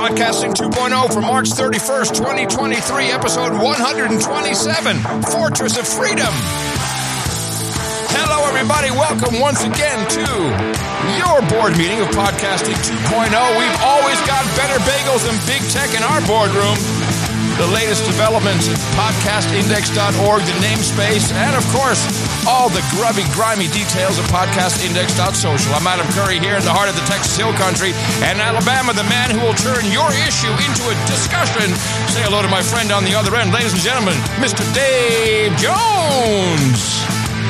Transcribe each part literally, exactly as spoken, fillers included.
Podcasting two point oh for March thirty-first, twenty twenty-three, episode one twenty-seven, Fortress of Freedom. Hello, everybody. Welcome once again to your board meeting of Podcasting two point oh. We've always got better bagels than big tech in our boardroom. The latest developments at podcast index dot org, the namespace, and, of course, all the grubby, grimy details of podcast index dot social. I'm Adam Curry here in the heart of the Texas Hill Country, and Alabama, the man who will turn your issue into a discussion. Say hello to my friend on the other end, ladies and gentlemen, Mister Dave Jones.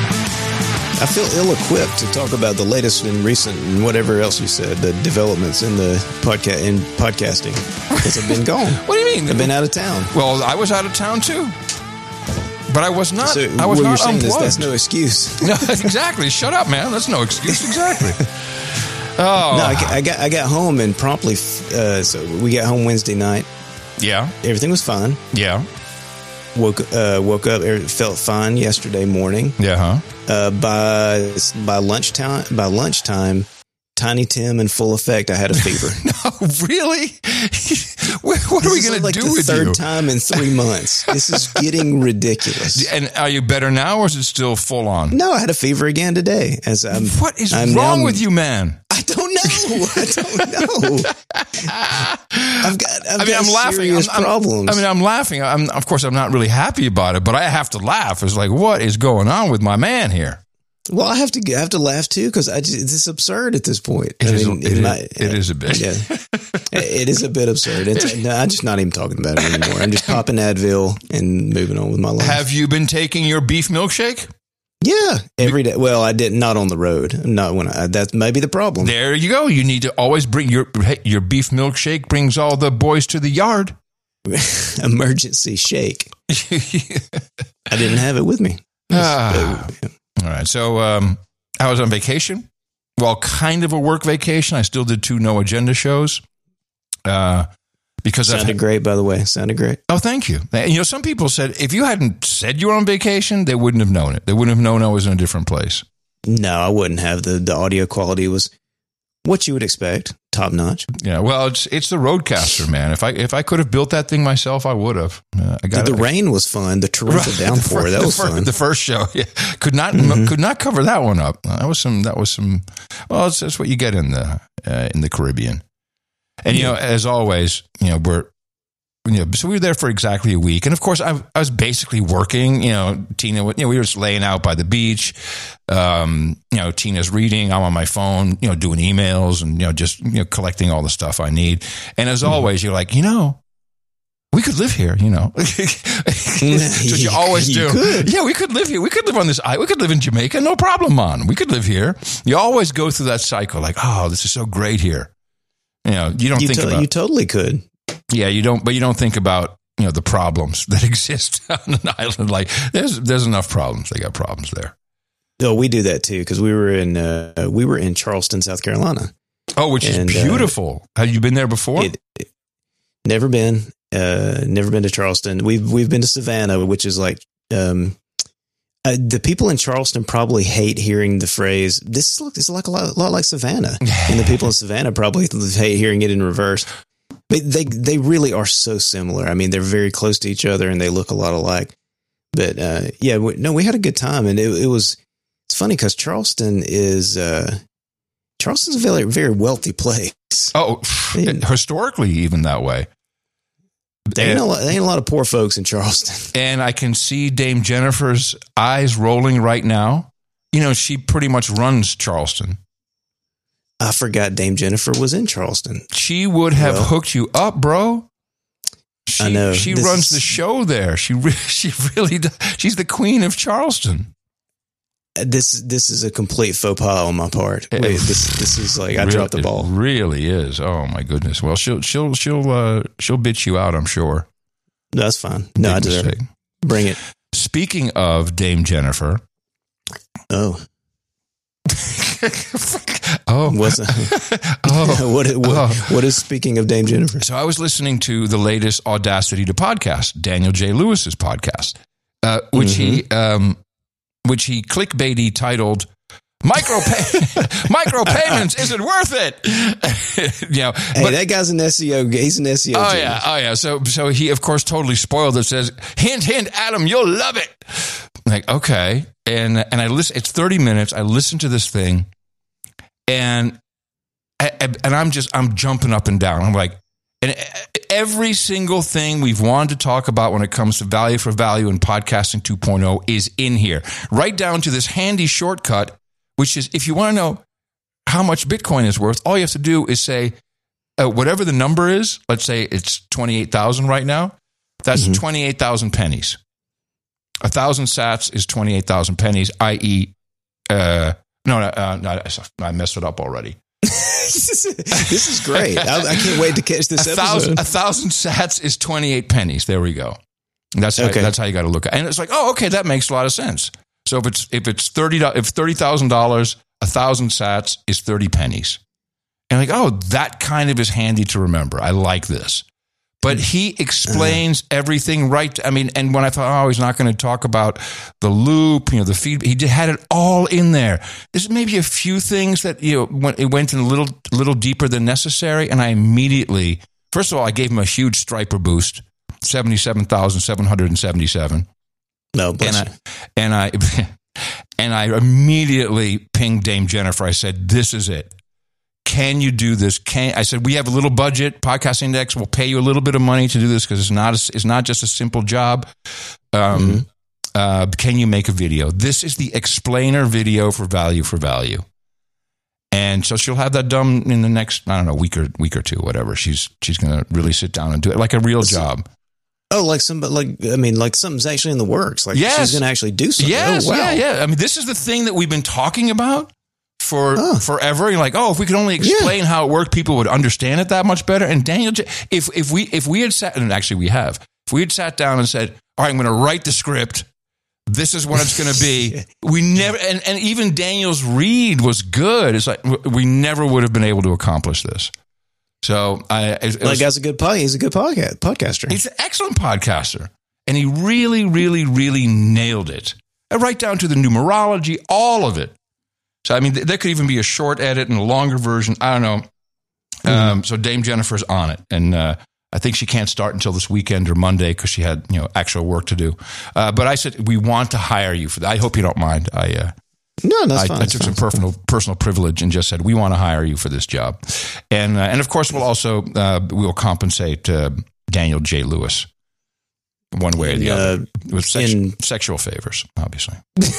I feel ill-equipped to talk about the latest and recent and whatever else you said, the developments in the podcast in podcasting, because I've been gone. What do you mean? I've been out of town. Well, I was out of town too, but I was not. So I was what not you're saying unplugged. is that's no excuse. No, exactly. Shut up, man. That's no excuse. Exactly. Oh, No, I, got- I got I got home and promptly. Uh, so we got home Wednesday night. yeah, Everything was fine. yeah, Woke uh, woke up. It felt fine yesterday morning. yeah, huh? Uh, by by lunchtime, by lunchtime, Tiny Tim in full effect. I had a fever. Oh, really? what what are we This is going to like do the with third you? time in three months. This is getting ridiculous. And are you better now, or is it still full on? No, I had a fever again today. As I'm, What is I'm wrong now- with you, man? I don't know. I don't know. I've got. I've I mean, got I'm laughing. serious I'm, I'm- problems. I mean, I'm laughing. I'm, of course, I'm not really happy about it, but I have to laugh. It's like, what is going on with my man here? well, I have to. I have to laugh too because I just, it's absurd at this point. It I is- mean, it is- my- it is a bit. Yeah, it is a bit absurd. It's, no, I'm just not even talking about it anymore. I'm just popping Advil and moving on with my life. Have you been taking your beef milkshake? Yeah, every day. Well, I did not on the road. Not when I. That may be the problem. There you go. You need to always bring your your beef milkshake. Brings all the boys to the yard. Emergency shake. I didn't have it with me. Ah. All right. So um, I was on vacation. Well, kind of a work vacation. I still did two no agenda shows. Uh, because I've Sounded had, great, by the way. Sounded great. oh, thank you. And, you know, some people said if you hadn't said you were on vacation, they wouldn't have known it. They wouldn't have known I was in a different place. No, I wouldn't have. The the audio quality was what you would expect, top notch. Yeah. Well, it's it's the Roadcaster, man. If I if I could have built that thing myself, I would have. Uh, I got The it. rain was fun. The torrential downpour, that the was first, fun. The first show, yeah, could not Mhm. could not cover that one up. That was some. That was some. Well, it's, that's what you get in the uh, in the Caribbean. And you know, as always, you know, we're you know, so we were there for exactly a week, and of course, I, I was basically working. You know, Tina, you know, we were just laying out by the beach. Um, you know, Tina's reading. I'm on my phone. You know, doing emails and you know, just you know, collecting all the stuff I need. And as always, you're like, you know. We could live here, you know. That's what you always do. You could. Yeah, we could live here. We could live on this island. We could live in Jamaica. No problem, man. We could live here. You always go through that cycle like, oh, this is so great here. You know, you don't You, think to- about you totally could. Yeah, you don't, but you don't think about, you know, the problems that exist on an island. Like there's there's enough problems. They got problems there. No, we do that too because we were in uh, we were in Charleston, South Carolina. Oh, which And, is uh, beautiful. Have you been there before? It, it- never been, uh, never been to Charleston. We've we've been to Savannah, which is like um, uh, the people in Charleston probably hate hearing the phrase. This is like, this is like a lot, a lot like Savannah, and the people in Savannah probably hate hearing it in reverse. But they they really are so similar. I mean, they're very close to each other, and they look a lot alike. But uh, yeah, we, no, we had a good time, and it, it was. It's funny because Charleston is uh, Charleston's a very very wealthy place. Oh, Yeah. historically, even that way. There ain't, a lot, there ain't a lot of poor folks in Charleston. And I can see Dame Jennifer's eyes rolling right now. You know, she pretty much runs Charleston. I forgot Dame Jennifer was in Charleston. She would have Well, hooked you up, bro. She, I know. She This runs is- the show there. She re- she really does. She's the queen of Charleston. This this is a complete faux pas on my part. Wait, this this is like I Really- dropped the ball. It really is. Oh my goodness. Well, she'll she'll she'll uh, she'll bitch you out, I'm sure. No, that's fine. No, I Big deserve it. mistake. Bring it. Speaking of Dame Jennifer. Oh, oh, what's oh. what, what, Oh. what is speaking of Dame Jennifer? So I was listening to the latest Audacity to podcast, Daniel J. Lewis's podcast, uh, which he um, which he clickbaity titled Micro pay- micro payments isn't worth it. you know, hey, but, that guy's an S E O. He's an S E O. Oh genius. yeah, oh yeah. So so he of course totally spoiled it. Says hint hint, Adam, you'll love it. Like okay, and and I listen. It's thirty minutes. I listen to this thing, and and I'm just I'm jumping up and down. I'm like, and every single thing we've wanted to talk about when it comes to value for value and podcasting two point oh is in here, right down to this handy shortcut. Which is, if you want to know how much Bitcoin is worth, all you have to do is say, uh, whatever the number is, let's say it's twenty-eight thousand right now, that's mm-hmm. twenty-eight thousand pennies. A thousand sats is twenty-eight thousand pennies, that is, uh, no, no, uh, no, I messed it up already. This is great. I, I can't wait to catch this a episode. Thousand, a thousand sats is twenty-eight pennies. There we go. That's how, okay. That's how you got to look at it. And it's like, oh, okay, that makes a lot of sense. So if it's if it's thirty if thirty thousand dollars, a thousand sats is thirty pennies, and like oh that kind of is handy to remember. I like this, but he explains uh, everything right. I mean, and when I thought oh he's not going to talk about the loop, you know, the feed, he did, had it all in there. There's maybe a few things that you know went, it went in a little little deeper than necessary, and I immediately first of all I gave him a huge Striper boost, seventy seven thousand seven hundred and seventy seven. No, bless and I, and I and I immediately pinged Dame Jennifer. I said, "This is it. Can you do this? Can I said we have a little budget. Podcast Index will pay you a little bit of money to do this because it's not a, it's not just a simple job. Um, mm-hmm. uh, can you make a video? This is the explainer video for value for value." And so she'll have that done in the next I don't know week or week or two, whatever. She's she's going to really sit down and do it like a real Let's job. Oh, like some, like I mean, like something's actually in the works. Like yes. she's going to actually do something. Yes, oh, wow. yeah, yeah. I mean, this is the thing that we've been talking about for oh. forever. You're like, oh, if we could only explain yeah. how it worked, people would understand it that much better. And Daniel, if if we if we had sat, and actually we have, if we had sat down and said, all right, I'm going to write the script. This is what it's going to be. We never, and, and even Daniel's read was good. It's like we never would have been able to accomplish this. So I, it, it that was, guy's a good pod, he's a good podcast podcaster. He's an excellent podcaster, and he really, really, really nailed it. Right down to the numerology, all of it. So I mean, th- there could even be a short edit and a longer version. I don't know. Mm-hmm. Um, so Dame Jennifer's on it, and uh, I think she can't start until this weekend or Monday because she had you know actual work to do. Uh, but I said we want to hire you for that. I hope you don't mind. I. Uh, No, that's I, fine. I took fine, some personal fine. personal privilege and just said we want to hire you for this job, and uh, and of course we'll also uh, we'll compensate uh, Daniel J. Lewis one way or the uh, other with sex, in, sexual favors, obviously.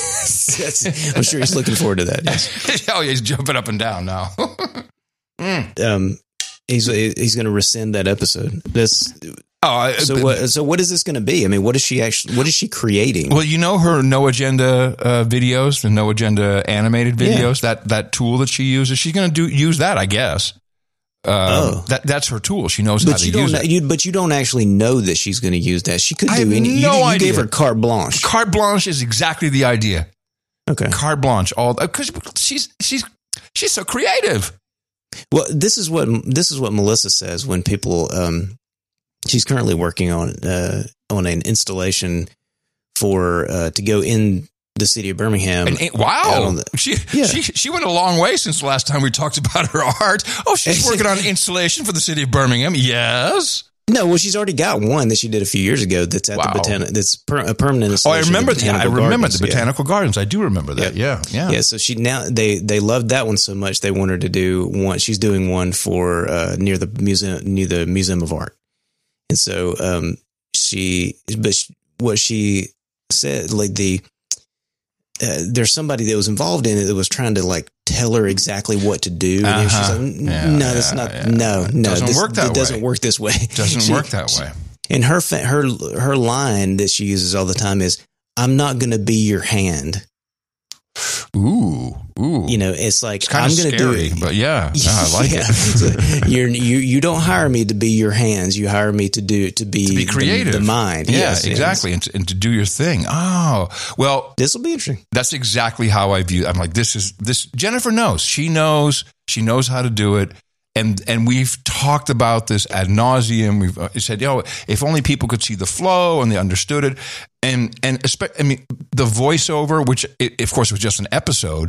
I'm sure he's looking forward to that. Yes. Oh, yeah, he's jumping up and down now. mm. Um, he's he's going to rescind that episode. That's. Oh, I, so what? So what is this going to be? I mean, what is she actually? What is she creating? Well, you know her no agenda uh, videos, the no agenda animated videos. Yeah. That that tool that she uses, she's going to do use that, I guess. Um, oh, that that's her tool. She knows but how to you use don't, it. You, but you don't actually know that she's going to use that. She could do I have any. No you, you idea. gave her carte blanche. Carte blanche is exactly the idea. Okay, carte blanche. All because she's she's she's so creative. Well, this is what this is what Melissa says when people. Um, She's currently working on uh, on an installation for uh, to go in the city of Birmingham. And, and, wow, the, she yeah. she she went a long way since the last time we talked about her art. Oh, she's working on an installation for the city of Birmingham. Yes. No, well, she's already got one that she did a few years ago. That's at wow. the botanic. That's per, a permanent installation. Oh, I remember. Yeah, I remember gardens. the botanical yeah. gardens. I do remember that. Yeah. yeah, yeah, yeah. So she now they they loved that one so much they want her to do one. She's doing one for uh, near the museum near the Museum of Art. And so, um, she, but she, what she said, like the, uh, there's somebody that was involved in it that was trying to like tell her exactly what to do. And uh-huh. she's like, yeah, no, that's yeah, not, yeah. no, no, doesn't this, work that it way. doesn't work this way. Doesn't she, work that way. And her, her, her line that she uses all the time is, I'm not going to be your hand. Ooh, ooh! You know, it's like it's kind I'm of going to do it, but yeah, no, I like yeah. it. So you're you you don't hire me to be your hands. You hire me to do to be, to be creative, the, the mind. Yeah, yes, exactly, yes. And, to, and to do your thing. Oh, well, this will be interesting. That's exactly how I view. I'm like, this is this. Jennifer knows. She knows. She knows how to do it. And and we've talked about this ad nauseum. We've uh, said, you know, if only people could see the flow and they understood it. And and I mean, the voiceover, which it, of course was just an episode,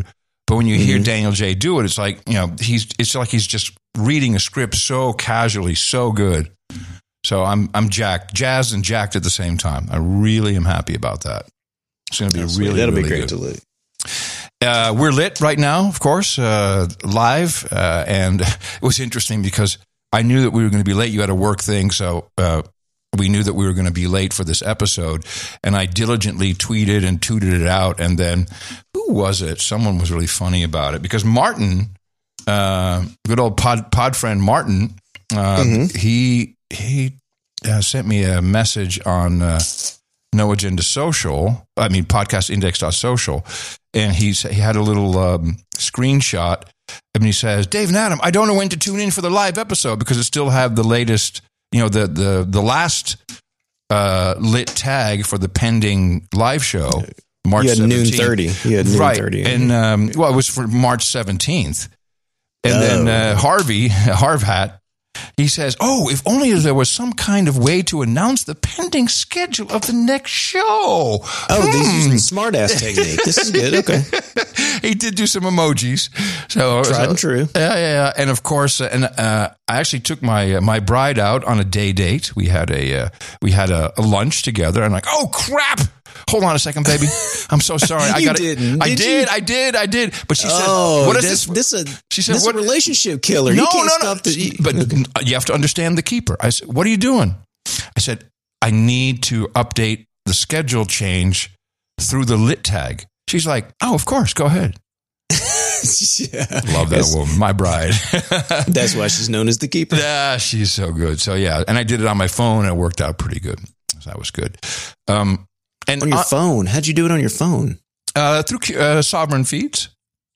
But when you hear Mm-hmm. Daniel J. do it, it's like, you know, he's it's like he's just reading a script so casually, so good. So I'm I'm jacked, jazzed and jacked at the same time. I really am happy about that. It's going to be That's really, sweet. That'll really be great good. to look. Uh, we're lit right now, of course, uh, live. Uh, and it was interesting because I knew that we were going to be late. You had a work thing, so uh, we knew that we were going to be late for this episode. And I diligently tweeted and tooted it out. And then, who was it? Someone was really funny about it because Martin, uh, good old pod, pod friend Martin, uh, mm-hmm. he he uh, sent me a message on uh, No Agenda Social. I mean, podcast index dot social. And he's, he had a little um, screenshot. And he says, Dave and Adam, I don't know when to tune in for the live episode because it still have the latest, you know, the the the last uh, lit tag for the pending live show, March you had seventeenth. noon thirty. You had noon right. thirty. And, um, well, it was for March seventeenth. And oh. then uh, Harvey, Harvat, he says, oh, if only there was some kind of way to announce the pending schedule of the next show. Oh, hmm. This is using smart-ass technique. This is good. Okay. He did do some emojis. So Tried so, and true. Yeah, yeah, yeah. And of course, uh, and uh, I actually took my uh, my bride out on a day date. We had a uh, we had a, a lunch together. And I'm like, oh crap! Hold on a second, baby. I'm so sorry. I got it. I did, did. I did. I did. But she said, oh, "What is this? this?" This a she said, this "What a relationship killer?" No, you can't no, no. Stop the, but okay. You have to understand the keeper. I said, "What are you doing?" I said, "I need to update the schedule change through the lit tag." She's like, "Oh, of course. Go ahead." Yeah. Love that woman, my bride. That's why she's known as the keeper. Yeah, she's so good. So yeah, and I did it on my phone, and it worked out pretty good. So that was good. Um, and on your uh, phone, how'd you do it on your phone? Uh, through uh, Sovereign Feeds.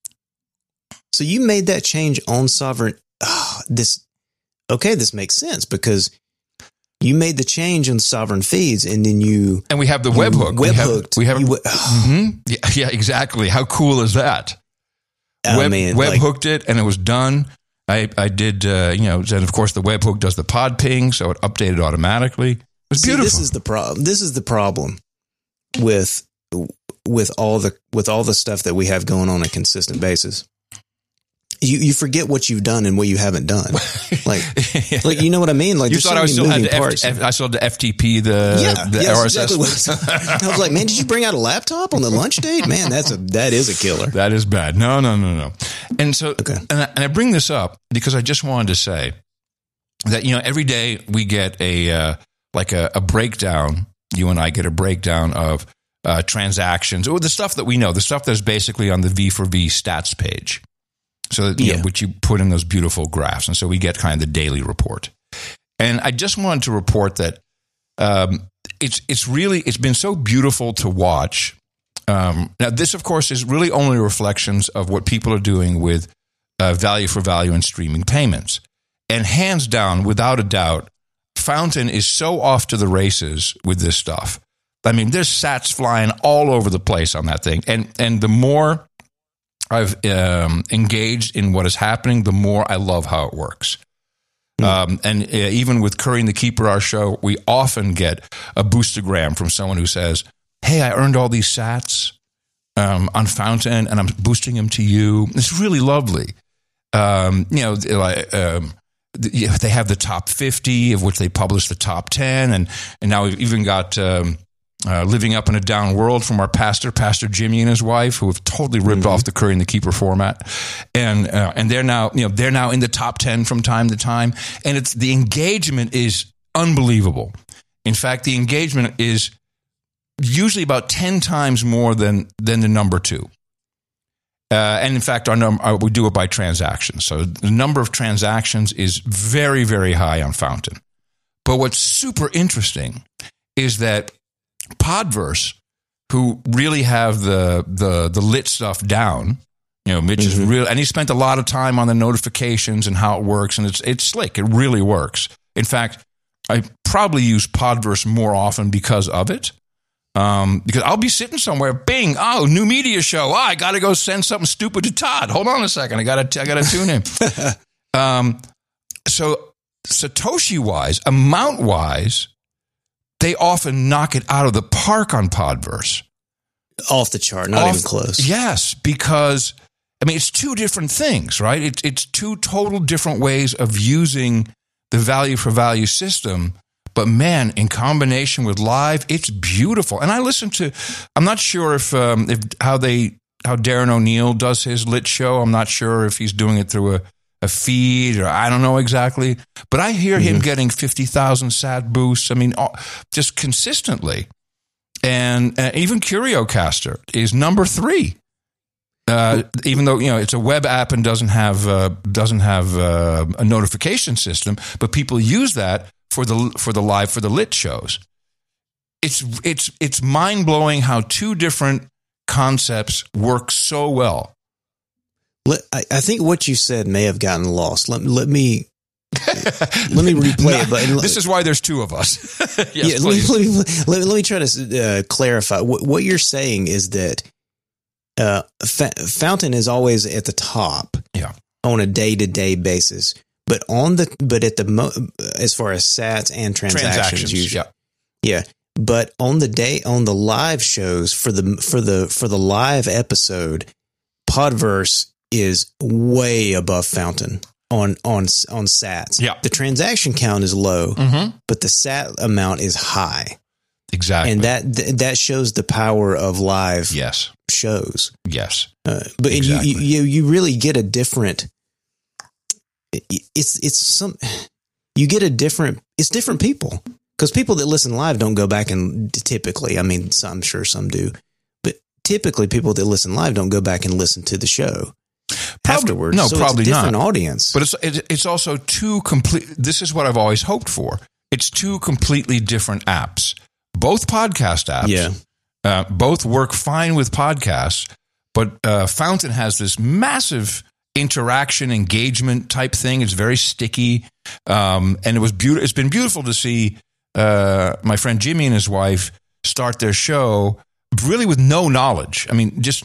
So you made that change on Sovereign. Oh, this okay? This makes sense because you made the change on Sovereign Feeds, and then you and we have the webhook. Webhooked. We have. We have you, oh. mm-hmm. yeah, yeah, exactly. How cool is that? Oh, web man, web like, hooked it, and it was done. I I did, uh, you know, and of course the webhook does the pod ping, so it updated automatically. It was see, beautiful. This is the problem. This is the problem with with all the with all the stuff that we have going on a consistent basis. You you forget what you've done and what you haven't done. Like, yeah. like you know what I mean? Like you thought so I still had the parts. F- F- I still had the F T P, the yeah, the yes, R S S. Exactly I was like, man, did you bring out a laptop on the lunch date? Man, that's a that is a killer. That is bad. No, no, no, no. And so, okay. and, I, and I bring this up because I just wanted to say that you know every day we get a uh, like a, a breakdown. You and I get a breakdown of uh, transactions or the stuff that we know, the stuff that's basically on the V for V stats page. So, that, yeah. know, which you put in those beautiful graphs. And so we get kind of the daily report. And I just wanted to report that um, it's it's really, it's been so beautiful to watch. Um, now, this, of course, is really only reflections of what people are doing with uh, value for value and streaming payments. And hands down, without a doubt, Fountain is so off to the races with this stuff. I mean, there's sats flying all over the place on that thing. And and the more I've um, engaged in what is happening, the more I love how it works. Mm. Um, and uh, even with Curry and the Keeper, our show, we often get a boostergram from someone who says, hey, I earned all these sats um, on Fountain, and I'm boosting them to you. It's really lovely. Um, you know, like, um, they have the top fifty, of which they publish the top ten. And, and now we've even got... Um, Uh, Living Up in a Down World from our pastor, Pastor Jimmy and his wife, who have totally ripped mm-hmm. off the Curry and the Keeper format, and uh, and they're now you know they're now in the top ten from time to time, and it's the engagement is unbelievable. In fact, the engagement is usually about ten times more than than the number two. Uh, and in fact, our number uh, we do it by transactions, so the number of transactions is very very high on Fountain. But what's super interesting is that Podverse, who really have the the the lit stuff down, you know, Mitch mm-hmm. is real, and he spent a lot of time on the notifications and how it works, and it's it's slick. It really works. In fact, I probably use Podverse more often because of it. Um, because I'll be sitting somewhere, bing, oh, new media show. Oh, I got to go send something stupid to Todd. Hold on a second, I got to I got to tune in. um, so Satoshi wise, amount wise. They often knock it out of the park on Podverse. Off the chart, not Off, even close. Yes, because I mean, it's two different things, right? It's it's two total different ways of using the value for value system. But man, in combination with live, it's beautiful. And I listen to, I'm not sure if um, if how they how Darren O'Neill does his lit show. I'm not sure if he's doing it through a, a feed or I don't know exactly. But I hear mm-hmm. him getting fifty thousand sat boosts. I mean, just consistently. And uh, even CurioCaster is number three. Uh, even though, you know, it's a web app and doesn't have uh, doesn't have uh, a notification system, but people use that for the for the live for the lit shows. It's it's it's mind blowing how two different concepts work so well. Let, I, I think what you said may have gotten lost. Let let me let me replay no, it. But this is why there's two of us. yes, yeah, let me, let, me, let, me, let me try to uh, clarify. What, what you're saying is that uh, Fa- Fountain is always at the top, yeah, on a day to day basis. But on the but at the mo- as far as sats and transactions, transactions usually, yeah, yeah. But on the day on the live shows for the for the for the live episode, Podverse is way above Fountain on on on sats. Yeah, the transaction count is low, mm-hmm. but the sat amount is high. Exactly, and that th- that shows the power of live yes shows. Yes, uh, but exactly. you, you you really get a different. It's it's some you get a different it's different people because people that listen live don't go back and typically I mean some, I'm sure some do, but typically people that listen live don't go back and listen to the show probably, afterwards. No, so probably it's a different not. Audience, but it's it's also two complete. This is what I've always hoped for. It's two completely different apps, both podcast apps. Yeah, uh, both work fine with podcasts, but uh, Fountain has this massive interaction engagement type thing. It's very sticky, um, and it was beautiful. It's been beautiful to see uh, my friend Jimmy and his wife start their show really with no knowledge. I mean, just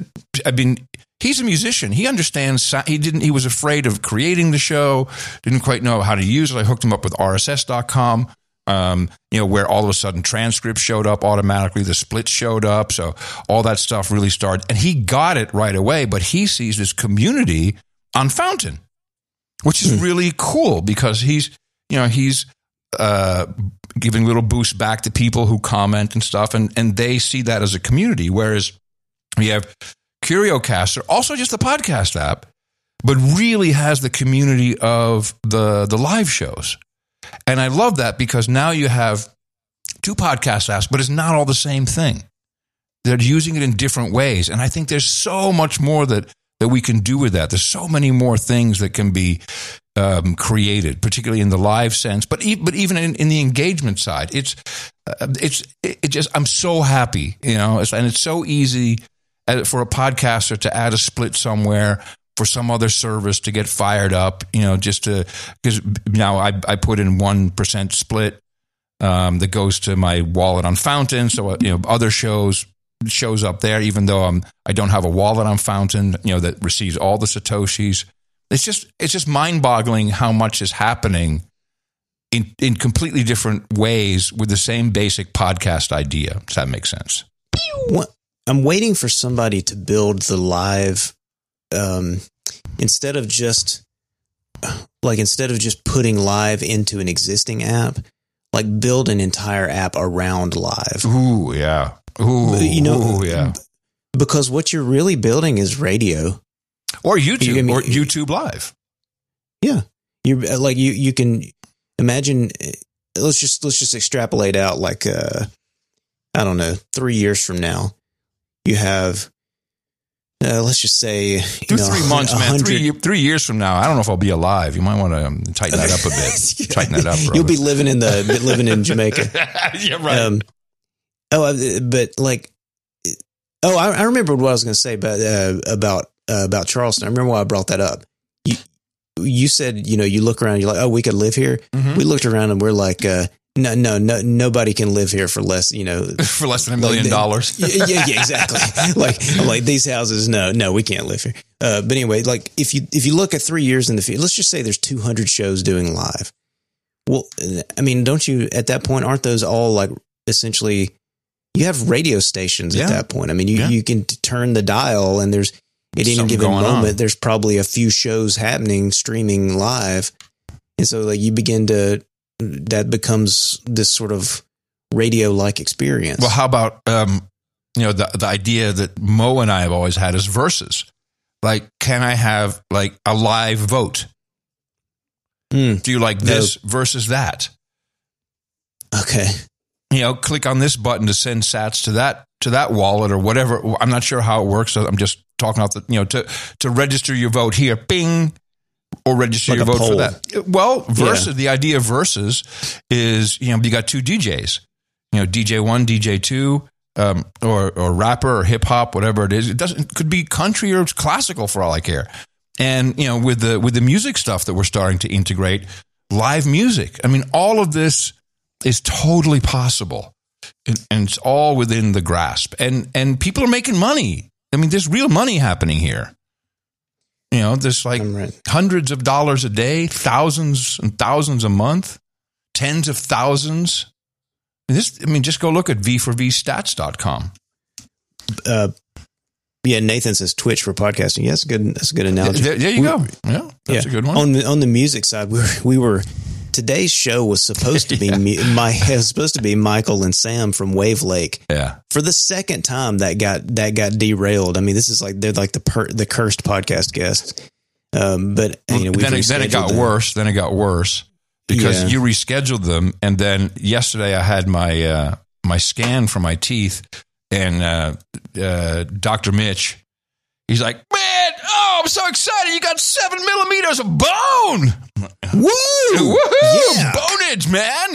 I mean, he's a musician. He understands. He didn't. He was afraid of creating the show. Didn't quite know how to use it. I hooked him up with R S S dot com. Um, you know, where all of a sudden transcripts showed up automatically, the splits showed up, so all that stuff really started, and he got it right away. But he sees this community on Fountain, which is mm. really cool because he's, you know, he's uh, giving little boosts back to people who comment and stuff, and and they see that as a community. Whereas we have CurioCaster, also just a podcast app, but really has the community of the the live shows. And I love that because now you have two podcast apps, but it's not all the same thing. They're using it in different ways. And I think there's so much more that, that we can do with that. There's so many more things that can be um, created, particularly in the live sense, but, e- but even in, in the engagement side. It's, uh, it's, it just, I'm so happy, you know, it's, and it's so easy for a podcaster to add a split somewhere for some other service to get fired up, you know, just to, because now I, I put in one percent split um, that goes to my wallet on Fountain. So, you know, other shows shows up there, even though I'm, I don't have a wallet on Fountain, you know, that receives all the Satoshis. It's just, it's just mind boggling how much is happening in, in completely different ways with the same basic podcast idea. Does that make sense? What? I'm waiting for somebody to build the live, um, instead of just like, instead of just putting live into an existing app, like build an entire app around live. Ooh, yeah. Ooh, you know, ooh, yeah. Because what you're really building is radio or YouTube you, I mean, or YouTube Live. Yeah. You're like, you, you can imagine, let's just, let's just extrapolate out like, uh, I don't know, three years from now, you have, Uh, let's just say, you Two, know, three months, man. Three, three years from now, I don't know if I'll be alive. You might want to um, tighten that up a bit. yeah. Tighten that up, brother. You'll be living in the living in Jamaica. Yeah, right. Um, oh, but like, oh, I, I remember what I was going to say about uh, about uh, about Charleston. I remember why I brought that up. You you said, you know, you look around, you're like, oh, we could live here. Mm-hmm. We looked around and we're like, uh, No, no, no, nobody can live here for less, you know, for less than a million like, dollars. yeah, yeah, yeah, exactly. like, I'm like these houses. No, no, we can't live here. Uh, but anyway, like if you, if you look at three years in the future, let's just say there's two hundred shows doing live. Well, I mean, don't you at that point, aren't those all like essentially you have radio stations yeah. at that point? I mean, you, yeah. you can turn the dial and there's, at any Something given going moment, on. there's probably a few shows happening, streaming live. And so like you begin to, that becomes this sort of radio-like experience. Well, how about, um, you know, the, the idea that Mo and I have always had is versus. Like, can I have like a live vote? Mm, Do you like no. this versus that? Okay. You know, click on this button to send sats to that to that wallet or whatever. I'm not sure how it works. So I'm just talking off the, you know, to to register your vote here, bing, or register Like your a vote poll. for that. Well, versus Yeah. the idea of versus is, you know, you got two D Js, you know, D J one, D J two, um, or or rapper or hip hop, whatever it is. It doesn't it could be country or classical for all I care. And you know, with the with the music stuff that we're starting to integrate, live music. I mean, all of this is totally possible, and, and it's all within the grasp. And and people are making money. I mean, there's real money happening here. You know, there's like I'm right. hundreds of dollars a day, thousands and thousands a month, tens of thousands. This, I mean, just go look at v four v stats dot com. Uh, yeah, Nathan says Twitch for podcasting. Yeah, that's a good. That's a good analogy. There, there you We- go. Yeah, that's yeah. a good one. On the on the music side, we were, we were today's show was supposed to be Yeah. me, my it was supposed to be Michael and Sam from Wave Lake. Yeah. For the second time, that got that got derailed. I mean, this is like they're like the per, the cursed podcast guests. Um, but you know, we've then, it, then it got rescheduled them. worse. Then it got worse because Yeah. you rescheduled them, and then yesterday I had my uh, my scan for my teeth, and uh, uh, Doctor Mitch, he's like, "Man, oh, I'm so excited! You got seven millimeters of bone. Woo! Woohoo! Yeah. Bonage, man!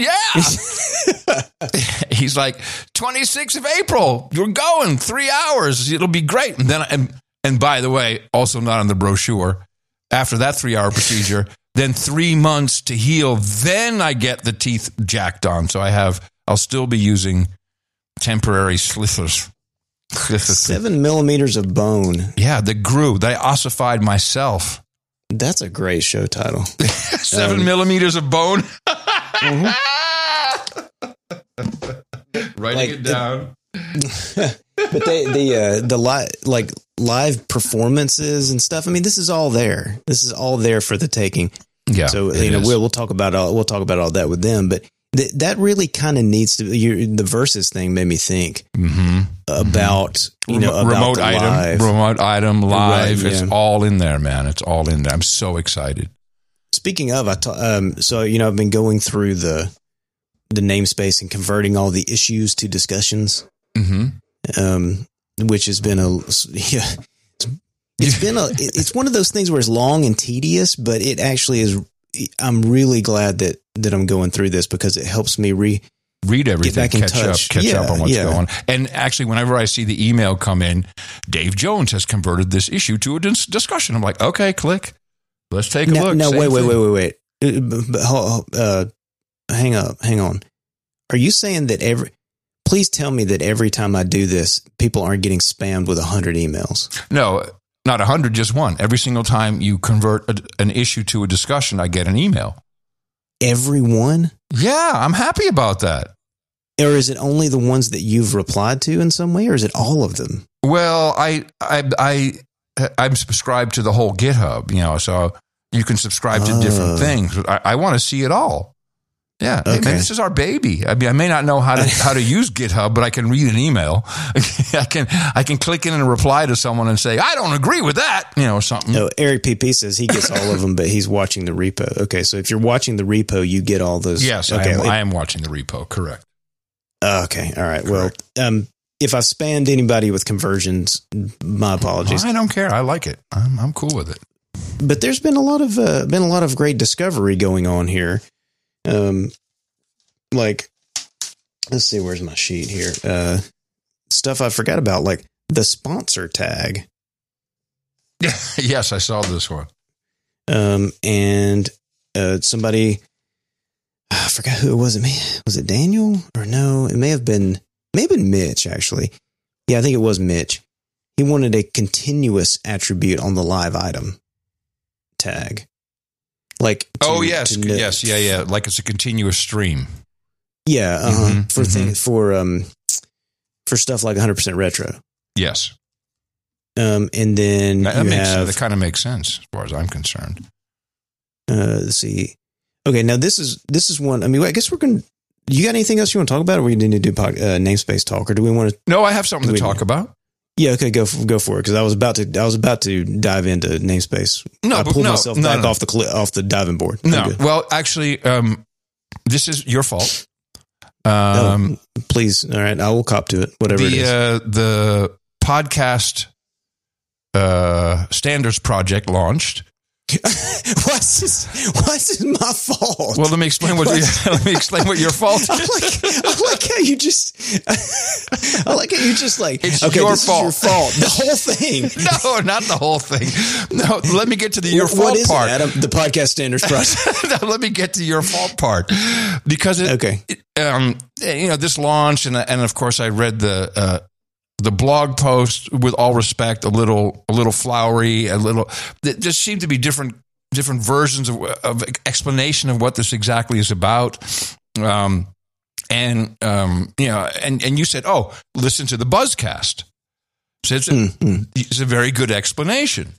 Yeah." He's like, twenty-sixth of April, you're going three hours. It'll be great. And then, and, and by the way, also not on the brochure. After that three-hour procedure, then three months to heal. Then I get the teeth jacked on. So I have, I'll still be using temporary slithers. Seven millimeters of bone. Yeah, that grew. They ossified myself. That's a great show title. Seven Um, millimeters of bone. Mhm. Writing Like it the- down. But they the uh, the li- like live performances and stuff. I mean, this is all there. This is all there for the taking. Yeah. So it you know is. we'll we'll talk about all we'll talk about all that with them. But th- that really kind of needs to. Your, the versus thing made me think Mhm. about you know Remo- about remote the item, live. remote item, live. Right, It's yeah. all in there, man. It's all in there. I'm so excited. Speaking of, I ta- um, so you know I've been going through the the namespace and converting all the issues to discussions. Mm-hmm. Um, which has been a yeah. It's been a. it- It's one of those things where it's long and tedious, but it actually is. I'm really glad that that I'm going through this because it helps me re. Read everything, back in catch touch. up, catch Yeah, up on what's yeah. going on. And actually, whenever I see the email come in, Dave Jones has converted this issue to a dis- discussion. I'm like, okay, click. Let's take a No, look. no Same wait, wait, thing. wait, wait, wait. Uh, but- but hold- Uh, hang up, hang on. Are you saying that every? Please tell me that every time I do this, people aren't getting spammed with a hundred emails. No, not a hundred, just one. Every single time you convert a, an issue to a discussion, I get an email. Everyone, Yeah, I'm happy about that. or is it only the ones that you've replied to in some way, or is it all of them? Well, I, I, I, I'm subscribed to the whole GitHub, you know, so you can subscribe to Oh. different things. I, I want to see it all. Yeah, hey, Okay. man, this is our baby. I mean, I may not know how to how to use GitHub, but I can read an email. I can I can click in and reply to someone and say I don't agree with that, you know, or something. No, Eric P P says he gets all of them, but he's watching the repo. Okay, so if you're watching the repo, you get all those. Yes, okay. I, am, it- I am watching the repo. Correct. okay, all right. Well, um, if I spammed anybody with conversions, my apologies. I don't care. I like it. I'm I'm cool with it. But there's been a lot of uh, been a lot of great discovery going on here. Um, like, let's see, where's my sheet here? Uh, stuff I forgot about, like the sponsor tag. Yes, I saw this one. Um, and uh, somebody, I forgot who it was. It may, was it Daniel or no? It may have been, may have been Mitch actually. Yeah, I think it was Mitch. He wanted a continuous attribute on the live item tag. Like, to- Oh yes, to know- yes, yeah, yeah. Like it's a continuous stream. yeah, uh-huh. Mhm, for mhm. things for um for stuff like one hundred percent retro. Yes. Um, and then that, you that, makes, have, that kind of makes sense as far as I'm concerned. Uh, let's see. Okay, now this is this is one. I mean, I guess we're going to. You got anything else you want to talk about, or we need to do pod, uh, namespace talk, or do we want to? No, I have something to we, talk about. Yeah, okay, go for, go for it because I was about to I was about to dive into namespace. No, I pulled no, myself no, back no. off the cli- off the diving board. No, well, actually, um, this is your fault. Um, oh, please, all right, I will cop to it. Whatever the, it is. Uh, the podcast uh, standards project launched. what's this? What's this my fault? Well, let me explain what you, let me explain what your fault is. I like, I like how you just. I like how you just like. It's okay, your this fault. Is your fault. The whole thing. No, not the whole thing. No, let me get to the your what, fault what is part. It, Adam? The podcast standards project. No, let me get to your fault part because it. Okay. It, um, you know, this launched, and and of course, I read the. Uh, The blog post, with all respect, a little, a little flowery, a little. There just seemed to be different, different versions of, of explanation of what this exactly is about. Um, and um, you know, and and you said, "Oh, listen to the Buzzcast." So it's a, mm-hmm. it's a very good explanation.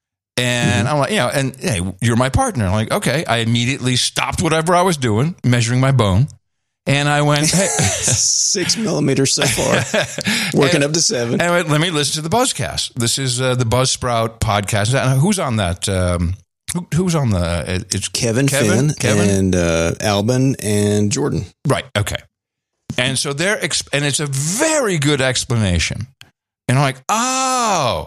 And mm-hmm. I'm like, you know, and hey, you're my partner. I'm like, okay. I immediately stopped whatever I was doing, measuring my bone. And I went, hey. six millimeters so far, working and, up to seven. And I went, let me listen to the Buzzcast. This is uh, the Buzzsprout podcast. And who's on that? Um, who, who's on the? It's Kevin, Kevin, Finn, Kevin? and uh, Albin and Jordan. Right. Okay. And so they're, exp- and it's a very good explanation. And I'm like, oh,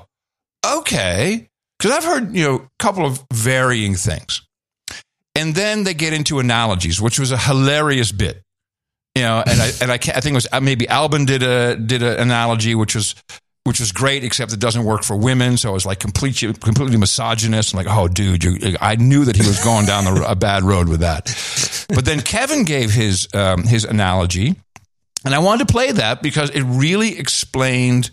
okay, because I've heard you know a couple of varying things, and then they get into analogies, which was a hilarious bit. You know, and I and I, can't, I think it was maybe Albin did a did an analogy which was which was great, except it doesn't work for women. So it was like completely completely misogynist. I'm like, oh, dude, you, I knew that he was going down the, a bad road with that. But then Kevin gave his um, his analogy, and I wanted to play that because it really explained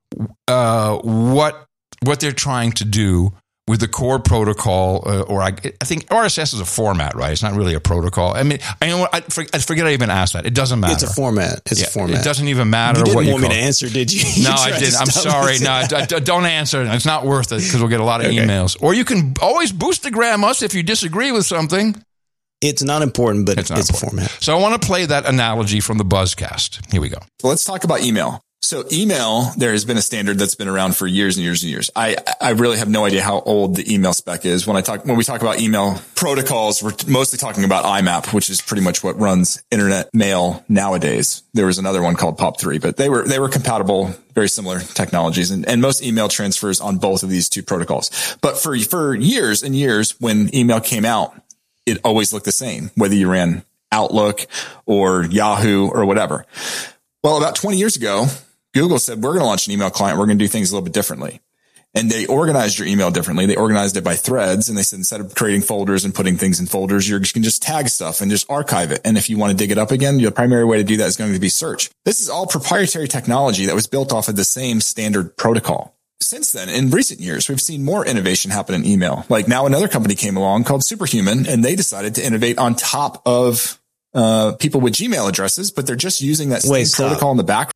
uh, what what they're trying to do with the core protocol, uh, or I, I think R S S is a format, right? It's not really a protocol. I mean, I, know, I, I forget I even asked that. It doesn't matter. It's a format. It's yeah, a format. It doesn't even matter you didn't what you want call me to it. answer, did you? you no, I didn't. I'm sorry. No, I, I, don't answer. It's not worth it because we'll get a lot of okay. emails. Or you can always boostagram us if you disagree with something. It's not important, but it's, not it's important. a format. So I want to play that analogy from the Buzzcast. Here we go. Well, let's talk about email. So email, there has been a standard that's been around for years and years and years. I, I really have no idea how old the email spec is. When I talk, when we talk about email protocols, we're mostly talking about I MAP, which is pretty much what runs internet mail nowadays. There was another one called POP three, but they were, they were compatible, very similar technologies, and, and most email transfers on both of these two protocols. But for, for years and years, when email came out, it always looked the same, whether you ran Outlook or Yahoo or whatever. Well, about twenty years ago, Google said, we're going to launch an email client. We're going to do things a little bit differently. And they organized your email differently. They organized it by threads. And they said, instead of creating folders and putting things in folders, you can just tag stuff and just archive it. And if you want to dig it up again, the primary way to do that is going to be search. This is all proprietary technology that was built off of the same standard protocol. Since then, in recent years, we've seen more innovation happen in email. Like now another company came along called Superhuman, and they decided to innovate on top of uh people with Gmail addresses, but they're just using that same Wait, protocol in the background.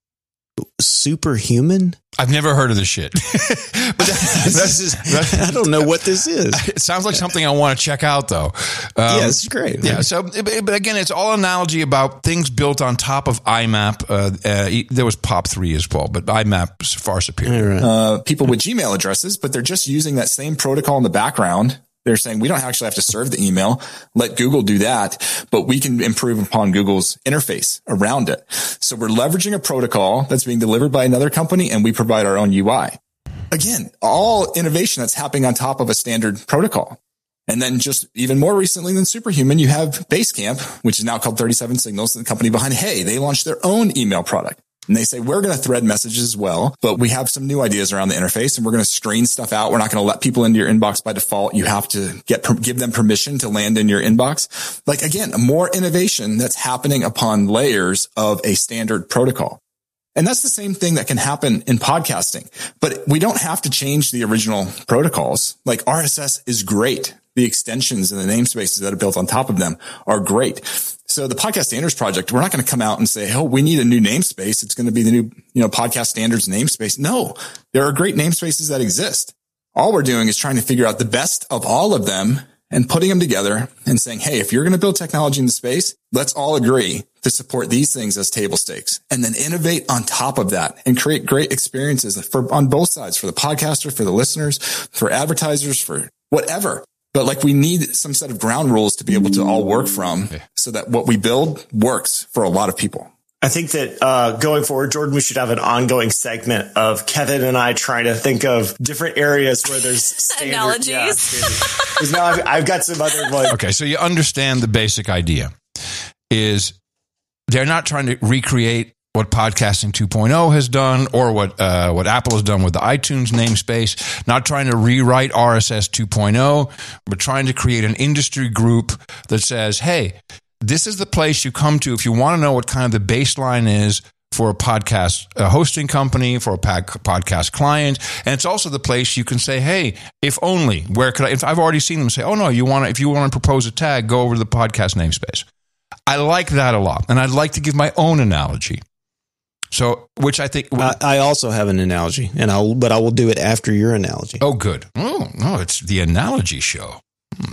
Superhuman? I've never heard of this shit. But that, this is, I don't know what this is. It sounds like something I want to check out, though. Um, yeah, it's great. Yeah. So, but again, it's all analogy about things built on top of I MAP. Uh, uh, there was POP three as well, but I MAP is far superior. Right. Uh, people with Gmail addresses, but they're just using that same protocol in the background. They're saying we don't actually have to serve the email. Let Google do that, but we can improve upon Google's interface around it. So we're leveraging a protocol that's being delivered by another company, and we provide our own U I. Again, all innovation that's happening on top of a standard protocol. And then just even more recently than Superhuman, you have Basecamp, which is now called thirty-seven Signals, the company behind Hey. They launched their own email product. And they say, we're going to thread messages as well, but we have some new ideas around the interface, and we're going to strain stuff out. We're not going to let people into your inbox by default. You have to get, give them permission to land in your inbox. Like again, more innovation that's happening upon layers of a standard protocol. And that's the same thing that can happen in podcasting, but we don't have to change the original protocols. Like R S S is great. The extensions and the namespaces that are built on top of them are great. So the Podcast Standards Project, we're not going to come out and say, oh, we need a new namespace. It's going to be the new, you know, Podcast Standards namespace. No, there are great namespaces that exist. All we're doing is trying to figure out the best of all of them and putting them together and saying, hey, if you're going to build technology in the space, let's all agree to support these things as table stakes and then innovate on top of that and create great experiences for on both sides, for the podcaster, for the listeners, for advertisers, for whatever. But like we need some set of ground rules to be able to all work from so that what we build works for a lot of people. I think that uh, going forward, Jordan, we should have an ongoing segment of Kevin and I trying to think of different areas where there's standard, analogies. Yeah, standard. Now I've, I've got some other like. Okay, so you understand the basic idea is they're not trying to recreate what Podcasting two point oh has done or what uh, what Apple has done with the iTunes namespace, not trying to rewrite R S S two point oh, but trying to create an industry group that says, hey, this is the place you come to if you want to know what kind of the baseline is for a podcast a hosting company, for a podcast client. And it's also the place you can say, hey, if only, where could I, if I've already seen them say, oh no, you want to, if you want to propose a tag, go over to the podcast namespace. I like that a lot. And I'd like to give my own analogy. So, which I think I, I also have an analogy, and I'll, but I will do it after your analogy. Oh, good. Oh, no, it's the analogy show. Hmm.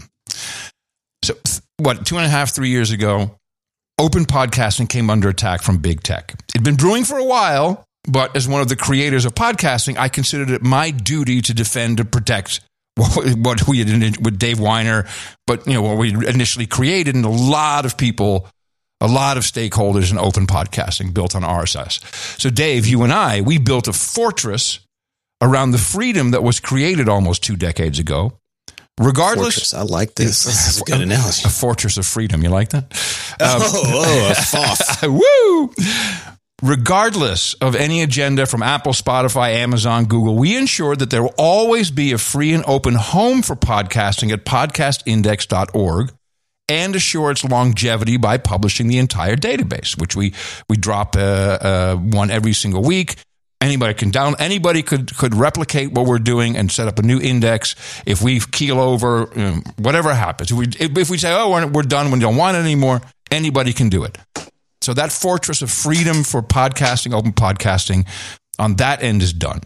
So, what, two and a half, three years ago, open podcasting came under attack from big tech. It'd been brewing for a while, but as one of the creators of podcasting, I considered it my duty to defend and protect what, what we had with Dave Weiner, but you know what we initially created, and a lot of people, a lot of stakeholders in open podcasting built on R S S. So, Dave, you and I, we built a fortress around the freedom that was created almost two decades ago. Regardless, fortress, I like this. This is a good analogy. A fortress of freedom. You like that? Um, oh, oh, a foff. Woo! Regardless of any agenda from Apple, Spotify, Amazon, Google, we ensure that there will always be a free and open home for podcasting at podcast index dot org and assure its longevity by publishing the entire database, which we, we drop uh, uh, one every single week. Anybody can down. Anybody could could replicate what we're doing and set up a new index. If we keel over, you know, whatever happens, if we if we say, "Oh, we're we're done. We don't want it anymore," anybody can do it. So that fortress of freedom for podcasting, open podcasting, on that end is done.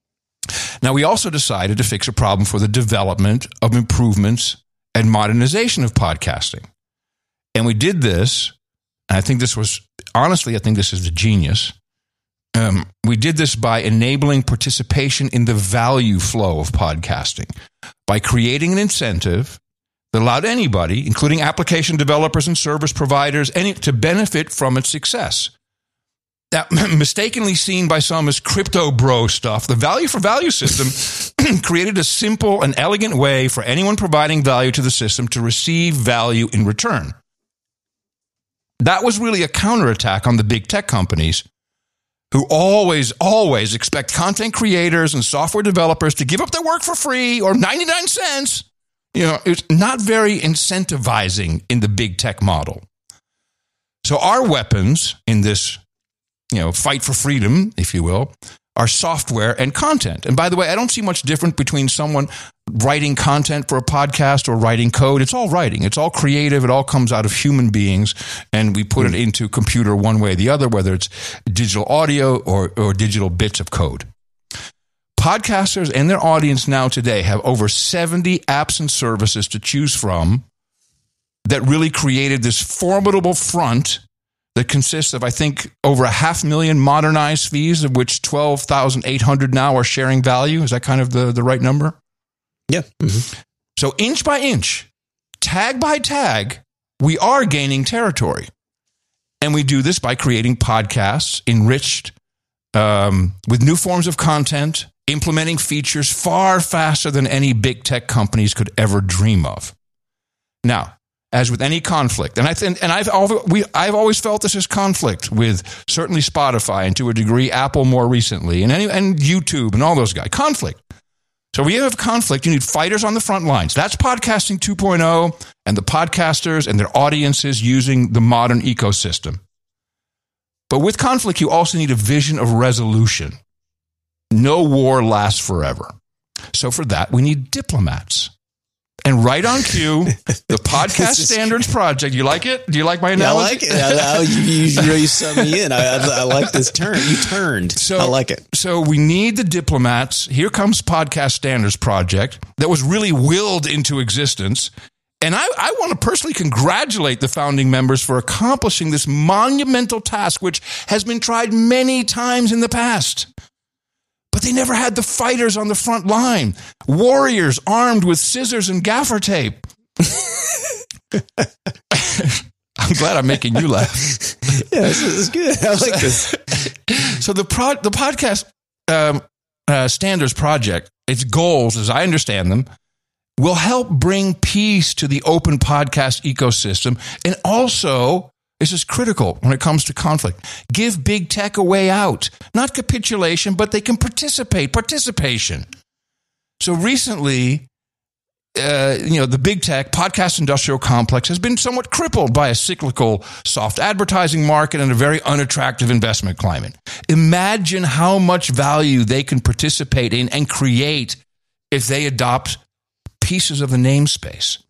Now we also decided to fix a problem for the development of improvements and modernization of podcasting, and we did this. And I think this was honestly, I think this is the genius. Um, we did this by enabling participation in the value flow of podcasting by creating an incentive that allowed anybody, including application developers and service providers, any, to benefit from its success. That mistakenly seen by some as crypto bro stuff, the value for value system created a simple and elegant way for anyone providing value to the system to receive value in return. That was really a counterattack on the big tech companies who always, always expect content creators and software developers to give up their work for free or ninety-nine cents. You know, it's not very incentivizing in the big tech model. So our weapons in this, you know, fight for freedom, if you will, are software and content. And by the way, I don't see much different between someone writing content for a podcast or writing code. It's all writing. It's all creative. It all comes out of human beings, and we put it into computer one way or the other, whether it's digital audio or, or digital bits of code. Podcasters and their audience now today have over seventy apps and services to choose from that really created this formidable front that consists of, I think, over a half million modernized fees, of which twelve thousand eight hundred now are sharing value. Is that kind of the, the right number? Yeah. Mm-hmm. So inch by inch, tag by tag, we are gaining territory. And we do this by creating podcasts enriched um, with new forms of content, implementing features far faster than any big tech companies could ever dream of. Now, as with any conflict, and I think, and I've always, we, I've always felt this as conflict with certainly Spotify and to a degree Apple more recently, and any, and YouTube and all those guys. Conflict. So when you have conflict, you need fighters on the front lines. That's podcasting two point oh and the podcasters and their audiences using the modern ecosystem. But with conflict, you also need a vision of resolution. No war lasts forever. So for that, we need diplomats. And right on cue, the Podcast Standards Project. You like it? Do you like my analogy? Yeah, I like it. I, I, you, you really sum me in. I, I, I like this turn. You turned. So, I like it. So we need the diplomats. Here comes Podcast Standards Project that was really willed into existence. And I, I want to personally congratulate the founding members for accomplishing this monumental task, which has been tried many times in the past. But they never had the fighters on the front line, warriors armed with scissors and gaffer tape. I'm glad I'm making you laugh. Yeah, this is good. I like this. So the pro, the Podcast um, uh, Standards Project, its goals, as I understand them, will help bring peace to the open podcast ecosystem, and also, this is critical when it comes to conflict, give big tech a way out. Not capitulation, but they can participate. Participation. So recently, uh, you know, the big tech podcast industrial complex has been somewhat crippled by a cyclical soft advertising market and a very unattractive investment climate. Imagine how much value they can participate in and create if they adopt pieces of the namespace.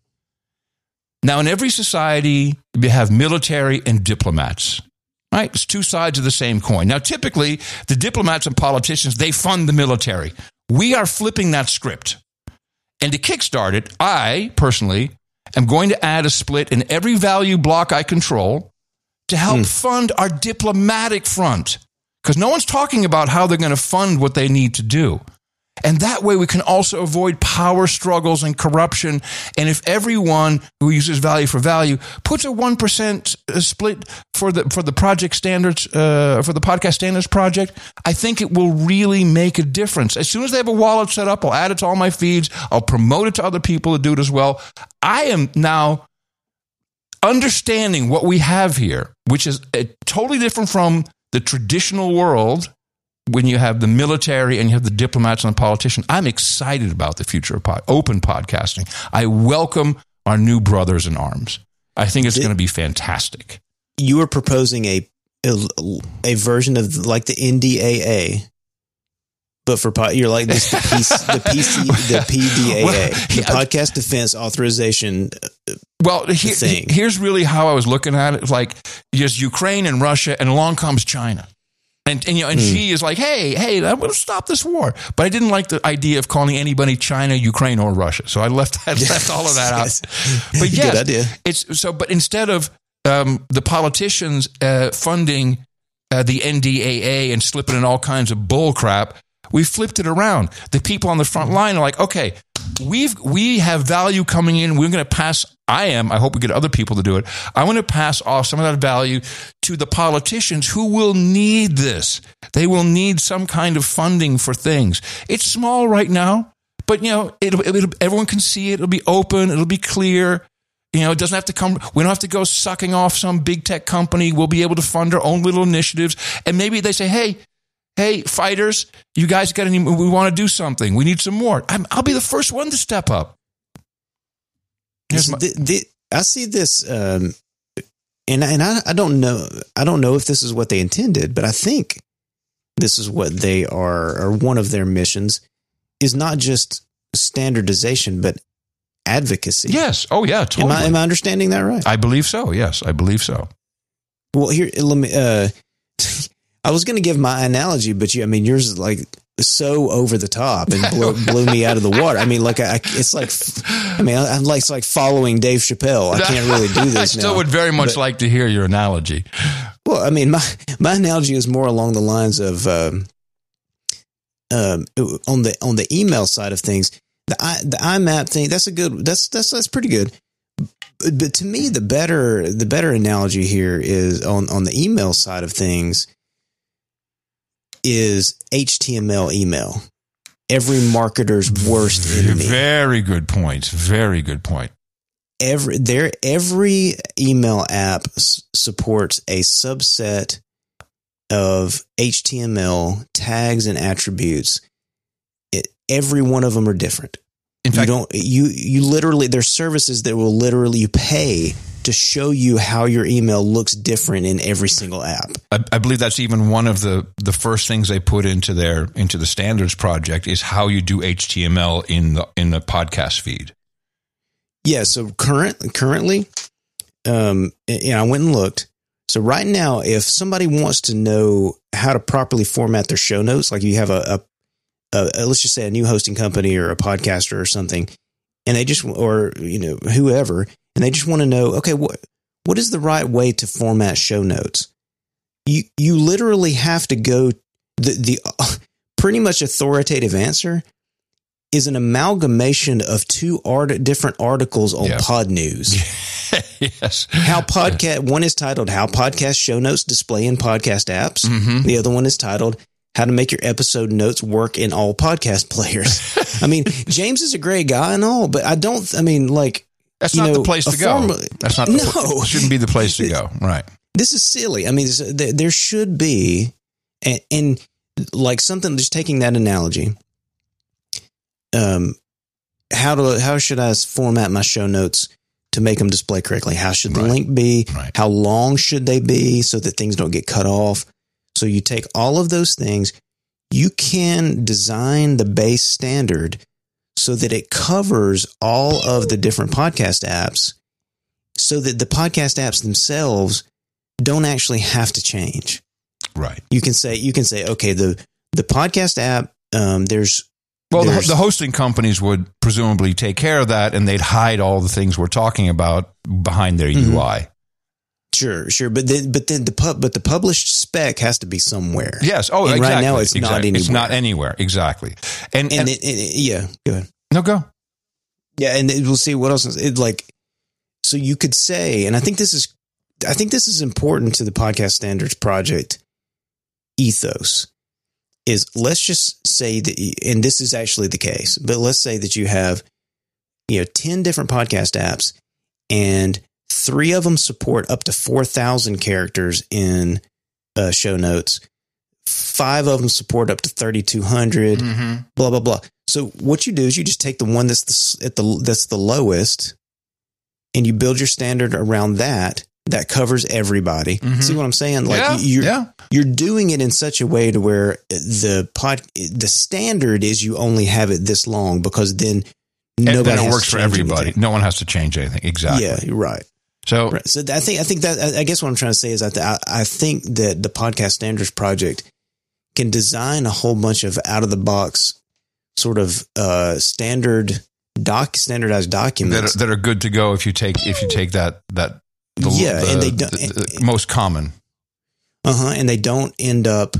Now, in every society, you have military and diplomats, right? It's two sides of the same coin. Now, typically, the diplomats and politicians, they fund the military. We are flipping that script. And to kickstart it, I, personally, am going to add a split in every value block I control to help mm. fund our diplomatic front. Because no one's talking about how they're going to fund what they need to do. And that way we can also avoid power struggles and corruption. And if everyone who uses value for value puts a one percent split for the for the project standards, uh, for the Podcast Standards Project, I think it will really make a difference. As soon as they have a wallet set up, I'll add it to all my feeds. I'll promote it to other people to do it as well. I am now understanding what we have here, which is a, totally different from the traditional world. When you have the military and you have the diplomats and the politicians, I'm excited about the future of pod, open podcasting. I welcome our new brothers in arms. I think it's going to be fantastic. You are proposing a, a a version of like the N D A A, but for pod, you're like this the, P C, the P C the P D A A, well, the yeah, Podcast Defense Authorization. Well, he, he, here's really how I was looking at it: like just Ukraine and Russia, and along comes China. And, and you know, and mm. she is like, hey, hey, I'm going to stop this war. But I didn't like the idea of calling anybody China, Ukraine, or Russia. So I left that, left all of that out. Yes. But yes, good idea. It's so. But instead of um, the politicians uh, funding uh, the N D A A and slipping in all kinds of bull crap, we flipped it around. The people on the front line are like, okay, we've we have value coming in. We're going to pass. I am. I hope we get other people to do it. I want to pass off some of that value to the politicians who will need this. They will need some kind of funding for things. It's small right now, but you know, it'll, it'll, everyone can see it. It'll be open. It'll be clear. You know, it doesn't have to come. We don't have to go sucking off some big tech company. We'll be able to fund our own little initiatives. And maybe they say, hey, hey, fighters, you guys got any? We want to do something. We need some more. I'm, I'll be the first one to step up. My- the, the, I see this, um, and and I, I don't know. I don't know if this is what they intended, but I think this is what they are, or one of their missions is not just standardization, but advocacy. Yes. Oh, yeah. Totally. Am I, am I understanding that right? I believe so. Yes, I believe so. Well, here, let me. Uh, I was going to give my analogy, but you, I mean, yours is like so over the top and blew, blew me out of the water. I mean, like, I, it's like, I mean, I'm like, it's like following Dave Chappelle. I can't really do this. I still now, would very much but, like to hear your analogy. Well, I mean, my, my analogy is more along the lines of, um, um, on the, on the email side of things, the I, the I MAP thing, that's a good, that's, that's, that's pretty good. But, but to me, the better, the better analogy here is on, on the email side of things is H T M L email. Every marketer's worst enemy. Very good point. Very good point. Every there, every email app s- supports a subset of H T M L tags and attributes. It, every one of them are different. In fact, you don't you you literally there's services that will literally you pay to show you how your email looks different in every single app. I, I believe that's even one of the, the first things they put into their into the standards project is how you do H T M L in the in the podcast feed. Yeah. So current, currently, um, and I went and looked. So right now, if somebody wants to know how to properly format their show notes, like you have a, a, a let's just say a new hosting company or a podcaster or something, and they just, or, you know, whoever, and they just want to know, okay, what, what is the right way to format show notes? You, you literally have to go, the, the uh, pretty much authoritative answer is an amalgamation of two art, different articles on yeah. Pod News. Yes. How podcast, one is titled How Podcast Show Notes Display in Podcast Apps. Mm-hmm. The other one is titled How to Make Your Episode Notes Work in All Podcast Players. I mean, James is a great guy and all, but I don't, I mean, like, that's you not know, the place to go. Form, that's not the no. pl- shouldn't be the place to go. Right. This is silly. I mean, there, there should be, and, and like something, just taking that analogy, um, how do, how should I format my show notes to make them display correctly? How should the right. link be? Right. How long should they be so that things don't get cut off? So you take all of those things, you can design the base standard so that it covers all of the different podcast apps so that the podcast apps themselves don't actually have to change. Right. You can say, you can say, okay, the, the podcast app, um, there's, Well, there's, the, the hosting companies would presumably take care of that, and they'd hide all the things we're talking about behind their mm-hmm. U I. Sure, sure, but then, but then the pub, but the published spec has to be somewhere. Yes. Oh, and exactly. Right now, it's exactly. not anywhere. It's not anywhere. Exactly. And, and, and it, it, yeah, go ahead. No, go. Yeah, and it, we'll see what else. It like, so you could say, and I think this is, I think this is important to the Podcast Standards Project ethos. Is let's just say that, and this is actually the case, but let's say that you have, you know, ten different podcast apps, and three of them support up to four thousand characters in uh, show notes. Five of them support up to thirty-two hundred, mm-hmm. blah, blah, blah. So what you do is you just take the one that's the, at the, that's the lowest, and you build your standard around that. That covers everybody. Mm-hmm. See what I'm saying? Like yeah, you're, yeah. you're doing it in such a way to where the pod, the standard is you only have it this long, because then nobody and then it has works to for everybody. anything. No one has to change anything. Exactly. Yeah, you're right. So, right. so I think, I think that, I guess what I'm trying to say is I, th- I think that the Podcast Standards Project can design a whole bunch of out of the box sort of, uh, standard doc, standardized documents that are, that are good to go if you take, if you take that, that, The, yeah, the, and they don't, the, the most common. Uh huh. And they don't end up.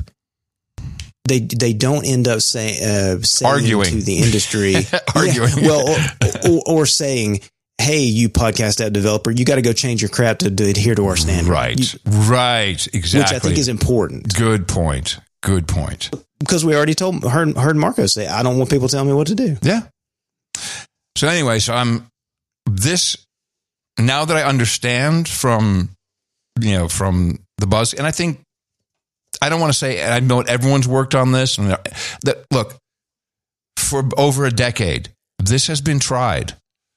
They they don't end up say, uh, saying arguing to the industry, arguing. Yeah, well, or, or, or saying, "Hey, you podcast app developer, you got to go change your crap to, to adhere to our standard." Right, you, right, exactly. Which I think is important. Good point. Good point. Because we already told heard heard Marco say, "I don't want people telling me what to do." Yeah. So anyway, so I'm this. Now that I understand from, you know, from the buzz, and I think, I don't want to say, I know everyone's worked on this, and that, look, for over a decade, this has been tried,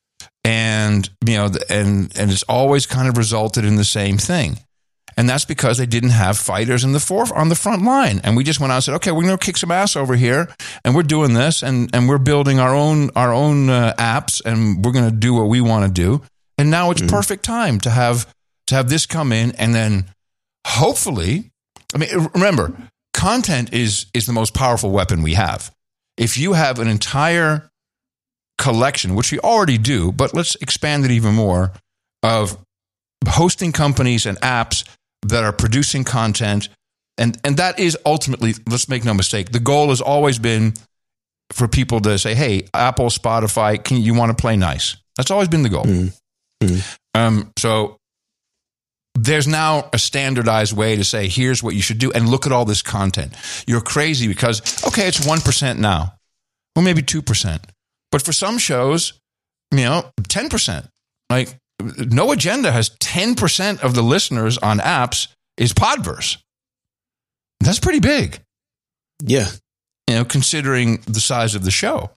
and, you know, and, and it's always kind of resulted in the same thing. And that's because they didn't have fighters in the foref- on the front line. And we just went out and said, okay, we're going to kick some ass over here, and we're doing this, and, and we're building our own, our own uh, apps, and we're going to do what we want to do. And now it's mm-hmm. perfect time to have to have this come in, and then hopefully, I mean, remember, content is is the most powerful weapon we have. If you have an entire collection, which we already do, but let's expand it even more, of hosting companies and apps that are producing content, and and that is ultimately, let's make no mistake, the goal has always been for people to say, hey, Apple, Spotify, can you want to play nice? That's always been the goal. Mm-hmm. Mm-hmm. Um, so there's now a standardized way to say, here's what you should do. And look at all this content. You're crazy because, okay, it's one percent now, or maybe two percent. But for some shows, you know, ten percent. Like No Agenda has ten percent of the listeners on apps is Podverse. That's pretty big. Yeah. You know, considering the size of the show.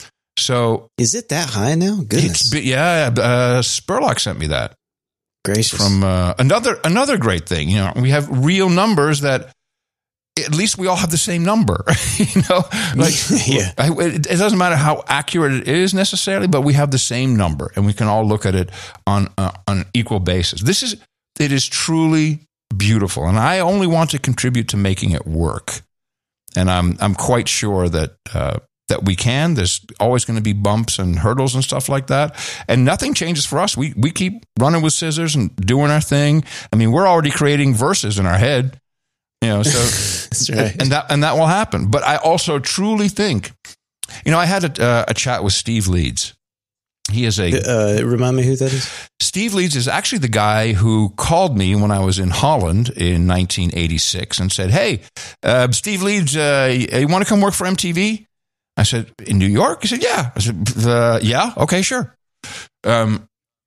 So is it that high now? Goodness. It's, yeah, uh, Spurlock sent me that. Gracious. From uh, another another great thing. You know, we have real numbers that at least we all have the same number, you know, like yeah. it, it doesn't matter how accurate it is necessarily, but we have the same number and we can all look at it on, uh, on an equal basis. This is, it is truly beautiful. And I only want to contribute to making it work. And I'm, I'm quite sure that, uh, that we can. There's always going to be bumps and hurdles and stuff like that. And nothing changes for us. We, we keep running with scissors and doing our thing. I mean, we're already creating verses in our head. You know, so That's right. and that and that will happen. But I also truly think, you know, I had a, uh, a chat with Steve Leeds. He is a uh, remind me who that is. Steve Leeds is actually the guy who called me when I was in Holland in nineteen eighty-six and said, "Hey, uh, Steve Leeds, uh, you want to come work for M T V?" I said, "In New York?" He said, "Yeah." I said, uh, "Yeah, okay, sure." Um,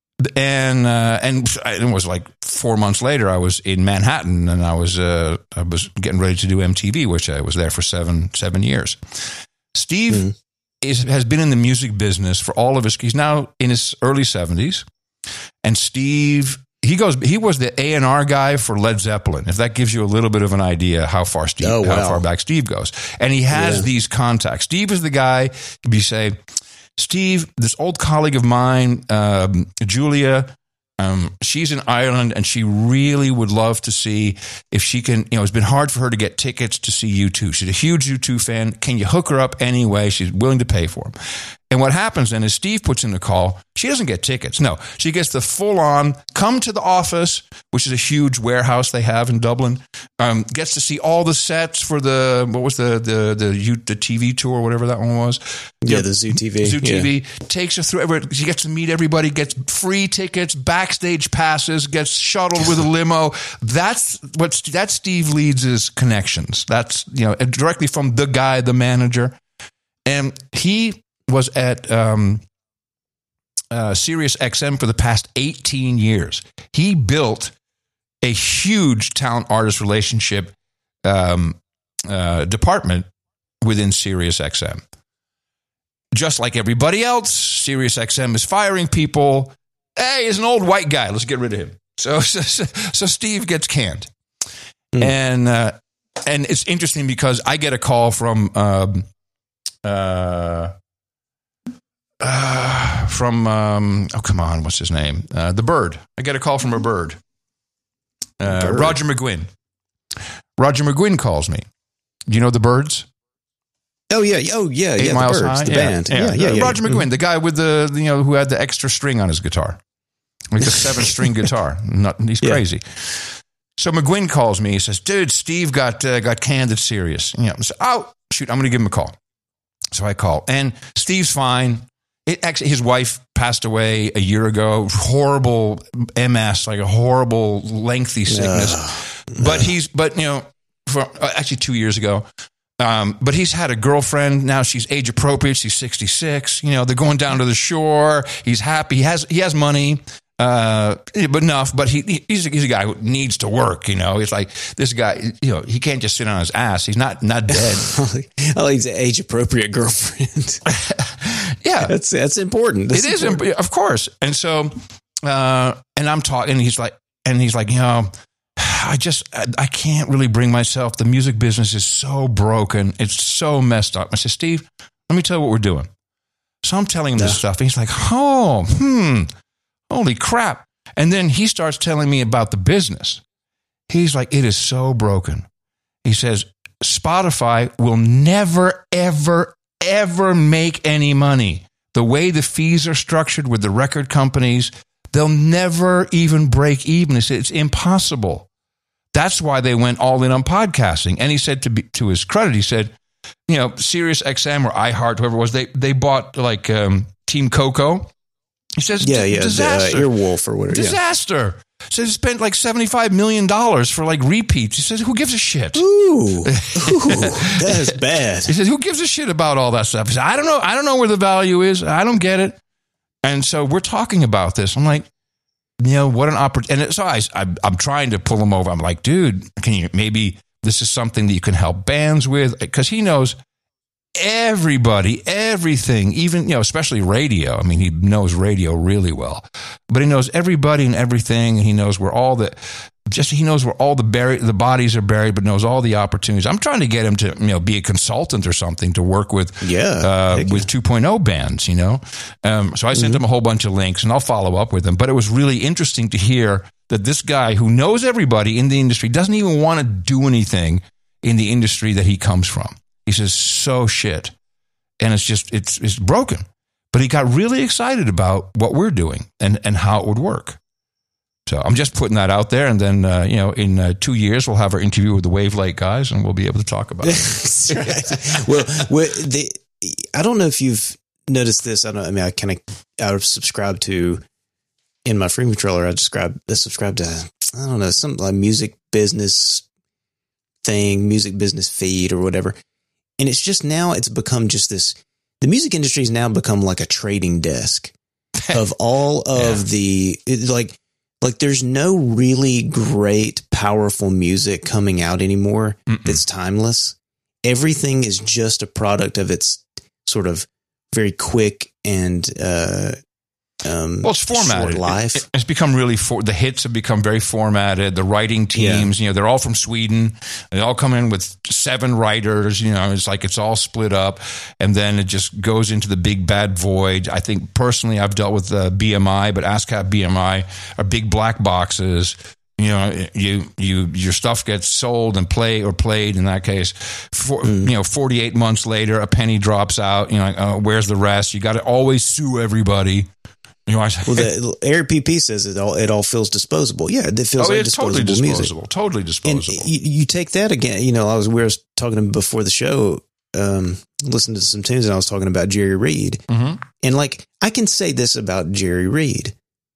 And uh, and it was like four months later. I was in Manhattan, and I was uh, I was getting ready to do M T V, which I was there for seven seven years. Steve mm. is has been in the music business for all of his. He's now in his early seventies, and Steve he goes he was the A and R guy for Led Zeppelin. If that gives you a little bit of an idea how far Steve oh, wow. how far back Steve goes, and he has yeah. these contacts. Steve is the guy. You say, Steve, this old colleague of mine, um, Julia, um, she's in Ireland and she really would love to see if she can, you know, it's been hard for her to get tickets to see U two. She's a huge U two fan. Can you hook her up anyway? She's willing to pay for them. And what happens then is Steve puts in a call. She doesn't get tickets. No, she gets the full on come to the office, which is a huge warehouse they have in Dublin. Um, gets to see all the sets for the, what was the, the, the, the T V tour, whatever that one was. Yeah, the Zoo T V. Zoo T V. Yeah. Takes her through, she gets to meet everybody, gets free tickets, backstage passes, gets shuttled with a limo. That's what, that's Steve Leeds' connections. That's, you know, directly from the guy, the manager. And he was at um, uh, Sirius X M for the past eighteen years. He built a huge talent artist relationship um, uh, department within Sirius X M. Just like everybody else, Sirius X M is firing people. Hey, he's an old white guy. Let's get rid of him. So, so, so Steve gets canned. Mm. And uh, and it's interesting because I get a call from um, uh, uh, from um, oh come on, what's his name? Uh, the Bird. I get a call from a bird. Uh, bird. Roger McGuinn. Roger McGuinn calls me. You know the Birds? Oh yeah, oh yeah, Eight yeah. Miles the Birds, High? the yeah. band. Yeah, yeah, yeah. yeah Roger yeah. McGuinn, the guy with the you know who had the extra string on his guitar, like the seven string guitar. Not, he's crazy. Yeah. So McGuinn calls me. He says, "Dude, Steve got uh, got canned at Sirius." You know, so, oh shoot, I'm going to give him a call. So I call, and Steve's fine. It actually, his wife passed away a year ago. Horrible M S, like a horrible, lengthy sickness. No. But he's, but you know, for, uh, actually two years ago. Um, but he's had a girlfriend now. She's age appropriate. She's sixty-six. You know, they're going down to the shore. He's happy. He has he has money, uh, but enough. But he he's a, he's a guy who needs to work. You know, it's like this guy. You know, he can't just sit on his ass. He's not not dead. Oh, he's an age appropriate girlfriend. Yeah, that's that's important. That's it is, important. Of course. And so, uh, and I'm talking. He's like, and he's like, you know. I just, I can't really bring myself. The music business is so broken. It's so messed up. I said, Steve, let me tell you what we're doing. So I'm telling him this yeah. stuff. And he's like, oh, hmm, holy crap. And then he starts telling me about the business. He's like, it is so broken. He says, Spotify will never, ever, ever make any money. The way the fees are structured with the record companies, they'll never even break even. He said, it's impossible. That's why they went all in on podcasting. And he said, to be, to his credit, he said, you know, Sirius X M or iHeart, whoever it was, they they bought like um, Team Coco. He says, yeah, yeah, disaster. The, uh, Earwolf or whatever. Disaster. Yeah. So he spent like seventy-five million dollars for like repeats. He says, who gives a shit? Ooh, ooh that is bad. He says, who gives a shit about all that stuff? He said, I don't know. I don't know where the value is. I don't get it. And so we're talking about this. I'm like, you know, what an opportunity. And so I, I, I'm trying to pull him over. I'm like, dude, can you, maybe this is something that you can help bands with? Because he knows everybody, everything, even, you know, especially radio. I mean, he knows radio really well. But he knows everybody and everything. And he knows where all the, just he knows where all the buried, the bodies are buried, but knows all the opportunities. I'm trying to get him to, you know, be a consultant or something to work with, yeah, uh, with two point oh bands, you know. Um, so I sent mm-hmm. him a whole bunch of links, and I'll follow up with him. But it was really interesting to hear that this guy who knows everybody in the industry doesn't even want to do anything in the industry that he comes from. He says, so shit. And it's just, it's it's broken. But he got really excited about what we're doing and, and how it would work. So I'm just putting that out there, and then uh, you know, in uh, two years we'll have our interview with the Wave Lake guys, and we'll be able to talk about it. That's right. Well, well the, I don't know if you've noticed this. I don't. I mean, I kind of I subscribe to in my free controller. I subscribe. I subscribe to I don't know some like music business thing, music business feed or whatever, and it's just now it's become just this. The music industry has now become like a trading desk of all of yeah. the it, like. Like there's no really great, powerful music coming out anymore Mm-mm. that's timeless. Everything is just a product of its sort of very quick and uh, um, well, it's formatted. Short life. It, it, it's become really for the hits have become very formatted. The writing teams, yeah. you know, they're all from Sweden. They all come in with seven writers. You know, it's like it's all split up, and then it just goes into the big bad void. I think personally, I've dealt with uh, B M I, but ASCAP B M I are big black boxes. You know, you you your stuff gets sold and play or played in that case. For, mm. You know, forty-eight months later, a penny drops out. You know, like, uh, where's the rest? You got to always sue everybody. You know, I, well, the Eric P P says it all. It all feels disposable. Yeah, it feels oh, like it's disposable, totally disposable. Music. Totally disposable. And you, you take that again. You know, I was we were talking to him before the show. Um, listening to some tunes, and I was talking about Jerry Reed. Mm-hmm. And like, I can say this about Jerry Reed: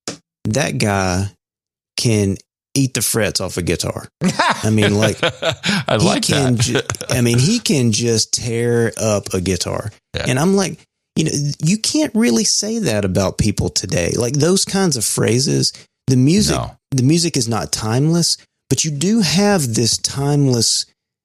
that guy can eat the frets off a guitar. I mean, like, I like he can that. ju- I mean, he can just tear up a guitar, yeah. and I'm like. You know, you can't really say that about people today. Like those kinds of phrases, the music, no. the music is not timeless, but you do have this timeless,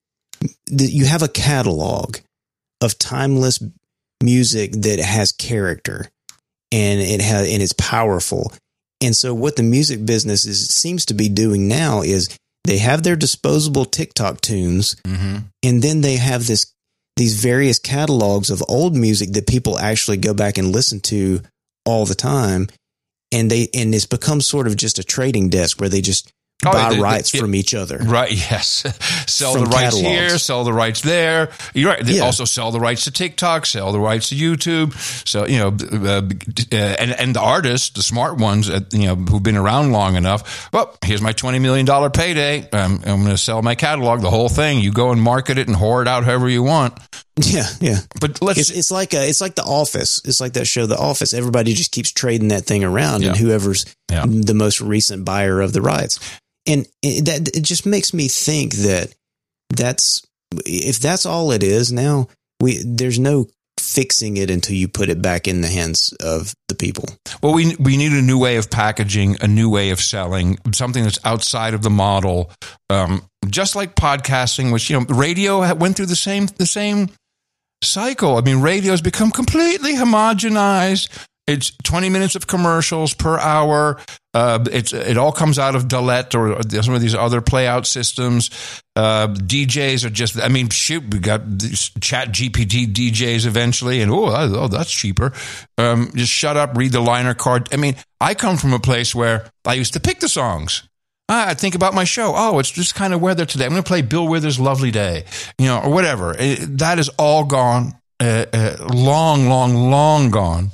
you have a catalog of timeless music that has character and it has, and it's powerful. And so what the music business is, seems to be doing now is they have their disposable TikTok tunes, mm-hmm. and then they have this these various catalogs of old music that people actually go back and listen to all the time. And they, and it's become sort of just a trading desk where they just oh, buy the, rights the, it, from each other. Right. Yes. Sell from the rights catalogs. here, sell the rights there. You're right. They yeah. also sell the rights to TikTok, sell the rights to YouTube. So, you know, uh, uh, and, and the artists, the smart ones, uh, you know, who've been around long enough. Well, here's my twenty million dollars payday. Um, I'm going to sell my catalog, the whole thing. You go and market it and whore it out however you want. Yeah, yeah. But let's. It's, it's like a, it's like The Office. It's like that show, The Office. Everybody just keeps trading that thing around, yeah. and whoever's yeah. the most recent buyer of the rights, and it, that it just makes me think that that's if that's all it is now. We there's no fixing it until you put it back in the hands of the people. Well, we we need a new way of packaging, a new way of selling, something that's outside of the model. Um, just like podcasting, which, you know, radio went through the same the same cycle. I mean, radio has become completely homogenized. It's twenty minutes of commercials per hour. Uh, it's it all comes out of Dalet or some of these other playout systems. Uh, D Js are just, I mean, shoot, we got these Chat G P T D Js eventually, and oh, oh, that's cheaper. Um, just shut up, read the liner card. I mean, I come from a place where I used to pick the songs. Ah, I think about my show. Oh, it's just kind of weather today. I'm going to play Bill Withers' Lovely Day, you know, or whatever. It, that is all gone, uh, uh, long, long, long gone.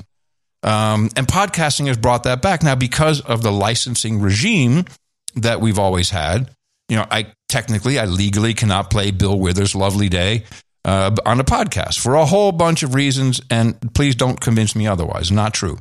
Um, and podcasting has brought that back now because of the licensing regime that we've always had. You know, I technically, I legally cannot play Bill Withers' Lovely Day uh, on a podcast for a whole bunch of reasons. And please don't convince me otherwise. Not true.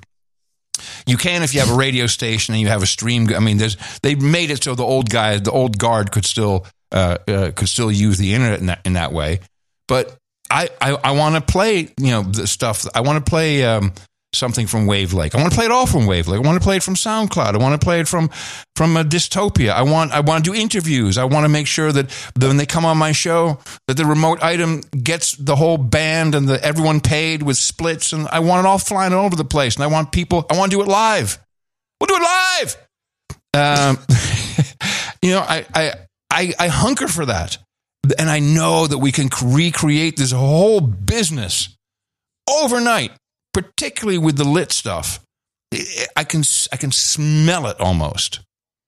You can if you have a radio station and you have a stream. I mean, there's they made it so the old guy, the old guard, could still uh, uh, could still use the internet in that in that way. But I I, I want to play, you know, the stuff. I want to play um, something from Wave Lake. I want to play it all from Wave Lake. I want to play it from SoundCloud. I want to play it from from a Dystopia. I want I want to do interviews. I want to make sure that when they come on my show, that the remote item gets the whole band and the everyone paid with splits. And I want it all flying all over the place. And I want people. I want to do it live. We'll do it live. Um, you know, I, I, I, I hunker for that. And I know that we can recreate this whole business overnight, particularly with the lit stuff. I can, I can smell it almost.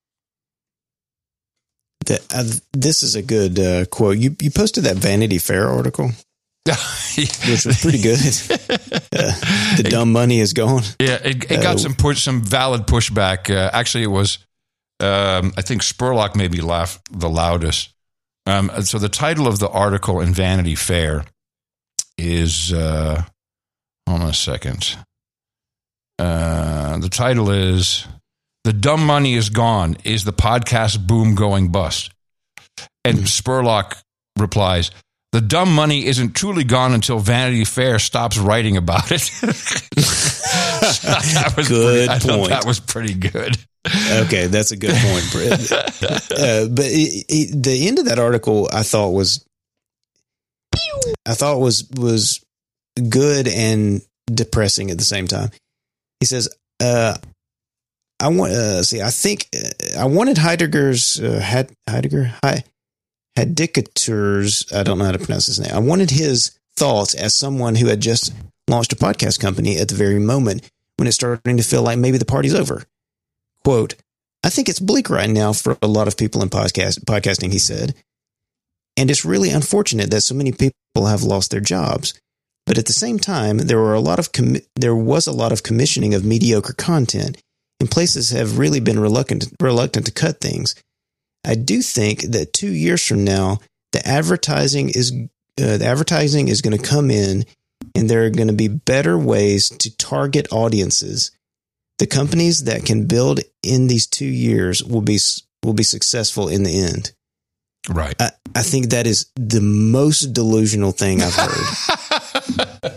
The, uh, this is a good uh, quote. You you posted that Vanity Fair article, which was pretty good. Uh, the dumb money is gone. Yeah, it, it got uh, some push, some valid pushback. Uh, actually, it was, um, I think Spurlock maybe laughed the loudest. Um, so the title of the article in Vanity Fair is, uh, hold on a second. Uh, the title is, "The Dumb Money is Gone. Is the podcast boom going bust?" And mm-hmm. Spurlock replies, "The dumb money isn't truly gone until Vanity Fair stops writing about it." That was good pretty, I point. thought that was pretty good. Okay, that's a good point, Brett. uh, but it, it, the end of that article, I thought was, I thought was was good and depressing at the same time. He says, uh, "I want uh, see. I think uh, I wanted Heidegger's uh, had Heidegger He, Heidegger's. I don't know how to pronounce his name. I wanted his thoughts as someone who had just launched a podcast company at the very moment when it's starting to feel like maybe the party's over." Quote, "I think it's bleak right now for a lot of people in podcast podcasting," he said. "And it's really unfortunate that so many people have lost their jobs. But at the same time, there were a lot of com- there was a lot of commissioning of mediocre content, and places have really been reluctant reluctant to cut things. I do think that two years from now, the advertising is uh, the advertising is going to come in, and there are going to be better ways to target audiences. The companies that can build in these two years will be will be successful in the end." Right. I, I think that is the most delusional thing I've heard.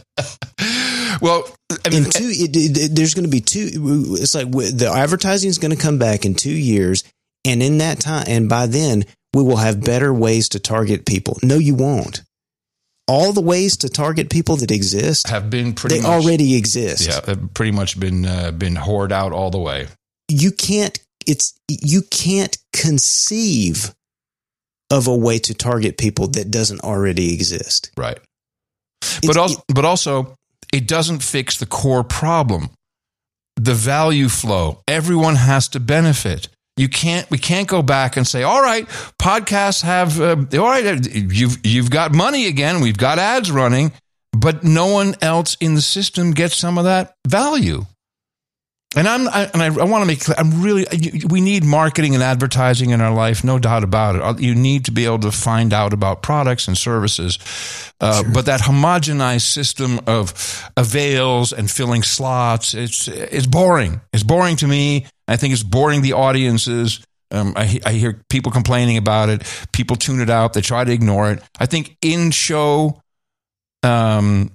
Well, I mean, in two, it, it, there's going to be two. It's like the advertising is going to come back in two years, and in that time, and by then, we will have better ways to target people. No, you won't. All the ways to target people that exist have been pretty. They much, already exist. Yeah, have pretty much been uh, been whored out all the way. You can't. It's you can't conceive of a way to target people that doesn't already exist. Right. It's, but also, it, but also, it doesn't fix the core problem. The value flow. Everyone has to benefit. You can't. We can't go back and say, "All right, podcasts have. Uh, all right, you've you've got money again. We've got ads running, but no one else in the system gets some of that value." And I'm I, and I, I want to make clear. I'm really. We need marketing and advertising in our life, no doubt about it. You need to be able to find out about products and services, uh, sure. But that homogenized system of avails and filling slots, it's it's boring. It's boring to me. I think it's boring the audiences. Um, I, I hear people complaining about it. People tune it out. They try to ignore it. I think in-show, um,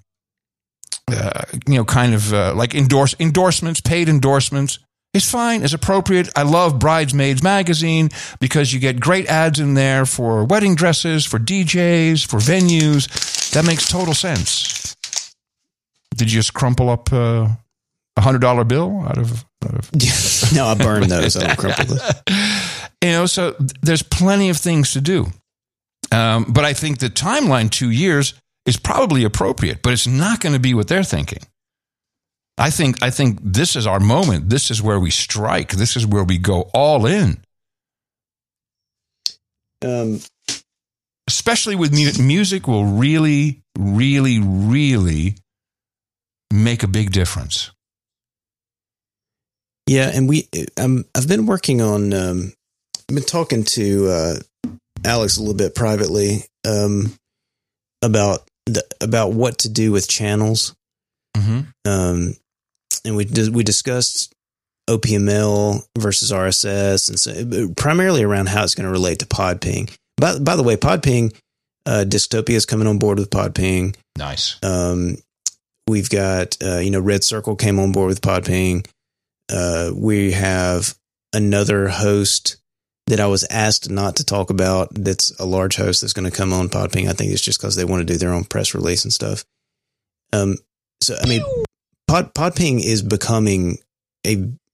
uh, you know, kind of uh, like endorse endorsements, paid endorsements, is fine, is appropriate. I love Bridesmaids magazine because you get great ads in there for wedding dresses, for D Js, for venues. That makes total sense. Did you just crumple up uh, a hundred dollar bill out of? Out of- no, I burned those. I don't crumple those. You know, so there's plenty of things to do. Um, but I think the timeline, two years, is probably appropriate, but it's not going to be what they're thinking. I think I think this is our moment. This is where we strike. This is where we go all in. Um, Especially with mu- music will really, really, really make a big difference. Yeah, and we um, I've been working on um, I've been talking to uh, Alex a little bit privately um, about the, about what to do with channels. Mm-hmm. Um, and we we discussed O P M L versus R S S, and so primarily around how it's going to relate to Podping. By by the way, Podping, uh, Dystopia is coming on board with Podping. Nice. Um, we've got uh, you know Red Circle came on board with Podping. Uh, we have another host that I was asked not to talk about. That's a large host that's going to come on Podping. I think it's just because they want to do their own press release and stuff. Um, so I mean, Pod Podping is becoming a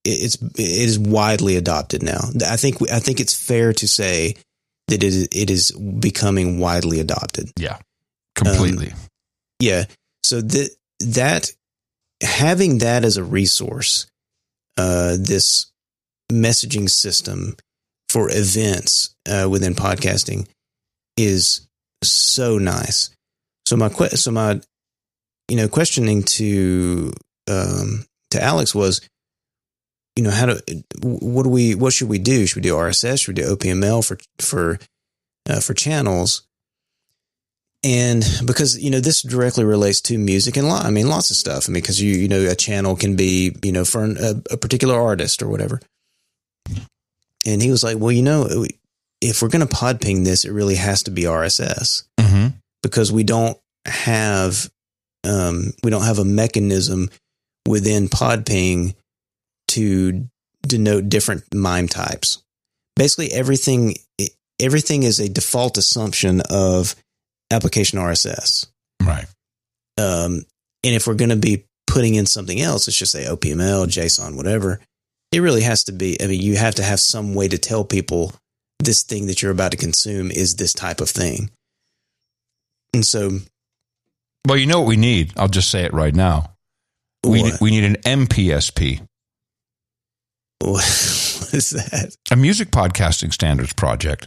it's it is widely adopted now. I think I think it's fair to say that it is, it is becoming widely adopted. Yeah, completely. Um, yeah. So that that having that as a resource, uh, this messaging system for events uh, within podcasting is so nice. So my que- so my you know questioning to um, to Alex was, you know, how do what do we what should we do? Should we do R S S? Should we do O P M L for for uh, for channels? And because, you know, this directly relates to music and lot, I mean, lots of stuff. I mean, because you, you know, a channel can be, you know, for an, a, a particular artist or whatever. And he was like, well, you know, if we're going to pod ping this, it really has to be R S S Mm-hmm. because we don't have, um, we don't have a mechanism within pod ping to denote different MIME types. Basically, everything, everything is a default assumption of application R S S. Right. Um, and if we're going to be putting in something else, let's just say O P M L, JSON, whatever, it really has to be, I mean, you have to have some way to tell people this thing that you're about to consume is this type of thing. And so. Well, you know what we need? I'll just say it right now. We need, we need an M P S P. What is that? A music podcasting standards project.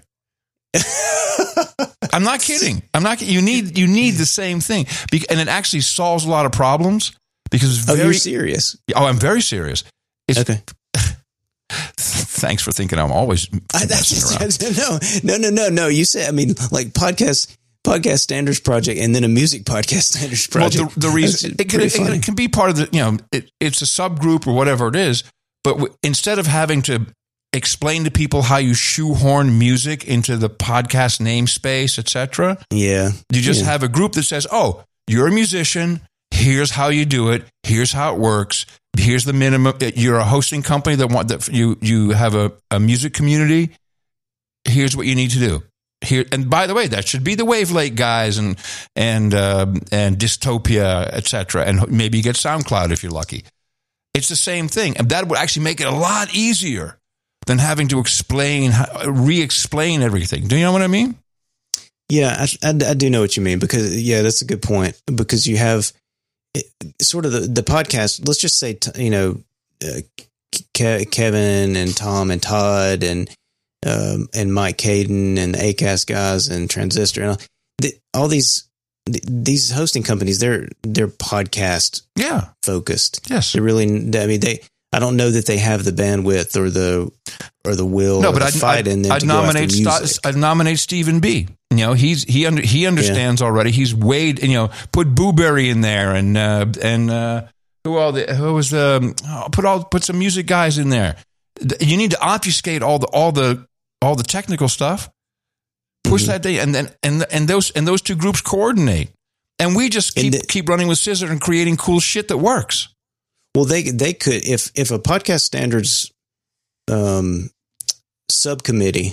I'm not kidding. I'm not. You need you need the same thing, and it actually solves a lot of problems because it's very, oh, you're serious. Oh, I'm very serious. It's, okay. Thanks for thinking I'm always I, that's, no, no, no, no, no. You said, I mean, like podcast podcast standards project, and then a music podcast standards project. Well, the, the reason it can, it, it can be part of the, you know, it, it's a subgroup or whatever it is, but w- instead of having to explain to people how you shoehorn music into the podcast namespace, et cetera. Yeah. You just yeah. have a group that says, oh, you're a musician. Here's how you do it. Here's how it works. Here's the minimum. You're a hosting company that want that you, you have a, a music community. Here's what you need to do here. And by the way, that should be the Wavelake guys and, and, uh, and Dystopia, et cetera. And maybe you get SoundCloud if you're lucky. It's the same thing. And that would actually make it a lot easier than having to explain, re-explain everything. Do you know what I mean? Yeah, I, I, I do know what you mean because, yeah, that's a good point. Because you have it, sort of the, the podcast, let's just say, you know, uh, Ke- Kevin and Tom and Todd and um, and Mike Caden and the Acast guys and Transistor and all, the, all these these hosting companies, they're they're podcast yeah focused. Yes, they really. I mean, they. I don't know that they have the bandwidth or the or the will. No, or but the I'd, fight I'd, in them I'd to nominate go after music. I'd nominate Stephen B. You know, he's he under, he understands yeah. already. He's weighed. You know, put Booberry in there and uh, and uh, who all the who was the oh, put all put some music guys in there. You need to obfuscate all the all the all the technical stuff. Push mm-hmm. that day, and then and and those and those two groups coordinate, and we just keep the, keep running with scissors and creating cool shit that works. Well, they they could if if a podcast standards um, subcommittee,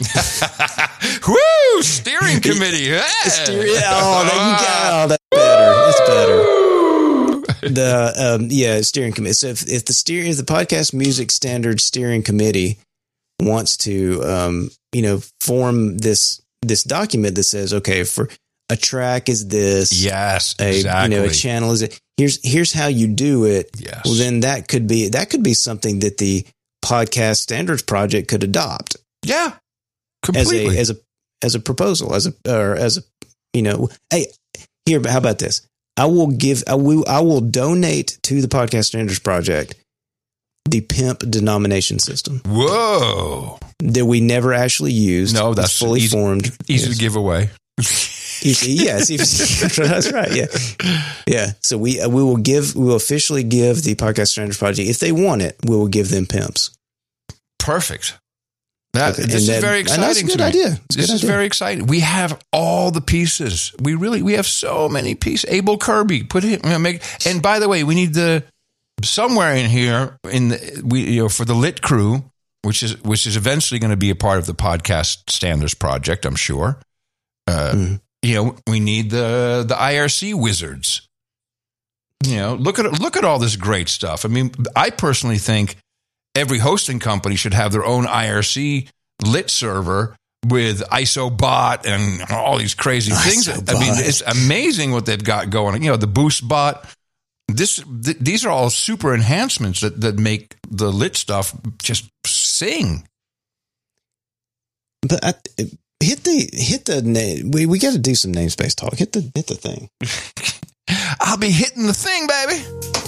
woo, steering committee, yeah. Steering, oh, there you go, that's better, that's better. The um, yeah, steering committee. So if if the steer if the podcast music standards steering committee wants to um, you know form this this document that says, okay, for a track is this, yes, a, exactly. You know, a channel is it. Here's here's how you do it. Yes. Well, then that could be that could be something that the podcast standards project could adopt. Yeah, completely as a as a as a proposal, as a or as a you know. Hey, here, how about this? I will give I will I will donate to the podcast standards project the PIMP denomination system. Whoa, that we never actually used. No, that's it's fully easy, formed. Easy yes. to give away. Yes, that's right. Yeah, yeah. So we uh, we will give we will officially give the podcast standards project if they want it. We will give them pimps. Perfect. That okay. this and is that, very exciting. That's a good to me. idea. It's this good is idea. very exciting. We have all the pieces. We really we have so many pieces. Abel Kirby put it. You know, make and by the way, we need the somewhere in here in the, we you know for the Lit Crew, which is which is eventually going to be a part of the podcast standards project. I'm sure. Uh, mm. You know, we need the the I R C wizards. You know, look at look at all this great stuff. I mean, I personally think every hosting company should have their own I R C lit server with ISOBot and all these crazy things. ISOBot. I mean, it's amazing what they've got going. You know, the Boost bot. This, th- these are all super enhancements that, that make the lit stuff just sing. But I, hit the hit the name. We we got to do some namespace talk. Hit the hit the thing. I'll be hitting the thing, baby.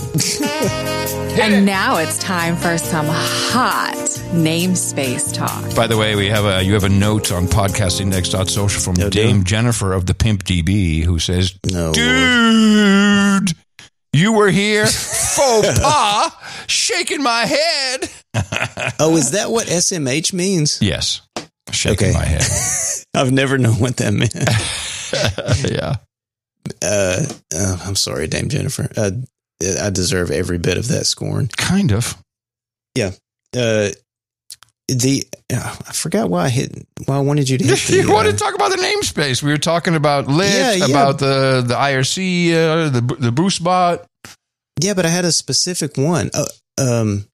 And now it's time for some hot namespace talk. By the way, we have a you have a note on podcastindex dot social from No, Dame dude. Jennifer of the Pimp D B who says, No, dude, you were here, faux pas, shaking my head. Oh, is that what S M H means? Yes, shaking Okay. my head. I've never known what that meant. Yeah. Uh, uh, I'm sorry, Dame Jennifer. Uh, I deserve every bit of that scorn. Kind of. Yeah. Uh, the uh, I forgot why I hit. Why I wanted you to hit. The, You wanted uh, to talk about the namespace. We were talking about lit, Yeah, yeah. about the, the I R C, uh, the the Boost bot. Yeah, but I had a specific one. Uh, um,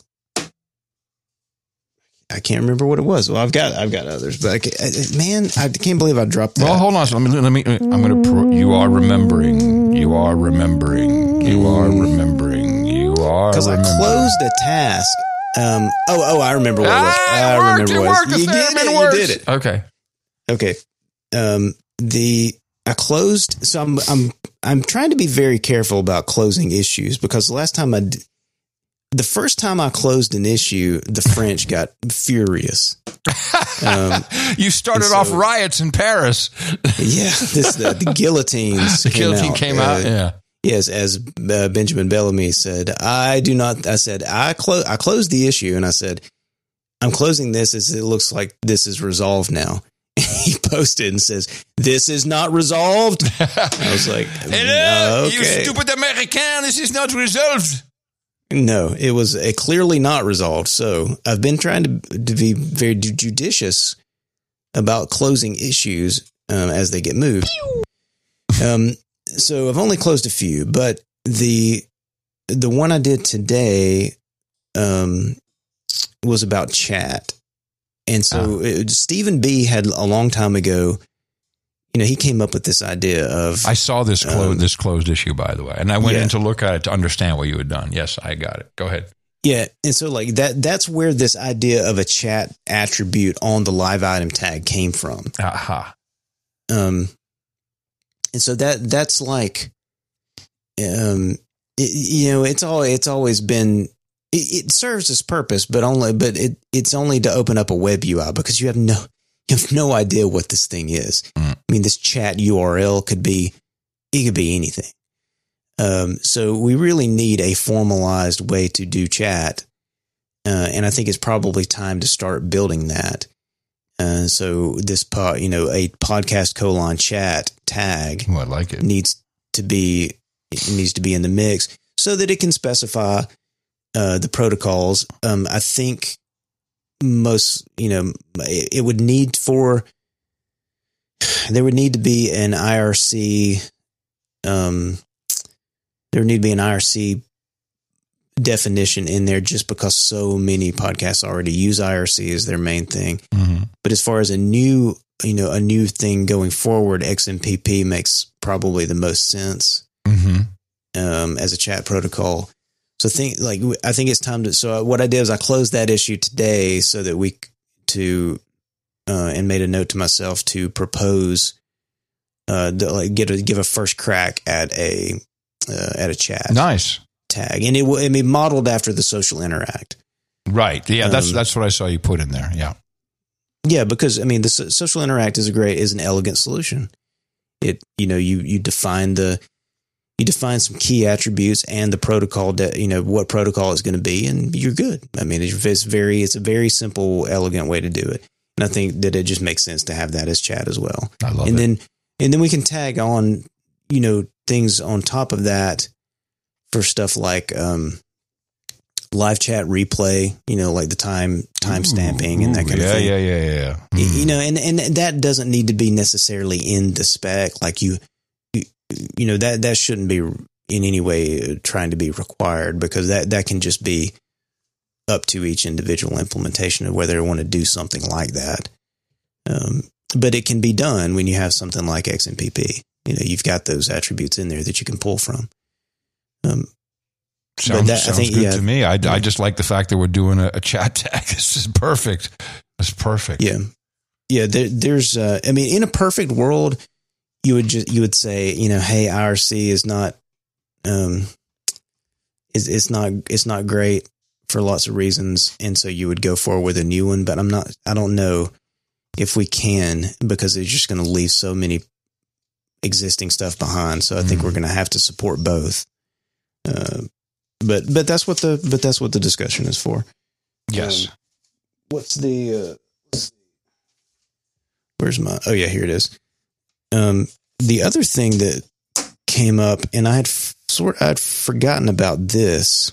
I can't remember what it was. Well, I've got I've got others, but I can't, I, man, I can't believe I dropped that. Well, hold on. So let me. Let me. I'm going to. Pro- you are remembering. You are remembering. You are remembering. You are Because I remembering. closed a task. Um. Oh. Oh. I remember what it was. Ah, I it worked. remember It what it was. worked. The You did theremin it. works. You did it. Okay. Okay. Um. The I closed. So I'm I'm I'm trying to be very careful about closing issues because the last time I, d- the first time I closed an issue, the French got furious. Um, You started so- off riots in Paris. yeah, this the, the guillotines. The guillotine came out. Uh, Yeah. Yes, as uh, Benjamin Bellamy said, I do not. I said I close. I closed the issue, and I said I'm closing this as it looks like this is resolved now. He posted and says, "This is not resolved." I was like, Hello, okay. you stupid American. This is not resolved. No, it was uh, clearly not resolved. So I've been trying to, to be very judicious about closing issues um, as they get moved. Um, so I've only closed a few, but the the one I did today um, was about chat. And so it, Stephen B had a long time ago, you know, he came up with this idea of I saw this clo- Um, this closed issue, by the way, and I went yeah. in to look at it to understand what you had done. Yes, I got it. Go ahead. Yeah. And so like that, that's where this idea of a chat attribute on the live item tag came from. Aha. Um, and so that, that's like, um, it, you know, it's all, it's always been, it, it serves its purpose, but only, but it, it's only to open up a web U I because you have no, you have no idea what this thing is. Mm. I mean, this chat U R L could be, it could be anything. Um, so we really need a formalized way to do chat. Uh, and I think it's probably time to start building that. Uh, so this pod, you know, a podcast colon chat tag Oh, I like it. needs to be, it needs to be in the mix so that it can specify, uh, the protocols. Um, I think most, you know, it, it would need for, there would need to be an I R C, um, there would need to be an I R C definition in there just because so many podcasts already use I R C as their main thing. Mm-hmm. But as far as a new, you know, a new thing going forward, X M P P makes probably the most sense Mm-hmm. um, as a chat protocol. So think like, I think it's time to, so what I did is I closed that issue today so that we to, uh, and made a note to myself to propose, uh, the, like get a, give a first crack at a, uh, at a chat Nice. tag. And it will, it be modeled after the social interact. Right. Yeah, that's Um, that's what I saw you put in there. Yeah. Yeah, because I mean, the so- social interact is a great, is an elegant solution. It, you know, you, you define the, you define some key attributes and the protocol that, you know, what protocol it's going to be, and you're good. I mean, it's, it's very, it's a very simple, elegant way to do it. And I think that it just makes sense to have that as chat as well. I love and it. then, and then we can tag on, you know, things on top of that for stuff like, um, live chat replay, you know, like the time, time stamping and that kind yeah, of thing. Yeah, yeah, yeah, yeah. Y- Mm. You know, and, and that doesn't need to be necessarily in the spec. Like you, you, you know, that, that shouldn't be in any way trying to be required because that, that can just be up to each individual implementation of whether they want to do something like that. Um, but it can be done when you have something like X M P P. You know, you've got those attributes in there that you can pull from. Um, Sounds, that, sounds I think, good yeah, to me. I, I just like the fact that we're doing a, a chat tag. This is perfect. It's perfect. Yeah. Yeah. There, there's, uh, I mean, in a perfect world, you would just, you would say, you know, hey, I R C is not, um, is it's not, it's not great for lots of reasons. And so you would go forward with a new one, but I'm not, I don't know if we can, because it's just going to leave so many existing stuff behind. So I think mm. we're going to have to support both. Uh, but, but that's what the, but that's what the discussion is for. Yes. Um, what's the, uh, where's my, oh yeah, here it is. Um, the other thing that came up, and I had f- sort, I'd forgotten about this.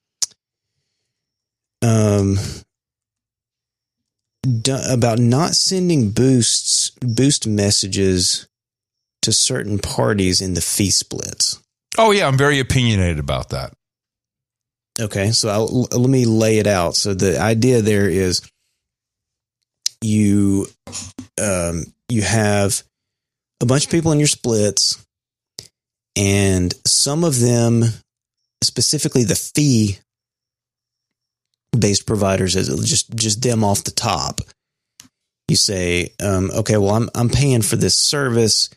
Um, d- about not sending boosts, boost messages to certain parties in the fee splits. Oh yeah, I'm very opinionated about that. Okay, so I'll, let me lay it out. So the idea there is you um, you have a bunch of people in your splits, and some of them, specifically the fee based providers, as just just them off the top. You say, um, okay, well, I'm I'm paying for this service.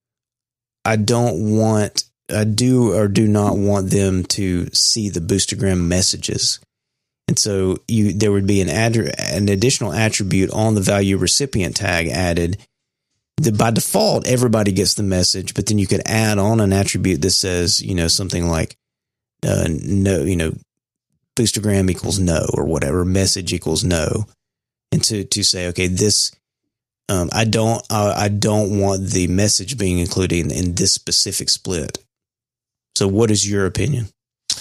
I don't want, I do or do not want them to see the Boostagram messages. And so you, there would be an ad, an additional attribute on the value recipient tag added that by default, everybody gets the message, but then you could add on an attribute that says, you know, something like, uh, no, you know, Boostagram equals no, or whatever, message equals no. And to, to say, okay, this, Um, I don't. Uh, I don't want the message being included in, in this specific split. So, what is your opinion?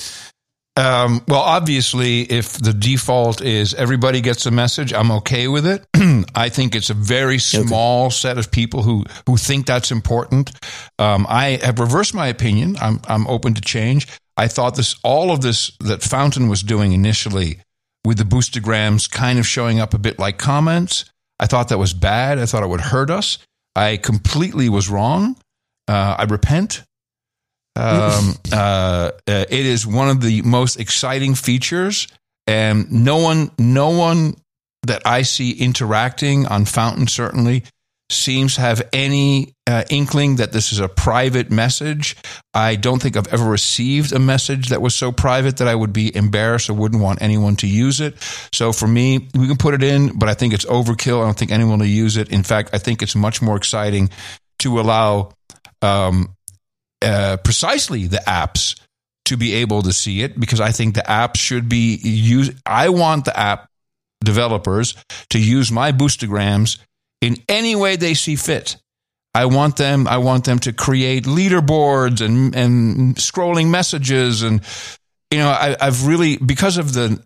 Um, well, obviously, if the default is everybody gets a message, I'm okay with it. I think it's a very small okay. set of people who who think that's important. Um, I have reversed my opinion. I'm I'm open to change. I thought this all of this that Fountain was doing initially with the Boostagrams kind of showing up a bit like comments. I thought that was bad. I thought it would hurt us. I completely was wrong. Uh, I repent. Um, uh, it is one of the most exciting features, and no one, no one that I see interacting on Fountain certainly seems to have any uh, inkling that this is a private message. I don't think I've ever received a message that was so private that I would be embarrassed or wouldn't want anyone to use it. So for me, we can put it in, but I think it's overkill. I don't think anyone will use it. In fact, I think it's much more exciting to allow um, uh, precisely the apps to be able to see it, because I think the apps should be used. I want the app developers to use my Boostagrams in any way they see fit. I want them. I want them to create leaderboards and and scrolling messages, and you know, I, I've really, because of the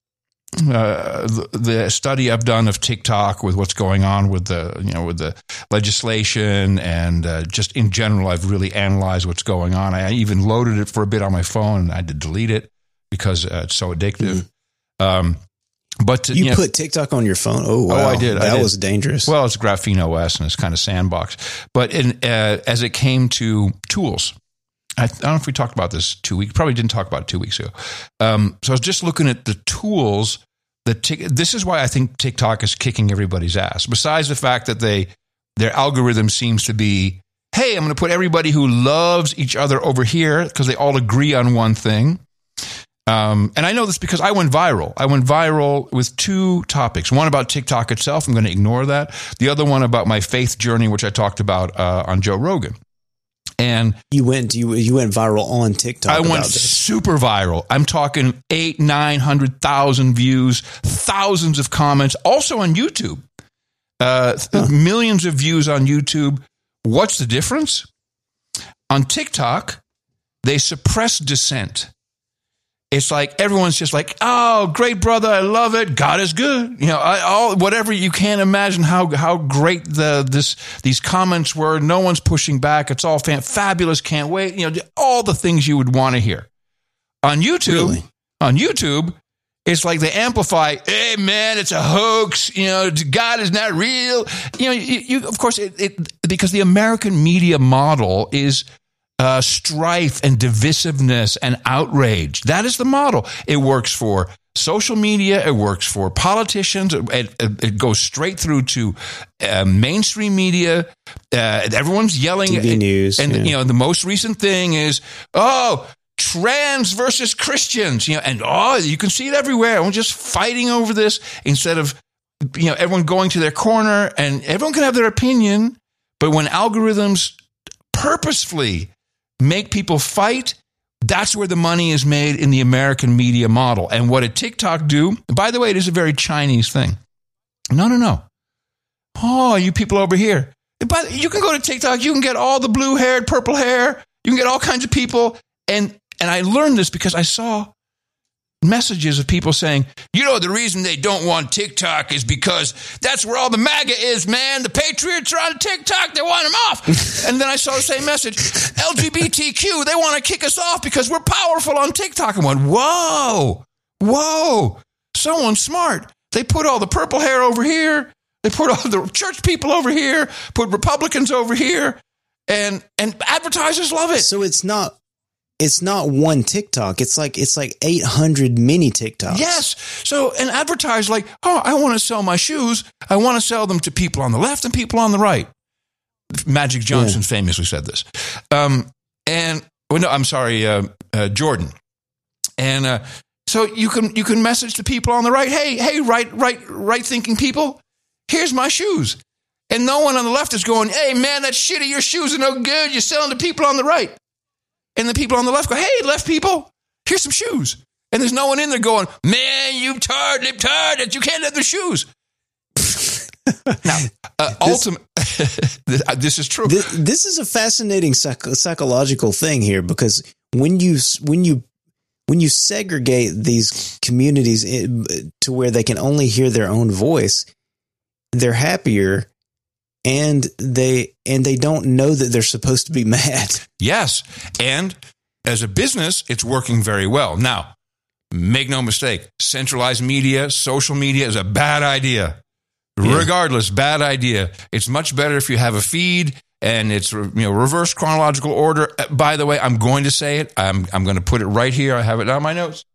uh, the, the study I've done of TikTok with what's going on with the you know with the legislation and uh, just in general, I've really analyzed what's going on. I even loaded it for a bit on my phone, and I had to delete it because uh, it's so addictive. Mm-hmm. Um, But to, you, you know, put TikTok on your phone? Oh, wow. Oh, I did. That I did. was dangerous. Well, it's Graphene O S and it's kind of sandbox. But in, uh, as it came to tools, I, I don't know if we talked about this two weeks. Probably didn't talk about it two weeks ago. Um, so I was just looking at the tools that tic- this is why I think TikTok is kicking everybody's ass. Besides the fact that they their algorithm seems to be, hey, I'm going to put everybody who loves each other over here because they all agree on one thing. Um, and I know this because I went viral. I went viral with two topics. One about TikTok itself. I'm going to ignore that. The other one about my faith journey, which I talked about uh, on Joe Rogan. And you went you you went viral on TikTok. I went about this. super viral. I'm talking eight, nine hundred thousand views, thousands of comments. Also on YouTube, uh, huh. millions of views on YouTube. What's the difference? On TikTok, they suppress dissent. It's like everyone's just like, oh, great, brother, I love it. God is good. You know, I, all whatever you can't imagine how how great the this these comments were. No one's pushing back. It's all fan- fabulous. Can't wait. You know, all the things you would want to hear. On YouTube, really? on YouTube, It's like they amplify, hey, man, it's a hoax. You know, God is not real. You know, you, you of course, it, it because the American media model is uh, strife and divisiveness and outrage. That is the model. It works for social media. It works for politicians. It, it, it goes straight through to uh, mainstream media. Uh, everyone's yelling. T V news. And, yeah. you know, the most recent thing is, oh, trans versus Christians, you know, and oh, you can see it everywhere. We're just fighting over this instead of, you know, everyone going to their corner, and everyone can have their opinion. But when algorithms purposefully make people fight, that's where the money is made in the American media model. And what did TikTok do? By the way, it is a very Chinese thing. No, no, no. Oh, you people over here. But you can go to TikTok. You can get all the blue haired, purple hair. You can get all kinds of people. And and I learned this because I saw messages of people saying, you know, the reason they don't want TikTok is because that's where all the MAGA is, man. The patriots are on TikTok. They want them off. And then I saw the same message. L G B T Q, they want to kick us off because we're powerful on TikTok. I went, whoa, whoa, someone's smart. They put all the purple hair over here. They put all the church people over here, put Republicans over here, and and advertisers love it. So it's not it's not one TikTok. It's like it's like eight hundred mini TikToks. Yes. So an advertiser like, oh, I want to sell my shoes. I want to sell them to people on the left and people on the right. Magic Johnson yeah. famously said this. Um, and well, no, I'm sorry, uh, uh, Jordan. And uh, so you can you can message the people on the right. Hey, hey, right, right, right thinking people. Here's my shoes. And no one on the left is going, hey, man, that shit of your shoes are no good. You're selling to people on the right. And the people on the left go, hey, left people, here's some shoes. And there's no one in there going, man, you tard, lip tard, you can't have the shoes. Now, uh, ultimately, this is true. This, this is a fascinating psych- psychological thing here, because when you when you when you segregate these communities in, to where they can only hear their own voice, they're happier, and they and they don't know that they're supposed to be mad. Yes, and as a business, it's working very well. Now, make no mistake, centralized media, social media is a bad idea. Yeah. Regardless, bad idea. It's much better if you have a feed and it's, you know, reverse chronological order. By the way, I'm going to say it. I'm I'm going to put it right here. I have it on my notes.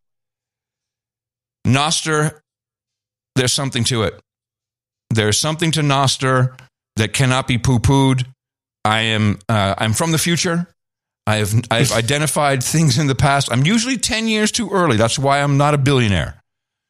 Nostr, there's something to it. There's something to Nostr that cannot be poo-pooed. I am uh, I'm from the future. I have I've identified things in the past. I'm usually ten years too early. That's why I'm not a billionaire.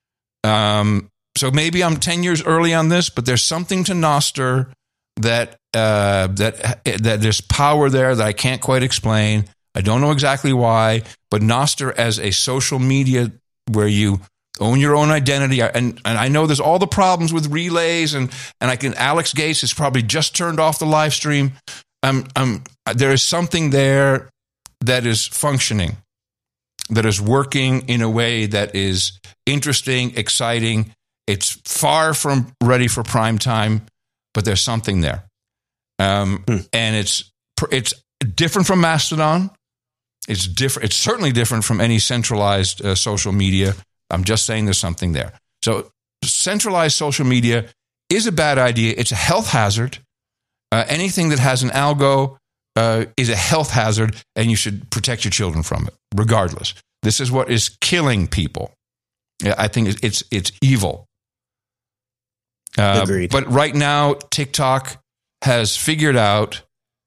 Um. So maybe I'm ten years early on this, but there's something to Nostr that uh, that that there's power there that I can't quite explain. I don't know exactly why, but Nostr as a social media where you own your own identity, and and I know there's all the problems with relays, and and I can Alex Gates has probably just turned off the live stream. Um, um, there is something there that is functioning, that is working in a way that is interesting, exciting. It's far from ready for prime time, but there's something there, um, hmm. and it's it's different from Mastodon. It's different. It's certainly different from any centralized uh, social media. I'm just saying there's something there. So centralized social media is a bad idea. It's a health hazard. Uh, anything that has an algo uh, is a health hazard, and you should protect your children from it, regardless. This is what is killing people. I think it's it's evil. Uh, Agreed. But right now, TikTok has figured out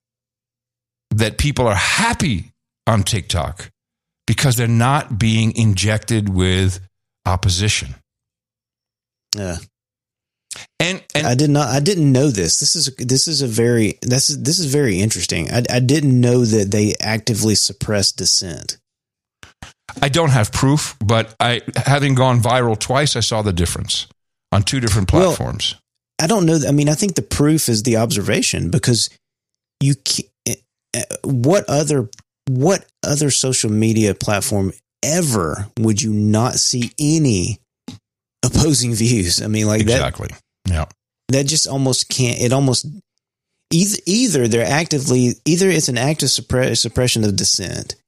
that people are happy on TikTok because they're not being injected with opposition. Yeah. And, and I did not. I didn't know this. This is this is a very this is this is very interesting. I, I didn't know that they actively suppress dissent. I don't have proof, but I, having gone viral twice, I saw the difference on two different platforms. Well, I don't know. I mean, I think the proof is the observation, because you can't, what other what other social media platform ever would you not see any opposing views? I mean, like exactly. that. Yeah. That just almost can't. It almost either either they're actively either it's an active suppre- suppression of dissent,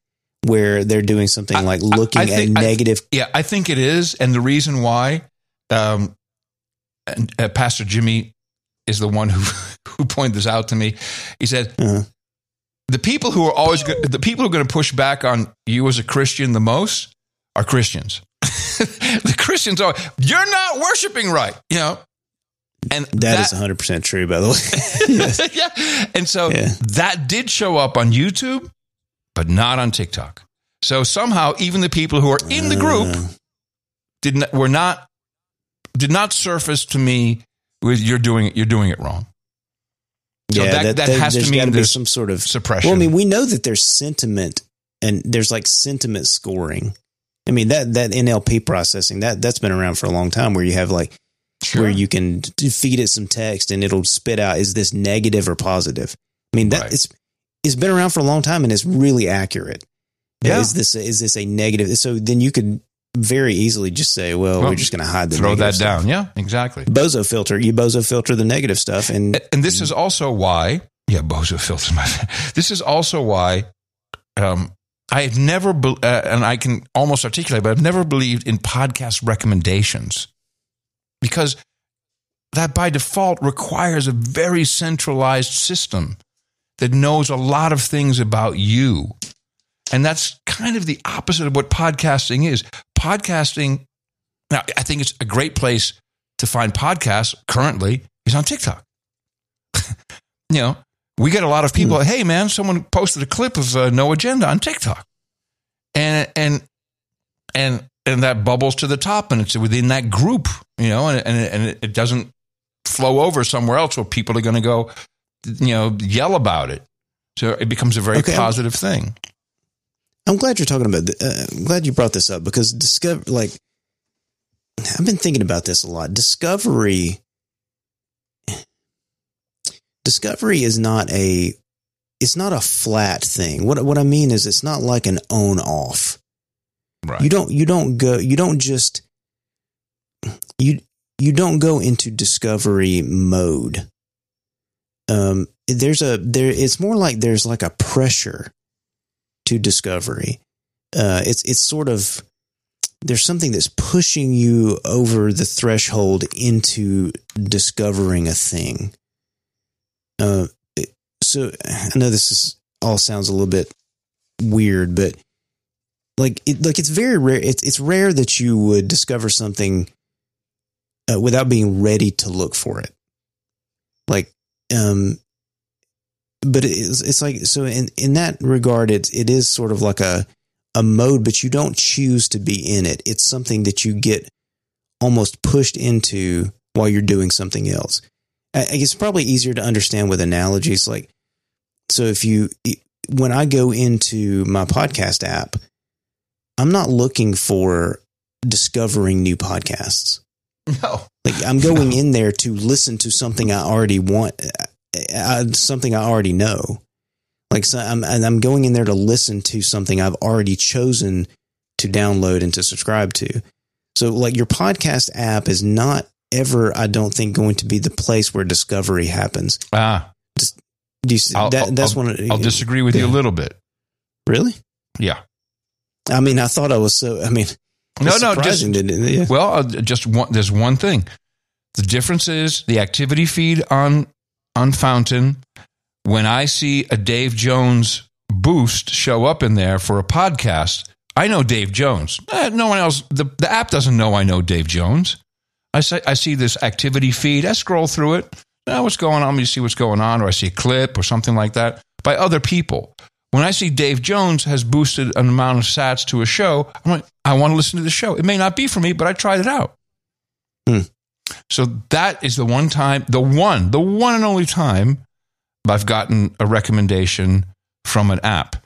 where they're doing something I, like looking I, I think, at negative. I, yeah, I think it is. And the reason why, um, and, uh, Pastor Jimmy is the one who, who pointed this out to me. He said, uh-huh. the people who are always, go- the people who are going to push back on you as a Christian the most are Christians. The Christians are, you're not worshiping right, you know? And that, that is one hundred percent true, by the way. Yes. Yeah. And so yeah. that did show up on YouTube, but not on TikTok. So somehow even the people who are in the group uh, did not, were not, did not surface to me with you're doing it, you're doing it wrong. So yeah, that, that, that that has to mean there's some sort of suppression. Well, I mean, we know that there's sentiment and there's like sentiment scoring. I mean, that, that N L P processing, that, that's been around for a long time where you have like, sure. where you can feed it some text and it'll spit out, is this negative or positive? I mean, that right. it's, it's been around for a long time and it's really accurate. Yeah. Is this, is this a negative? So then you could very easily just say, well, well we're just going to hide the throw that stuff. down. Yeah, exactly. Bozo filter, you bozo filter the negative stuff. And, and this is also why, yeah, bozo filter. My, this is also why, um, I have never, be- uh, and I can almost articulate, but I've never believed in podcast recommendations because that by default requires a very centralized system that knows a lot of things about you. And that's kind of the opposite of what podcasting is. Podcasting, now I think it's a great place to find podcasts currently is on TikTok. You know, we get a lot of people, mm. hey man, someone posted a clip of uh, No Agenda on TikTok. And, and, and, and that bubbles to the top and it's within that group, you know, and, and, and it doesn't flow over somewhere else where people are going to go, you know, yell about it. So it becomes a very okay, positive I'm, thing. I'm glad you're talking about, uh, I'm glad you brought this up because discover, like, I've been thinking about this a lot. Discovery, discovery is not a, it's not a flat thing. What, what I mean is it's not like an on off. Right. You don't, you don't go, you don't just, you, you don't go into discovery mode. Um, there's a, there, it's more like there's like a pressure to discovery. Uh, it's, it's sort of, there's something that's pushing you over the threshold into discovering a thing. Uh, so I know this is all sounds a little bit weird, but like, it, like it's very rare. It's, it's rare that you would discover something uh, without being ready to look for it. Like, um, but it's, it's like, so in, in that regard, it, it is sort of like a, a mode, but you don't choose to be in it. It's something that you get almost pushed into while you're doing something else. I, I guess it's probably easier to understand with analogies. Like, so if you, when I go into my podcast app, I'm not looking for discovering new podcasts. No, like I'm going no. in there to listen to something I already want, uh, something I already know. Like, so I'm, and I'm going in there to listen to something I've already chosen to download and to subscribe to. So like your podcast app is not ever, I don't think, going to be the place where discovery happens. Ah, Just, do you see, I'll, that, that's I'll, one. Of, I'll disagree with yeah. you a little bit. Really? Yeah. I mean, I thought I was so, I mean, no, no, just, yeah. well, uh, just one, there's one thing. The difference is the activity feed on, on Fountain. When I see a Dave Jones boost show up in there for a podcast, I know Dave Jones. Eh, no one else, the, the app doesn't know I know Dave Jones. I say, I see this activity feed. I scroll through it. Oh, what's going on? Let me see what's going on. Or I see a clip or something like that by other people. When I see Dave Jones has boosted an amount of sats to a show, I'm like, I want to listen to the show. It may not be for me, but I tried it out. Hmm. So that is the one time, the one, the one and only time I've gotten a recommendation from an app.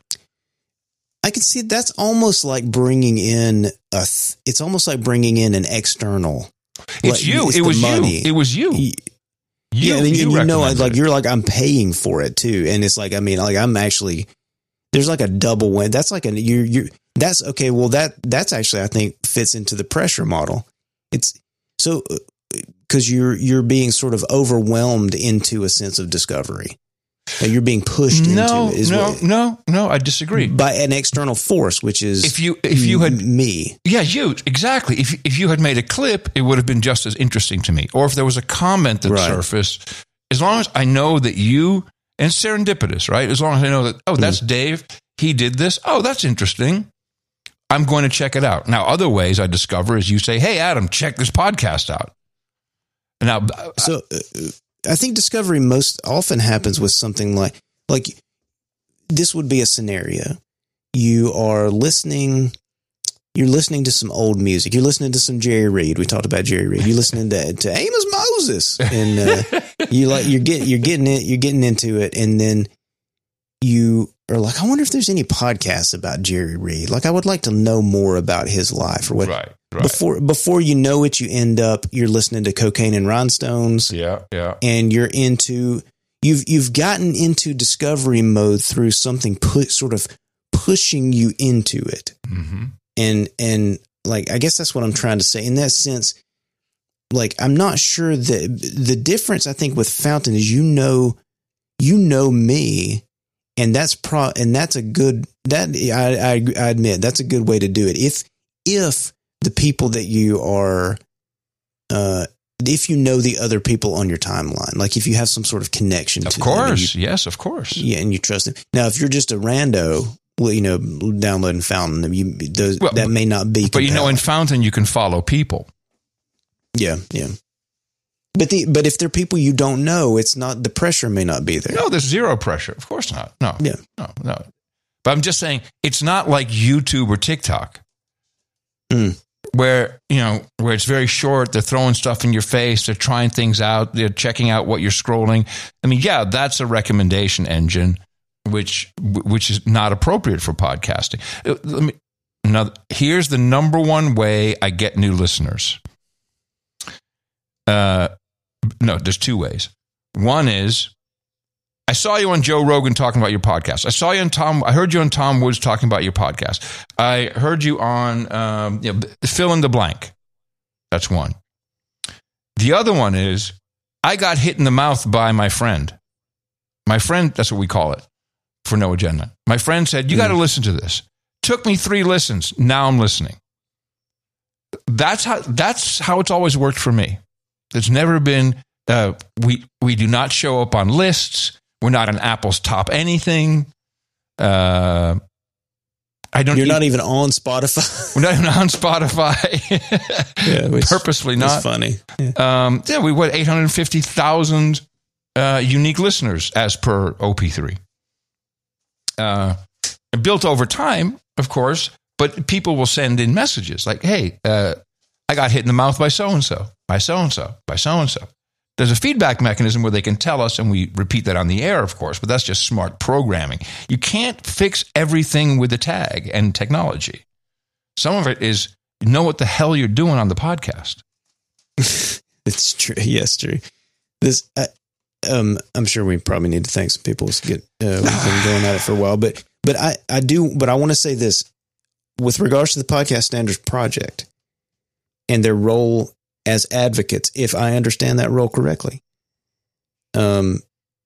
I can see that's almost like bringing in a, th- it's almost like bringing in an external. It's like, you. It's it was money. you. It was you. you You, yeah, I mean, you, you know, like it. you're like, I'm paying for it too. And it's like, I mean, like I'm actually, there's like a double win. That's like a, you're, you're, that's okay. Well, that, that's actually, I think fits into the pressure model. It's so, cause you're, you're being sort of overwhelmed into a sense of discovery. That you're being pushed no, into. Is no, what, no, no. I disagree. By an external force, which is if you if you had me, yeah, you exactly. If if you had made a clip, it would have been just as interesting to me. Or if there was a comment that right. surfaced, as long as I know that you and serendipitous, right? As long as I know that oh, that's mm. Dave. He did this. Oh, that's interesting. I'm going to check it out. Now, other ways I discover is you say, "Hey, Adam, check this podcast out." Now, so. Uh, I think discovery most often happens with something like, like this would be a scenario. You are listening, you're listening to some old music. You're listening to some Jerry Reed. We talked about Jerry Reed. You're listening to, to Amos Moses, and uh, you like you're getting you're getting it, you're getting into it, and then you are like, I wonder if there's any podcasts about Jerry Reed. Like, I would like to know more about his life or what. Right. Right. Before before you know it, you end up you're listening to Cocaine and Rhinestones. Yeah, yeah. And you're into you've you've gotten into discovery mode through something put sort of pushing you into it. Mm-hmm. And and like I guess that's what I'm trying to say. In that sense, like I'm not sure that the difference I think with Fountain is you know you know me, and that's pro and that's a good that I I, I admit that's a good way to do it. If if the people that you are, uh, if you know the other people on your timeline, like if you have some sort of connection of to course, them. You, yes, of course. Yeah. And you trust them. Now, if you're just a rando, well, you know, downloading Fountain, you, those, well, that may not be, but compelling. You know, in Fountain, you can follow people. Yeah. Yeah. But the, but if they're people you don't know, it's not, the pressure may not be there. No, there's zero pressure. Of course not. No, yeah. no, no. But I'm just saying, it's not like YouTube or TikTok. Mm. Where, you know, where it's very short, they're throwing stuff in your face, they're trying things out, they're checking out what you're scrolling. I mean, yeah, that's a recommendation engine, which which is not appropriate for podcasting. Let me, another, here's the number one way I get new listeners. Uh, no, there's two ways. One is, I saw you on Joe Rogan talking about your podcast. I saw you on Tom. I heard you on Tom Woods talking about your podcast. I heard you on um, you know, fill in the blank. That's one. The other one is I got hit in the mouth by my friend. My friend, that's what we call it for No Agenda. My friend said, you got to mm. listen to this. Took me three listens. Now I'm listening. That's how, that's how it's always worked for me. There's never been, uh, we, we do not show up on lists. We're not on Apple's top anything. Uh, I don't. You're even, not even on Spotify. We're not even on Spotify. yeah, which, purposely not. Funny. Yeah, um, yeah we what eight hundred fifty thousand uh, unique listeners as per O P three. Uh, built over time, of course, but people will send in messages like, "Hey, uh, I got hit in the mouth by so and so, by so and so, by so and so." There's a feedback mechanism where they can tell us, and we repeat that on the air, of course, but that's just smart programming. You can't fix everything with a tag and technology. Some of it is know what the hell you're doing on the podcast. It's true. Yes, true. This, uh, um, I'm sure we probably need to thank some people. Get, uh, we've been going at it for a while, but but I, I do. But I want to say this with regards to the Podcast Standards Project and their role as advocates, if I understand that role correctly. Um,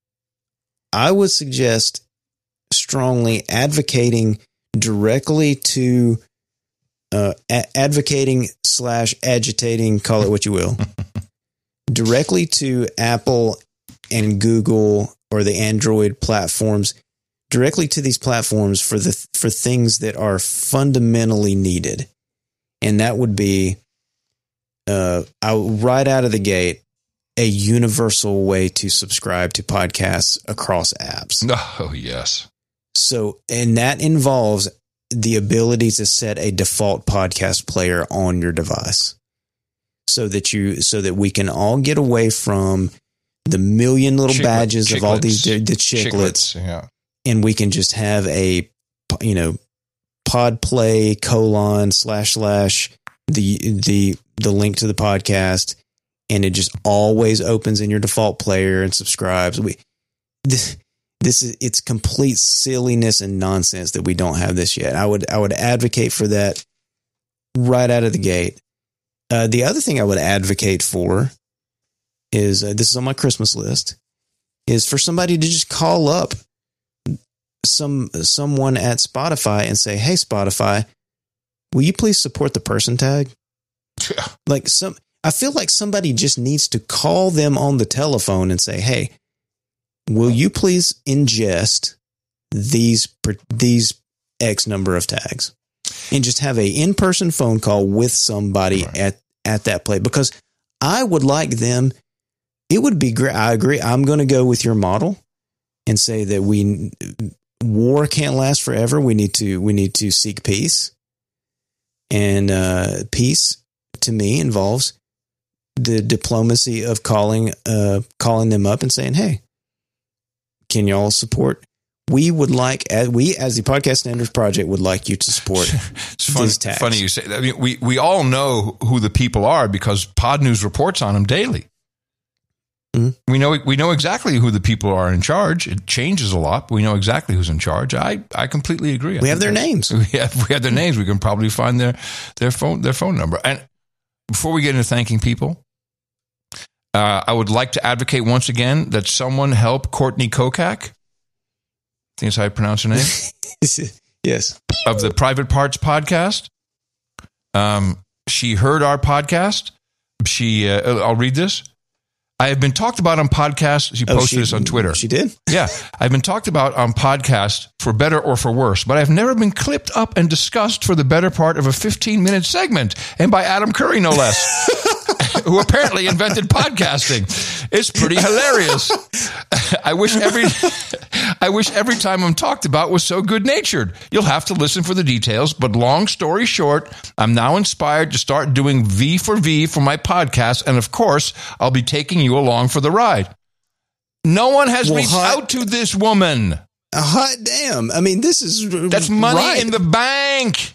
I would suggest strongly advocating directly to uh, a- advocating slash agitating, call it what you will, directly to Apple and Google or the Android platforms, directly to these platforms for the for things that are fundamentally needed, and that would be uh, I, right out of the gate, a universal way to subscribe to podcasts across apps. Oh, yes. So, and that involves the ability to set a default podcast player on your device so that you, so that we can all get away from the million little Chicklet, badges chiclets, of all these, the chiclets, chiclets, yeah. And we can just have a, you know, pod play colon slash slash the, the, the link to the podcast, and it just always opens in your default player and subscribes. We, this, this is, it's complete silliness and nonsense that we don't have this yet. I would, I would advocate for that right out of the gate. Uh, the other thing I would advocate for is, uh, this is on my Christmas list, is for somebody to just call up some someone at Spotify and say, "Hey, Spotify, will you please support the person tag?" Yeah. Like some, I feel like somebody just needs to call them on the telephone and say, "Hey, will you please ingest these these X number of tags?" And just have a in-person phone call with somebody right. at at that place, because I would like them. It would be great. I agree. I'm going to go with your model and say that we war can't last forever. We need to we need to seek peace, and uh, peace to me involves the diplomacy of calling uh, calling them up and saying, "Hey, can y'all support?" We would like, as we as the Podcast Standards Project would like you to support it's funny, these tags. Funny you say that. I mean, we we all know who the people are because Pod News reports on them daily. Mm-hmm. We know we know exactly who the people are in charge. It changes a lot, but we know exactly who's in charge. I, I completely agree. I we have their names. We have we have their names. We can probably find their their phone their phone number. And before we get into thanking people, uh, I would like to advocate once again that someone help Courtney Kokak. I think that's how you pronounce her name. Yes. Of the Private Parts podcast. Um, she heard our podcast. She, uh, I'll read this. I have been talked about on podcasts. She posted oh, she, this on Twitter. She did? Yeah. I've been talked about on podcasts for better or for worse, but I've never been clipped up and discussed for the better part of a fifteen minute segment, and by Adam Curry, no less, who apparently invented podcasting. It's pretty hilarious. I wish every, I wish every time I'm talked about was so good natured. You'll have to listen for the details, but long story short, I'm now inspired to start doing V for V for my podcast. And of course, I'll be taking you along for the ride. No one has well, reached hot, out to this woman. Hot damn. I mean, this is That's money right. in the bank.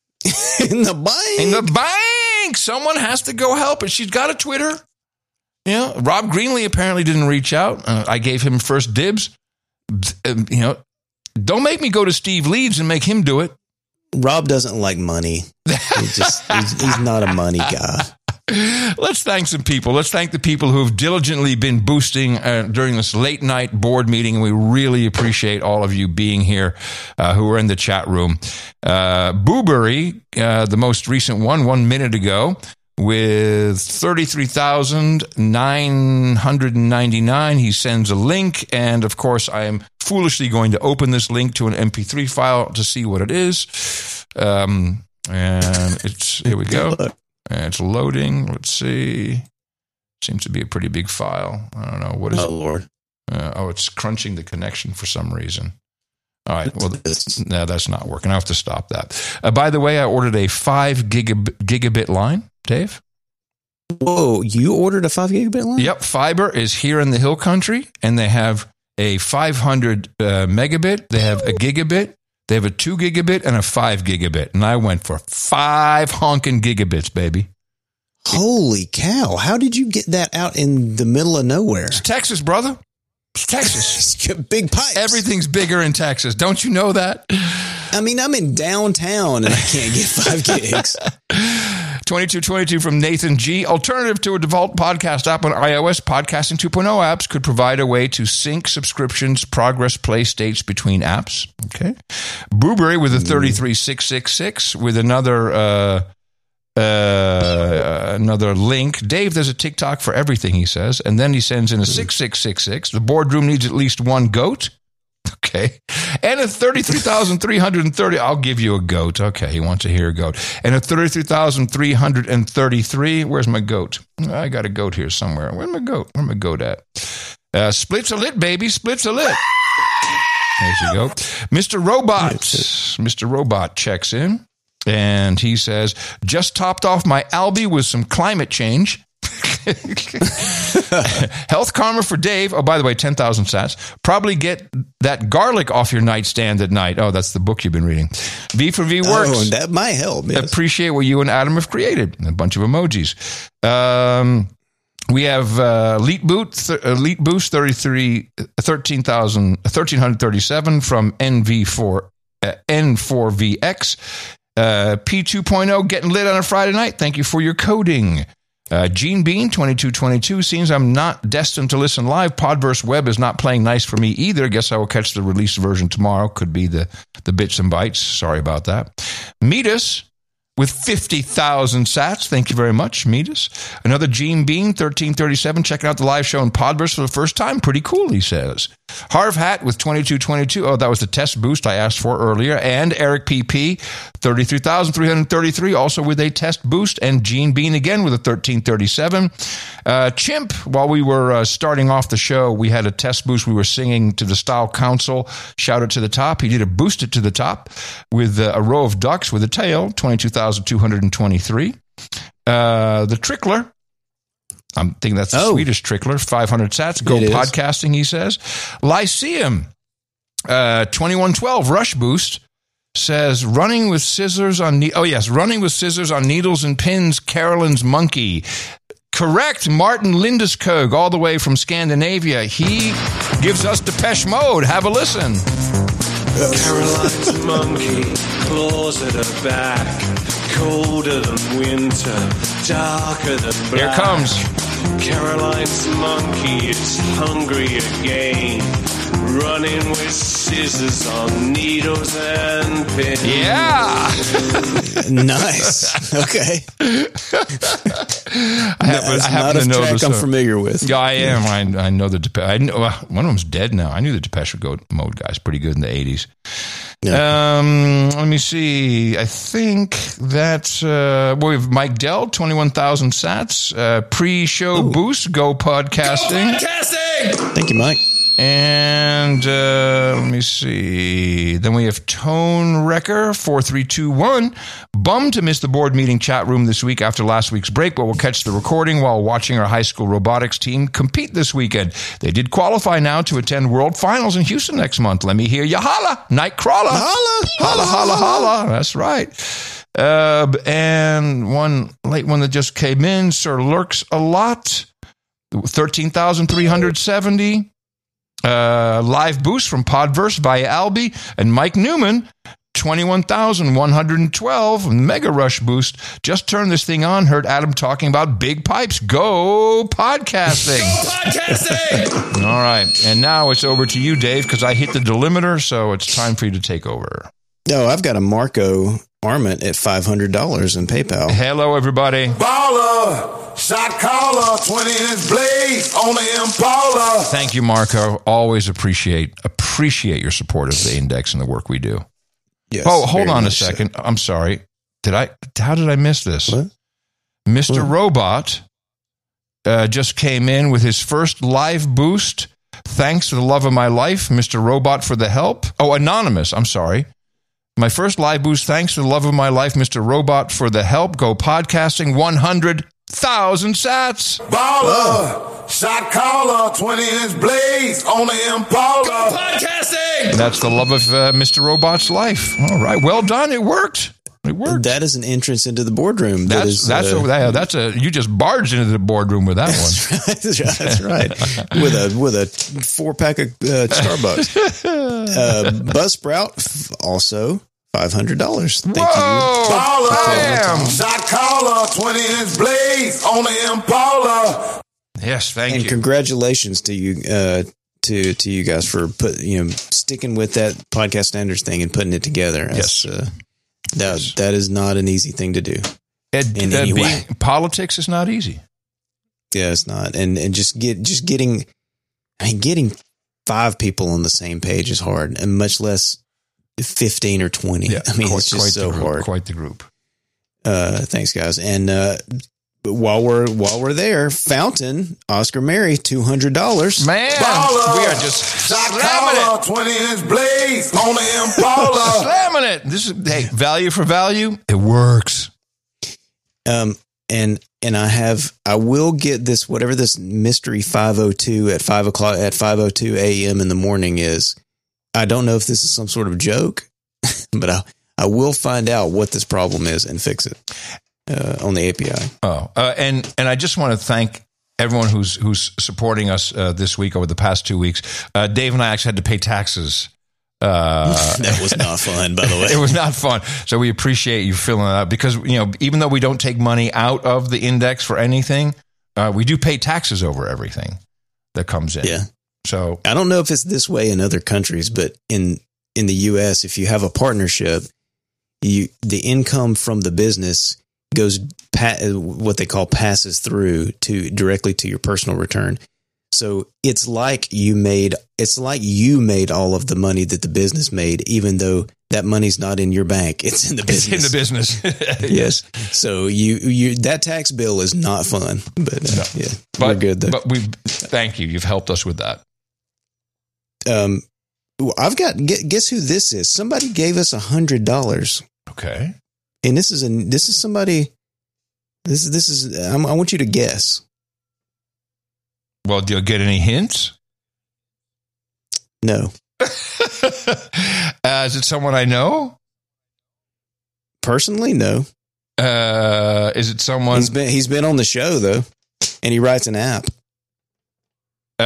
in the bank. In the bank. Someone has to go help her. She's got a Twitter. You know, Rob Greenlee apparently didn't reach out. Uh, I gave him first dibs. Uh, you know, don't make me go to Steve Leeds and make him do it. Rob doesn't like money. He's just he's, he's not a money guy. Let's thank some people. Let's thank the people who have diligently been boosting uh, during this late night board meeting. We really appreciate all of you being here uh, who are in the chat room. Uh, Boobury, uh, the most recent one, one minute ago, with thirty-three thousand nine hundred ninety-nine. He sends a link, and of course, I am foolishly going to open this link to an M P three file to see what it is. Um, and it's here we go. And it's loading. Let's see. Seems to be a pretty big file. I don't know what is. Oh it? Lord! Uh, oh, it's crunching the connection for some reason. All right. Well, no, that's not working. I have to stop that. Uh, by the way, I ordered a five gigabit, gigabit line. Dave? Whoa, you ordered a five gigabit line? Yep, fiber is here in the Hill Country, and they have a five hundred uh, megabit, they have a gigabit, they have a two gigabit, and a five gigabit. And I went for five honking gigabits, baby. Holy cow. How did you get that out in the middle of nowhere? It's Texas, brother. It's Texas. Big pipes. Everything's bigger in Texas. Don't you know that? I mean, I'm in downtown, and I can't get five gigs. twenty-two twenty-two from Nathan G. Alternative to a default podcast app on iOS, Podcasting two point oh apps could provide a way to sync subscriptions, progress, play states between apps. Okay. Boobury with a thirty-three six six six with another uh, uh, another link. Dave, there's a TikTok for everything, he says. And then he sends in a six six six six. The boardroom needs at least one goat. Okay. And a thirty-three thousand three hundred thirty. I'll give you a goat. Okay. He wants to hear a goat. And a thirty-three thousand three hundred thirty-three. Where's my goat? I got a goat here somewhere. Where's my goat? Where's my goat at? Uh, splits a lit, baby. Splits a lit. There you go. Mister Robot. Mister Robot checks in and he says, just topped off my Albi with some climate change. Health karma for Dave. Oh, by the way, ten thousand sats. Probably get that garlic off your nightstand at night. Oh, that's the book you've been reading. V for V works. Oh, that might help. Yes. Appreciate what you and Adam have created. A bunch of emojis. Um, we have uh, Elite Boot, th- Elite Boost thirty-three, thirteen thousand, thirteen thirty-seven from N V four, uh, N four V X. Uh, P two point oh getting lit on a Friday night. Thank you for your coding. Uh, Gene Bean, twenty-two twenty-two, seems I'm not destined to listen live. Podverse Web is not playing nice for me either. Guess I will catch the released version tomorrow. Could be the, the bits and bytes. Sorry about that. Meet us with fifty thousand sats. Thank you very much, Meet us. Another Gene Bean, thirteen thirty-seven, checking out the live show in Podverse for the first time. Pretty cool, he says. Harv Hat with twenty-two twenty-two. Oh, that was the test boost I asked for earlier. And Eric P P, thirty-three thousand three hundred thirty-three, also with a test boost. And Gene Bean again with a thirteen thirty-seven. Uh, Chimp, while we were uh, starting off the show, we had a test boost. We were singing to the Style Council, Shout It to the Top. He did a boost it to the top with uh, a row of ducks with a tail, twenty-two thousand two hundred twenty-three. Uh, the Trickler, I'm thinking that's the oh. Swedish Trickler, five hundred sats. Go podcasting, he says. Lyceum, uh, twenty-one twelve, Rush Boost, says, running with scissors on, ne- oh yes, running with scissors on needles and pins, Carolyn's monkey. Correct, Martin Lindeskog, all the way from Scandinavia. He gives us Depeche Mode. Have a listen. Caroline's monkey, claws at her back, colder than winter, darker than black. Here comes. Caroline's monkey is hungry again, running with scissors on needles and pins. Yeah. Nice. Okay. I happen, I happen to know track this. I'm familiar with. Yeah, I am. I, I know the Depeche. I know, well, one of them's dead now. I knew the Depeche Mode guys pretty good in the eighties. Yeah. Um, let me see. I think that uh, well, we have Mike Dell, twenty-one thousand sats. Uh, pre-show Ooh. boost. Go podcasting. Go podcasting. Thank you, Mike. And uh, let me see. Then we have Tone Wrecker, four three two one. Bummed to miss the board meeting chat room this week after last week's break, but we'll catch the recording while watching our high school robotics team compete this weekend. They did qualify now to attend World Finals in Houston next month. Let me hear ya holla, Nightcrawler. Holla, holla, holla, holla. That's right. Uh, and one late one that just came in, Sir Lurks a lot, thirteen thousand three hundred seventy. Uh, live boost from Podverse via Albie and Mike Newman, twenty-one thousand one hundred twelve. Mega Rush boost. Just turned this thing on. Heard Adam talking about big pipes. Go podcasting. Go podcasting. All right. And now it's over to you, Dave, because I hit the delimiter, so it's time for you to take over. No, I've got a Marco Arment at five hundred dollars in PayPal. Hello, everybody. Baller, shot caller, twenty inch blades on the Impala. Thank you, Marco. Always appreciate appreciate your support of the Index and the work we do. Yes, oh, hold on a so. second. I'm sorry. Did I? How did I miss this? What? Mister What? Robot uh, just came in with his first live boost. Thanks for the love of my life, Mister Robot, for the help. Oh, Anonymous. I'm sorry. My first live boost. Thanks for the love of my life, Mister Robot, for the help. Go podcasting. one hundred thousand sats. Baller, shot caller, twenty inch blades on the Impala. Go podcasting. That's the love of uh, Mister Robot's life. All right. Well done. It worked. It worked. That is an entrance into the boardroom. That's that is, that's uh, a, that's a you just barged into the boardroom with that one. That's right. That's right. with a with a four pack of uh, Starbucks. uh, Buzzsprout also five hundred dollars. Thank Whoa, you. Baller, shot caller, twenty inch blades on the Impala. Yes, thank and you. congratulations to you uh, to to you guys for put you know sticking with that podcast standards thing and putting it together. That's, Yes. uh, that Yes. that is not an easy thing to do. It, in uh, any being- way. Politics is not easy. Yeah, it's not. And and just get just getting I mean getting five people on the same page is hard, and much less fifteen or twenty. Yeah, I mean, quite, it's quite just so the group, hard. Quite the group. Uh, thanks, guys. And uh, while we're while we're there, Fountain Oscar Mary two hundred dollars. Man, Baller, we are just shot slamming caller, it. twenty inch blades on the Impala. Slamming it. This is hey, value for value. It works. Um, and and I have I will get this whatever this mystery five oh two at five o'clock at five oh two a m in the morning is. I don't know if this is some sort of joke, but I I will find out what this problem is and fix it uh, on the A P I. Oh, uh, and and I just want to thank everyone who's who's supporting us uh, this week over the past two weeks. Uh, Dave and I actually had to pay taxes Uh, that was not fun, by the way. It was not fun. So we appreciate you filling it out because, you know, even though we don't take money out of the index for anything, uh, we do pay taxes over everything that comes in. Yeah. So I don't know if it's this way in other countries, but in, in the U S, if you have a partnership, you, the income from the business goes pa- what they call passes through to directly to your personal return. So it's like you made, it's like you made all of the money that the business made, even though that money's not in your bank. It's in the business. It's in the business. Yes. So you, you, that tax bill is not fun, but uh, No. yeah, But, we're good though. but we thank you. You've helped us with that. Um, well, I've got, guess who this is? Somebody gave us a hundred dollars. Okay. And this is a, this is somebody, this is, this is, I'm, I want you to guess. Well, do you get any hints? No. uh, is it someone I know? Personally, no. Uh, is it someone? He's been, he's been on the show though, and he writes an app, Uh,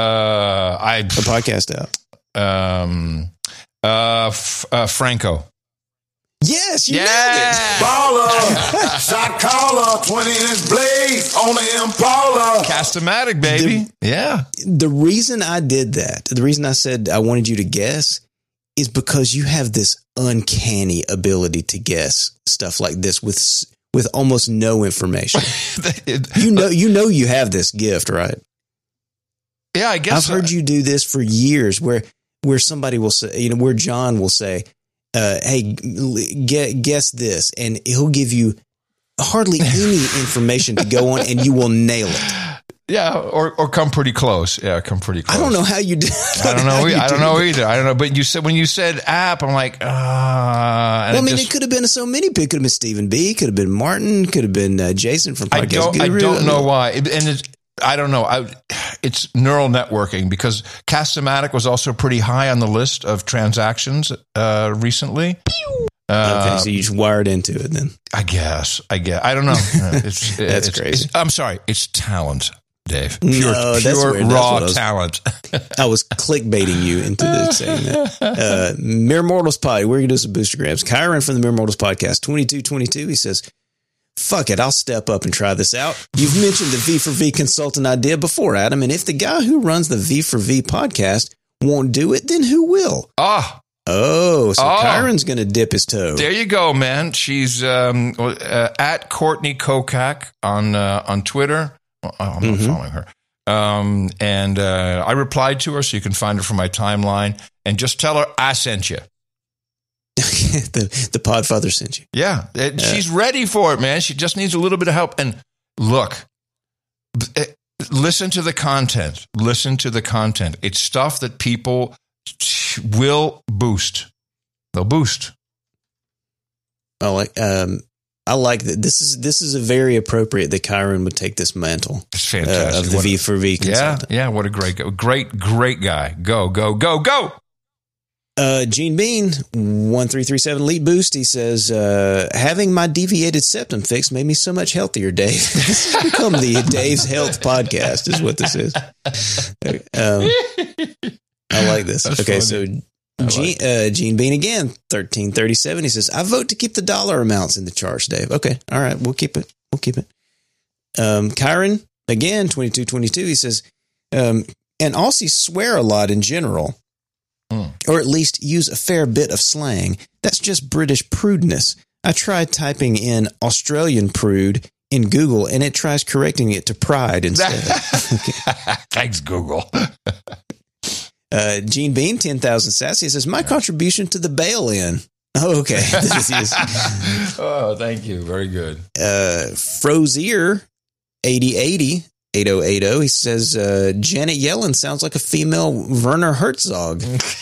I a podcast app. um, uh, F- uh, Franco. Yes, you Yeah. nailed it. Baller, shot caller, twenty inch blades on the Impala. Cast-O-Matic, baby. yeah. The reason I did that, the reason I said I wanted you to guess is because you have this uncanny ability to guess stuff like this with with almost no information. You know, you know, you have this gift, right? Yeah, I guess I've heard you do this for years, where where somebody will say, you know, where John will say, uh, "Hey, get, guess this," and he'll give you hardly any information to go on, and you will nail it. Yeah, or or come pretty close. Yeah, come pretty close. I don't know how you do. I don't know. I don't know either. I don't know. But you said when you said app, I'm like, ah. Uh, Well, I mean, it, it could have been so many people. It could have been Stephen B. Could have been Martin. Could have been uh, Jason from Podcast I don't. Guru. I don't know why. And it's, I don't know. I, it's neural networking because Cast-O-Matic was also pretty high on the list of transactions uh, recently. Uh, Okay, so you just wired into it then. I guess. I guess. I don't know. It's, That's it's, crazy. It's, I'm sorry. It's talent, Dave. Pure, No, that's pure weird. That's raw what I was- talent. I was clickbaiting you into the, saying that. Uh, Mere Mortals Pod. We're going to do some booster grabs. Kyron from the Mere Mortals Podcast, twenty-two twenty-two. He says, fuck it, I'll step up and try this out. You've mentioned the V for V consultant idea before, Adam, and if the guy who runs the V for V podcast won't do it, then who will? Ah, Oh, so Oh. Kyron's going to dip his toe. there you go, man. She's um, uh, at Courtney Kokak on uh, on Twitter. Well, I'm not Mhm. following her. Um, and uh, I replied to her, so you can find her from my timeline. And just tell her I sent you. the, the Podfather sent you. Yeah, it, she's ready for it, man. She just needs a little bit of help. And look, b- eh, listen to the content. Listen to the content. It's stuff that people will boost. They'll boost. I like, um, I like that. This is this is a very appropriate that Kyron would take this mantle It's uh, fantastic. of the What a- V for V yeah, consultant. yeah. What a great, guy. great, great guy. Go, go, go, go. Uh, Gene Bean, one three three seven Elite Boost, he says, uh, having my deviated septum fixed made me so much healthier, Dave. This has become the Dave's Health Podcast, is what this is. Um, I like this. That's okay, funny. so Gene, uh, Gene Bean again, thirteen thirty-seven, he says, I vote to keep the dollar amounts in the charts, Dave. Okay, all right, we'll keep it. We'll keep it. Um, Kyron, again, twenty-two twenty-two, he says, um, and Aussies swear a lot in general. Mm. Or at least use a fair bit of slang. That's just British prudeness. I tried typing in Australian prude in Google, and it tries correcting it to pride instead. Thanks, Google. uh, Gene Bean, ten thousand Sassy, says, my contribution to the bail-in. Oh, okay. This is, Oh, thank you. Very good. uh, Frozier, eighty eighty, eighty eighty, he says, uh, Janet Yellen sounds like a female Werner Herzog.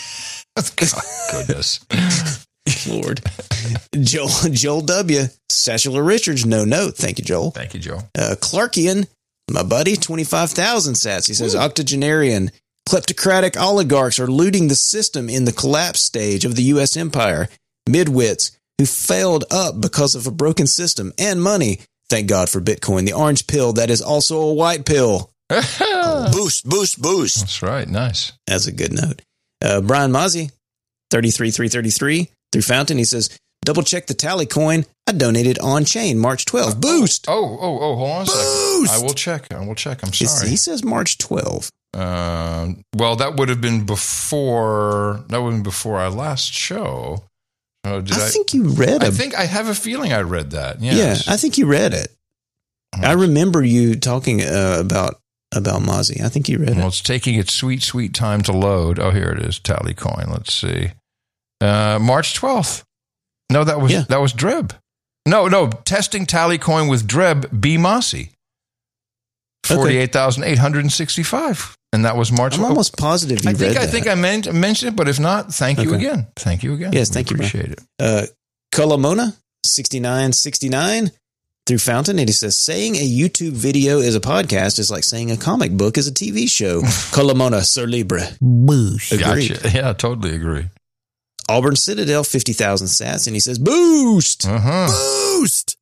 Goodness. Lord. Joel, Joel W. Satchela Richards, no note. Thank you, Joel. Thank you, Joe. Uh, Clarkian, my buddy, twenty-five thousand sats. He says, octogenarian, kleptocratic oligarchs are looting the system in the collapse stage of the U S empire. Midwits who failed up because of a broken system and money. Thank God for Bitcoin, the orange pill that is also a white pill. Boost, boost, boost. That's right. Nice. That's a good note. Uh, Brian Mozzie, thirty-three three thirty-three through Fountain. He says, double check the tally coin. I donated on chain March twelfth. Boost. Oh, oh, oh, hold on a Boost. second. I will check. I will check. I'm It's- sorry. he says March twelfth. Uh, well, that would have been before, that would have been before our last show. Oh, did I I, think you read I it. think I have a feeling I read that. Yes. Yeah, I think you read it. I remember you talking uh, about about Mozzie. I think you read Well, it. it's taking its sweet, sweet time to load. Oh, here it is. Tally coin. Let's see. Uh, March twelfth. No, that was Yeah. that was Dreb. No, no. Testing tally coin with Dreb B. Mossy. forty-eight thousand eight hundred sixty-five. And that was March I'm twelfth. almost positive you I think read I that. think I meant, mentioned it, but if not, thank you Okay. again. Thank you again. Yes, We thank you, bro. Appreciate it. Uh, Colomona, sixty-nine sixty-nine through Fountain. And he says, saying a YouTube video is a podcast is like saying a comic book is a T V show. Colomona, Sir Libre. Boost. Agreed. Gotcha. Yeah, totally agree. Auburn Citadel, fifty thousand sats. And he says, boost. Uh-huh. Boost.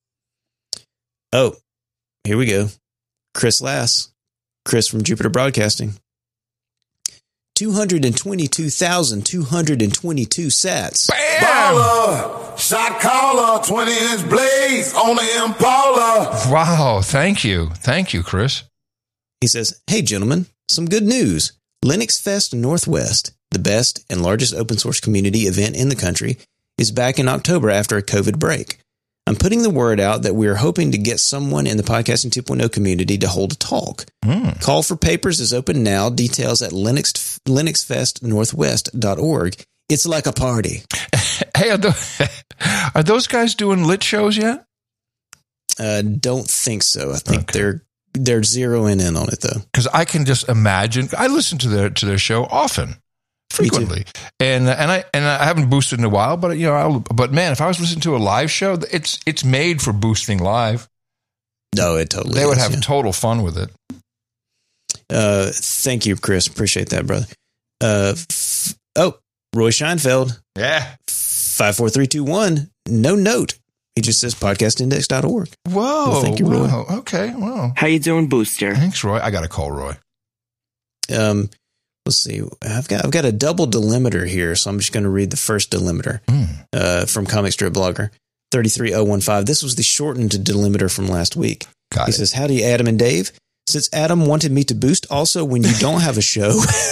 Oh, here we go. Chris Lass. Chris from Jupiter Broadcasting. two hundred twenty-two thousand two hundred twenty-two sats. Bam! Baller, shot caller, twenty inch blades on the Impala. Wow. Thank you. Thank you, Chris. He says, hey, gentlemen, some good news. Linux Fest Northwest, the best and largest open source community event in the country, is back in October after a COVID break. I'm putting the word out that we are hoping to get someone in the Podcasting two point oh community to hold a talk. Mm. Call for papers is open now. Details at Linux, linux fest northwest dot org. It's like a party. Hey, are those, are those guys doing lit shows yet? Uh, don't think so. I think Okay. they're they're zeroing in on it, though. Because I can just imagine. I listen to their to their show often, frequently, and and I and I haven't boosted in a while. But you know, I'll, but man, if I was listening to a live show, it's it's made for boosting live. No, it totally They would is, have yeah. total fun with it. Uh, thank you, Chris. Appreciate that, brother. Uh, f- oh, Roy Scheinfeld, Yeah. five four three two one. No note. He just says podcast index dot org. Whoa. Well, thank you, Roy. Wow. Okay. Wow. How you doing, Booster? Thanks, Roy. I got to call Roy. Um, let's see. I've got I've got a double delimiter here, so I'm just going to read the first delimiter Mm. uh, from Comic Strip Blogger three three oh one five. This was the shortened delimiter from last week. Got He it. says, howdy, Adam and Dave. Since Adam wanted me to boost also when you don't have a show,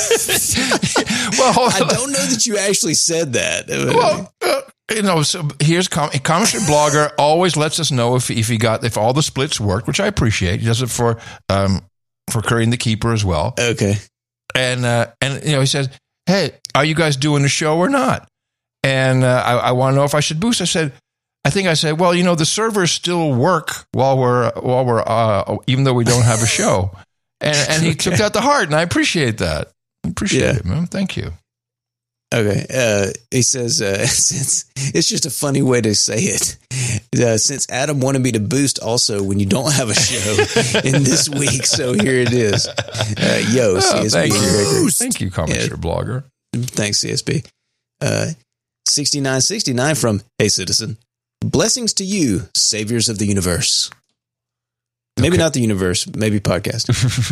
well, hold I on. don't know that you actually said that. Well, uh, you know, so here's com- Comic Strip Blogger always lets us know if if he got if all the splits worked, which I appreciate. He does it for um for Curry and the Keeper as well. Okay. And uh, and you know, he says, "Hey, are you guys doing a show or not?" And uh, I, I want to know if I should boost. I said, I think I said, well, you know, the servers still work while we're while we're uh, even though we don't have a show. And and he took that to heart, and I appreciate that. I appreciate Yeah. it, man. Thank you. Okay. Uh, he says, uh, since it's just a funny way to say it. Uh, since Adam wanted me to boost also when you don't have a show in this week. So here it is. Uh, yo, Oh, C S B. thank you, Gregory. thank you, Comic Yeah. Strip Blogger. Thanks, C S B. Uh, sixty-nine sixty-nine from Hey Citizen. Blessings to you, saviors of the universe. Maybe Okay. not the universe, maybe podcast.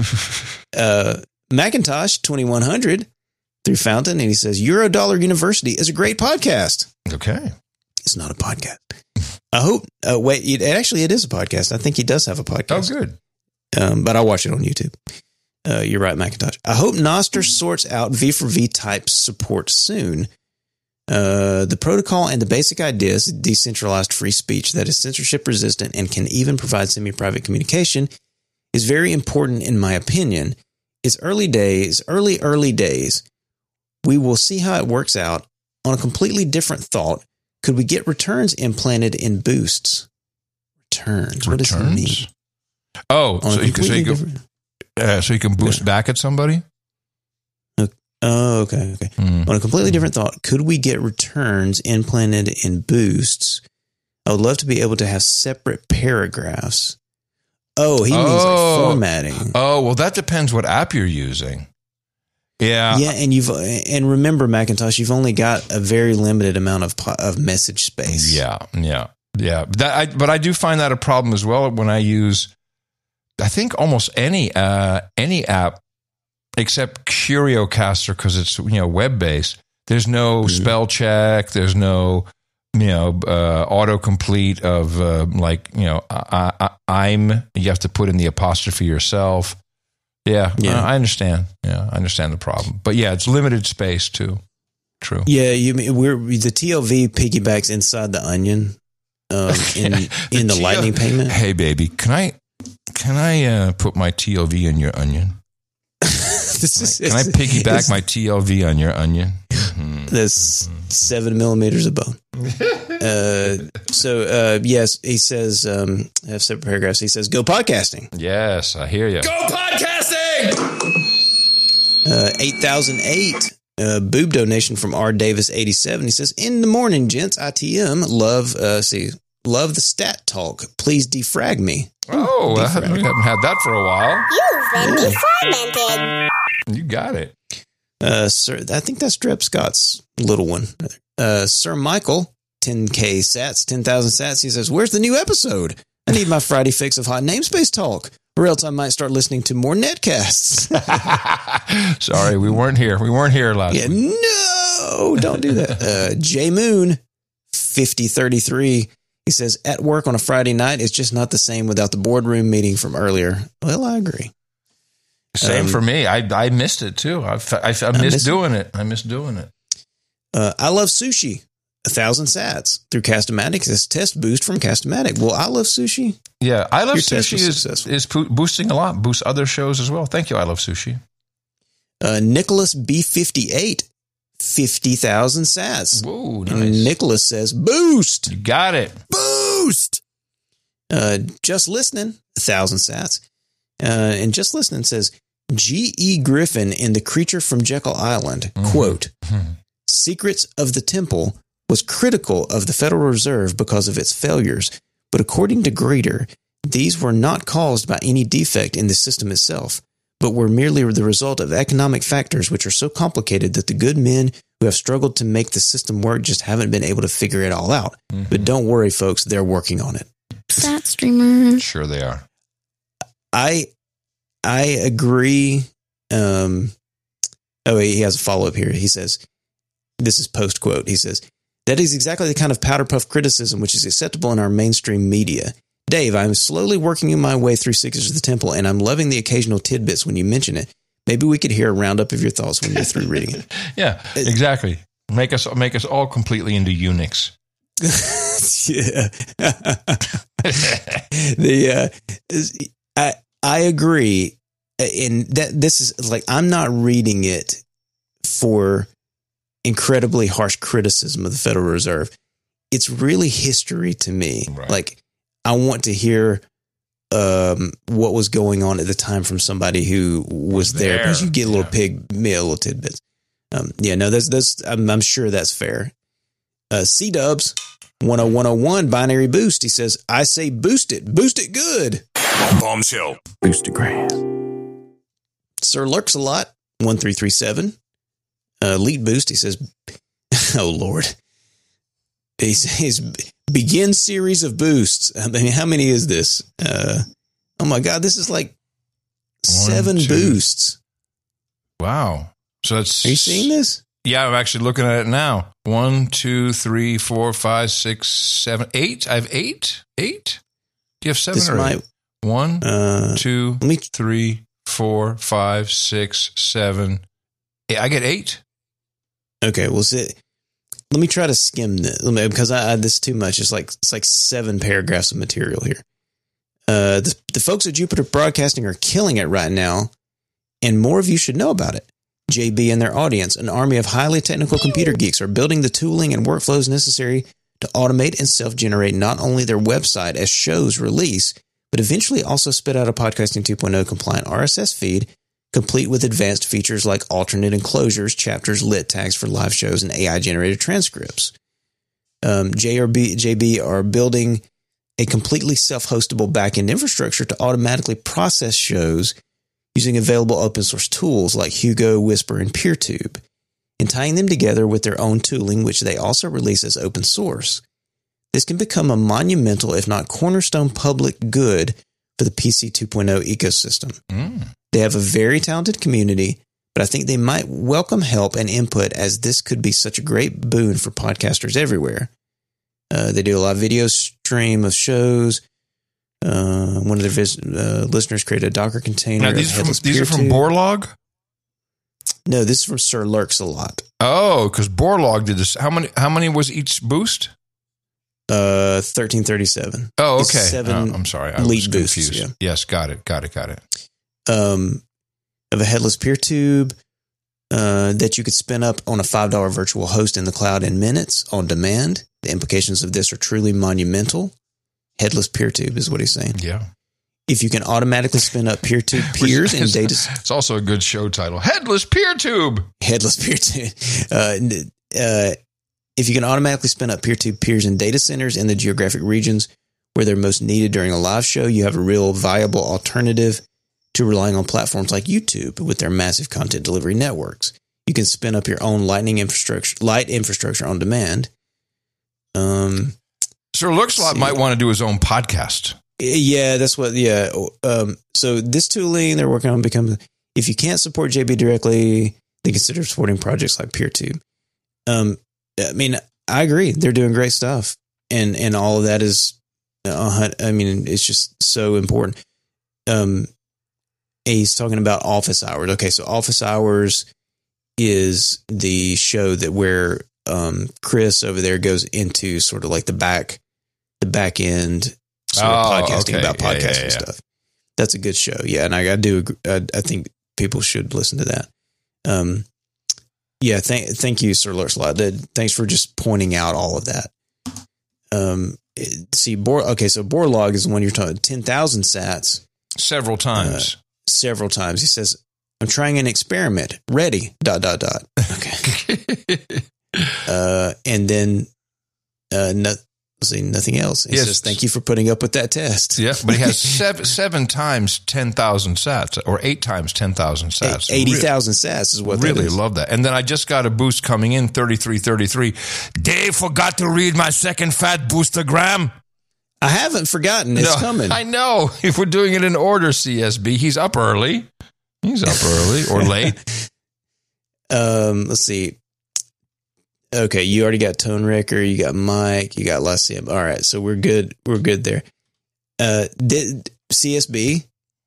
uh, Macintosh twenty-one hundred through Fountain, and he says, Eurodollar University is a great podcast. Okay. It's not a podcast. I hope, uh, wait, it, actually, it is a podcast. I think he does have a Oh, podcast. good. Um, but I'll watch it on YouTube. Uh, you're right, Macintosh. I hope Nostr sorts out V four V type support soon. Uh, the protocol and the basic idea is decentralized free speech that is censorship resistant and can even provide semi-private communication is very important in my opinion. It's early days, early, early days. We will see how it works out. On a completely different thought, could we get returns implanted in boosts? Returns. What does it mean? Returns? Oh, On so a you, can, so, completely you can, different. uh, so you can boost back at somebody? Oh, okay, okay. Hmm. On a completely different thought, could we get returns implanted in boosts? I would love to be able to have separate paragraphs. Oh, he means Oh. like formatting. Oh, well, that depends what app you're using. Yeah. Yeah, and you've and remember, Macintosh, you've only got a very limited amount of po- of message space. Yeah, yeah, yeah. That, I, but I do find that a problem as well when I use, I think almost any uh, any app except CurioCaster because it's you know web based. There's no mm-hmm. spell check. There's no, you know, uh, autocomplete of uh, like, you know, I, I, I'm, you have to put in the apostrophe yourself. Yeah, yeah. I, I understand. Yeah, I understand the problem. But yeah, it's limited space too. True. Yeah, you mean we're the T L V piggybacks inside the onion um, in the in the T L V lightning payment. Hey, baby, can I can I uh, put my T L V in your onion? this is, can I, can I piggyback my T L V on your onion? Mm-hmm. That's mm-hmm. seven millimeters of bone. uh, so uh, yes, he says. Um, I have separate paragraphs. He says, "Go podcasting." Yes, I hear you. Go podcasting. Uh, eight thousand eight. Uh, boob donation from R Davis eighty-seven. He says, "In the morning, gents. I T M love. Uh, see, love the stat talk. Please defrag me." Oh, defrag. I haven't, we haven't had that for a while. You've been defragmented. You got it, uh, sir. I think that's Dred Scott's little one. Uh, Sir Michael, ten K sats, ten thousand sats. He says, "Where's the new episode? I need my Friday fix of hot namespace talk, or else I might start listening to more netcasts." Sorry, we weren't here. We weren't here last yeah, week. No, don't do that. Uh, J Moon, fifty thirty-three. He says, "At work on a Friday night, it's just not the same without the boardroom meeting from earlier." Well, I agree. Same um, for me. I I missed it too. I, I, I missed doing it. I missed doing it. Uh, I love sushi. A thousand sats through Castamatic. This test boost from Castamatic. Well, I love sushi. Yeah, I love Your sushi is, is boosting a lot. Boosts other shows as well. Thank you. I love sushi. Uh, Nicholas B fifty-eight, fifty thousand sats. Whoa, nice. And Nicholas says, "Boost." You got it. Boost. Uh, just listening, a thousand sats. Uh, and just listening says, G E Griffin in The Creature from Jekyll Island, mm-hmm. quote, mm-hmm. "Secrets of the Temple was critical of the Federal Reserve because of its failures, but according to Grader, these were not caused by any defect in the system itself, but were merely the result of economic factors which are so complicated that the good men who have struggled to make the system work just haven't been able to figure it all out. Mm-hmm. But don't worry, folks, they're working on it." Sat streamer. Sure they are. I I agree. Um, oh, he has a follow-up here. He says, this is post-quote. He says, "That is exactly the kind of powder puff criticism which is acceptable in our mainstream media. Dave, I'm slowly working my way through Secrets of the Temple, and I'm loving the occasional tidbits when you mention it. Maybe we could hear a roundup of your thoughts when you're through reading it." Yeah, exactly. Make us make us all completely into eunuchs. Yeah. the uh, I I agree, and that this is like, I'm not reading it for incredibly harsh criticism of the Federal Reserve. It's really history to me. Right. Like, I want to hear um, what was going on at the time from somebody who was there, there. because you get a little Yeah. pig, yeah, little tidbits. Um, yeah, no, that's that's. I'm, I'm sure that's fair. Uh, C Dubs one oh one oh one binary boost. He says, "I say boost it, boost it good." Bombshell. Boostagram. Sir Lurks a lot one three three seven. Uh, lead boost. He says, "Oh Lord." He says, "Begin series of boosts." I mean, how many is this? Uh, oh my God, this is like seven One, two. boosts. Wow. So that's. Are you seeing this? Yeah, I'm actually looking at it now. One, two, three, four, five, six, seven, eight. I have eight. Eight? Do you have seven This or might- eight? One, Uh, two, let me- three, four, five, six, seven. Yeah, I get eight. Okay, well, see, let me try to skim this, let me- because I, I this is too much. It's like it's like seven paragraphs of material here. Uh, the, the folks at Jupiter Broadcasting are killing it right now, and more of you should know about it. J B and their audience, an army of highly technical computer geeks, are building the tooling and workflows necessary to automate and self-generate not only their website as shows release, but eventually also spit out a Podcasting two point oh compliant R S S feed, complete with advanced features like alternate enclosures, chapters, lit tags for live shows, and A I-generated transcripts. Um, J R B, J B are building a completely self-hostable backend infrastructure to automatically process shows using available open source tools like Hugo, Whisper, and PeerTube, and tying them together with their own tooling, which they also release as open source. This can become a monumental, if not cornerstone, public good for the P C two point oh ecosystem. Mm. They have a very talented community, but but I think they might welcome help and input, as this could be such a great boon for podcasters everywhere. Uh, they do a live video stream of shows. Uh, one of their vis- uh, listeners created a Docker container. Now, these, from, these are from Borlog? No, this is from Sir Lurks-a-Lot. Oh, because Borlog did this. How many How many was each boost? Uh, thirteen thirty-seven. Oh, okay. It's seven oh, I'm sorry. I lead was boosts, confused. yeah. Yes, got it, got it, got it. Um, of a headless peer tube uh, that you could spin up on a five dollars virtual host in the cloud in minutes on demand. The implications of this are truly monumental. Headless peer tube is what he's saying. Yeah. If you can automatically spin up peer tube peers and data. It's also a good show title. Headless peer tube. Headless peer tube. Uh, uh, if you can automatically spin up peer tube peers in data centers in the geographic regions where they're most needed during a live show, you have a real viable alternative to relying on platforms like YouTube with their massive content delivery networks. You can spin up your own lightning infrastructure, light infrastructure on demand. Um, Sir Lurks-a-Lot might want to do his own podcast. Yeah, that's what, yeah. Um, so this tooling they're working on becomes, if you can't support J B directly, they consider supporting projects like PeerTube. Um, I mean, I agree. They're doing great stuff. And, and all of that is, uh, I mean, it's just so important. Um, he's talking about Office Hours. Okay. So Office Hours is the show that where, um, Chris over there goes into sort of like the back, the back end, sort of oh, podcasting okay. about podcasting yeah, yeah, yeah. stuff. That's a good show. Yeah. And I, I do, I, I think people should listen to that. Um, yeah. Thank, thank you, Sir Lurks-a-Lot. Thanks for just pointing out all of that. Um, see, Bor, okay. So Borlog is the one you're talking, ten thousand sats. Several times. Uh, several times. He says, I'm trying an experiment. Ready, dot, dot, dot. Okay. uh, and then, uh, no, see, nothing else. He yes. says, thank you for putting up with that test. Yeah, but he has seven, seven times ten thousand sats, or eight times ten thousand sats. eighty thousand sats is what really that is. love that. And then I just got a boost coming in, thirty-three thirty-three. Dave forgot to read my second fat boostergram. I haven't forgotten. It's no, coming. I know. If we're doing it in order, C S B, he's up early. He's up early or late. Um, let's see. Okay, you already got Tone Wrecker, you got Mike, you got Lassim. All right, so we're good. We're good there. Uh, did C S B?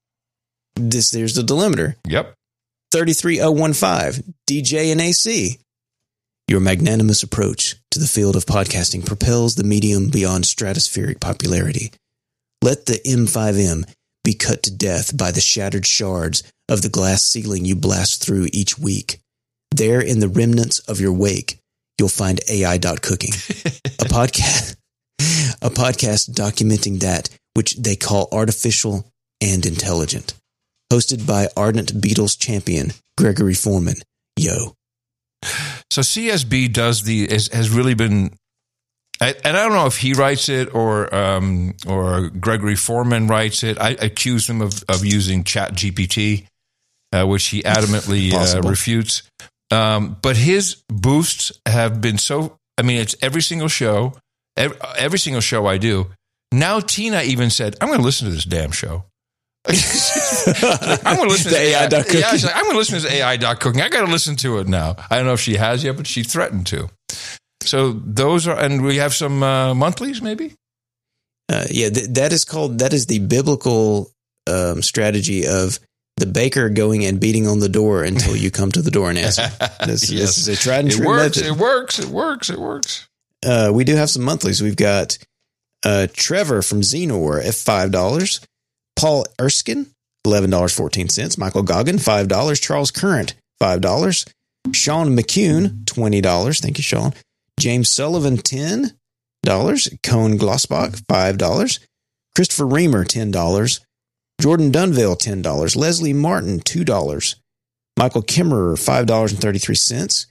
This there's the delimiter. Yep. thirty-three oh fifteen, D J and A C. Your magnanimous approach to the field of podcasting propels the medium beyond stratospheric popularity. Let the M five M be cut to death by the shattered shards of the glass ceiling you blast through each week. There, in the remnants of your wake, you'll find A I dot cooking, a podcast, a podcast documenting that which they call artificial and intelligent. Hosted by ardent Beatles champion Gregory Foreman. Yo. So C S B does the has, has really been, I, and I don't know if he writes it or um, or Gregory Foreman writes it. I accuse him of of using Chat G P T, uh, which he adamantly uh, refutes. Um, but his boosts have been so. I mean, it's every single show, every, every single show I do. Now Tina even said, "I'm going to listen to this damn show." like, I'm going to listen to A I. Cooking. Yeah, she's like, I'm going to listen to this A I dot cooking. I got to listen to it now. I don't know if she has yet, but she threatened to. So those are, and we have some uh, monthlies, maybe. Uh, yeah, th- that is called. That is the biblical um, strategy of the baker going and beating on the door until you come to the door and answer. This, yes. this is a tried and it true works, method. It works. It works. It works. Uh, we do have some monthlies. We've got uh, Trevor from Xenor at five dollars. Paul Erskine, eleven dollars and fourteen cents. Michael Goggin, five dollars. Charles Current, five dollars. Sean McCune, twenty dollars. Thank you, Sean. James Sullivan, ten dollars. Cone Glossbach, five dollars. Christopher Reamer, ten dollars. Jordan Dunville, ten dollars. Leslie Martin, two dollars. Michael Kimmerer, five dollars and thirty-three cents.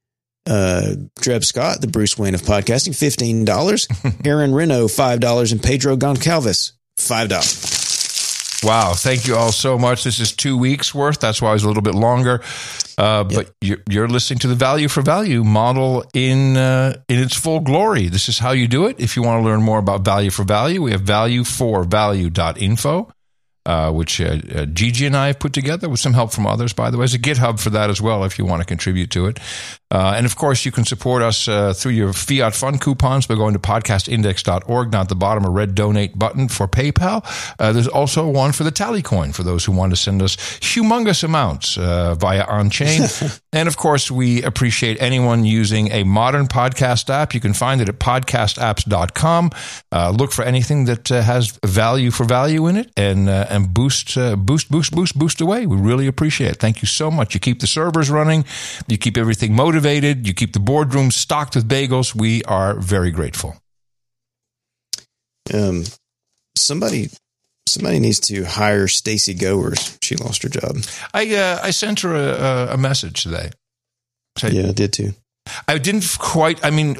Uh, Dreb Scott, the Bruce Wayne of podcasting, fifteen dollars. Aaron Reno, five dollars. And Pedro Goncalves, five dollars. Wow. Thank you all so much. This is two weeks worth. That's why it was a little bit longer. Uh, but yep. you're, you're listening to the Value for Value model in uh, in its full glory. This is how you do it. If you want to learn more about Value for Value, we have value for value dot info. Uh, which uh, uh, Gigi and I have put together with some help from others, by the way. There's a GitHub for that as well if you want to contribute to it. Uh, and, of course, you can support us uh, through your Fiat Fund coupons by going to podcast index dot org. Down at the bottom, a red donate button for PayPal. Uh, there's also one for the Tallycoin for those who want to send us humongous amounts uh, via on-chain. And, of course, we appreciate anyone using a modern podcast app. You can find it at podcast apps dot com. Uh, look for anything that uh, has value for value in it and uh, and boost, uh, boost, boost, boost, boost away. We really appreciate it. Thank you so much. You keep the servers running. You keep everything motivated. You keep the boardroom stocked with bagels. We are very grateful. Um, somebody, somebody needs to hire Stacey Goers. She lost her job. I uh, I sent her a, a message today. So yeah, I did too. I didn't quite. I mean,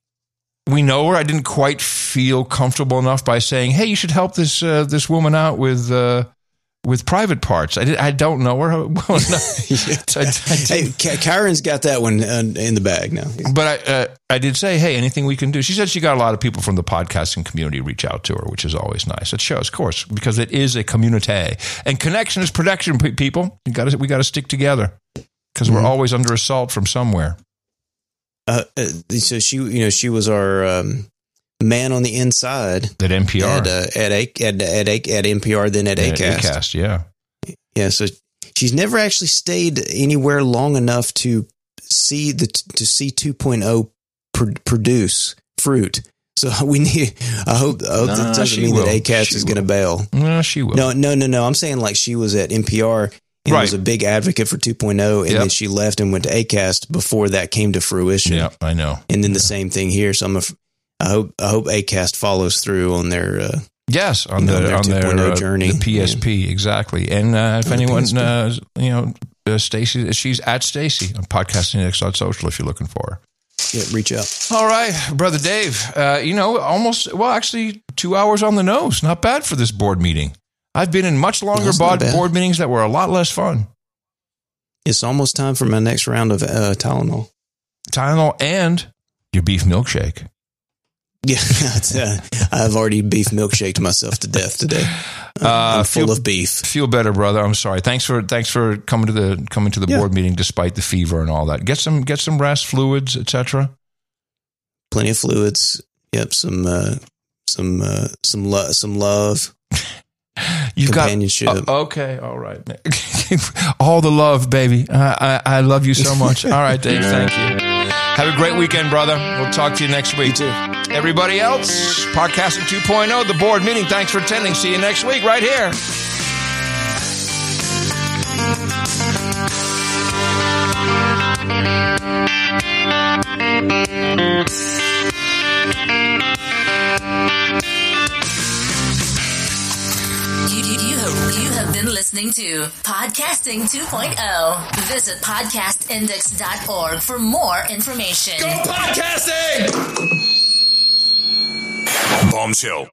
we know her. I didn't quite feel comfortable enough by saying, "Hey, you should help this uh, this woman out with uh, with private parts." I did, I don't know her. Well, no. yeah. I, I hey, Kyron's got that one in the bag now. But I uh, I did say, "Hey, anything we can do?" She said she got a lot of people from the podcasting community reach out to her, which is always nice. It shows, of course, because it is a community, and connection is protection. People, you got to we got to stick together because mm-hmm. we're always under assault from somewhere. Uh, uh, so she, you know, she was our um, man on the inside at N P R, at uh, at, at at at at N P R, then at yeah, Acast. Acast, yeah, yeah. So she's never actually stayed anywhere long enough to see the to see two point oh pr- produce fruit. So we need. I hope. I hope nah, that doesn't mean will. that Acast she is going to bail. No, she will. No, no, no, no. I'm saying like she was at N P R. And right. was a big advocate for two point oh, and yep. then she left and went to Acast before that came to fruition. Yeah, I know. And then the yeah. same thing here. So I'm a, I hope I hope Acast follows through on their uh, yes on know, the their on their uh, journey, the P S P yeah. exactly. And uh, if on anyone uh, you know uh, Stacey, she's at Stacey on podcasting index dot social if you're looking for her. Yeah, reach out. All right, brother Dave. Uh, you know, almost well, actually, two hours on the nose. Not bad for this board meeting. I've been in much longer no, board, board meetings that were a lot less fun. It's almost time for my next round of uh, Tylenol. Tylenol and your beef milkshake. Yeah, uh, I've already beef milkshaked myself to death today. Uh, I'm full feel, of beef. Feel better, brother. I'm sorry. Thanks for thanks for coming to the coming to the yeah. board meeting despite the fever and all that. Get some get some rest, fluids, et cetera. Plenty of fluids. Yep. Some uh, some uh, some lo- some love. You've companionship. got uh, okay, all right. All the love, baby. I, I I love you so much. All right, Dave. Thank you. Have a great weekend, brother. We'll talk to you next week. You too. Everybody else, Podcasting two point oh, the board meeting. Thanks for attending. See you next week right here. You have been listening to Podcasting two point oh. Visit podcast index dot org for more information. Go podcasting! Bombshell.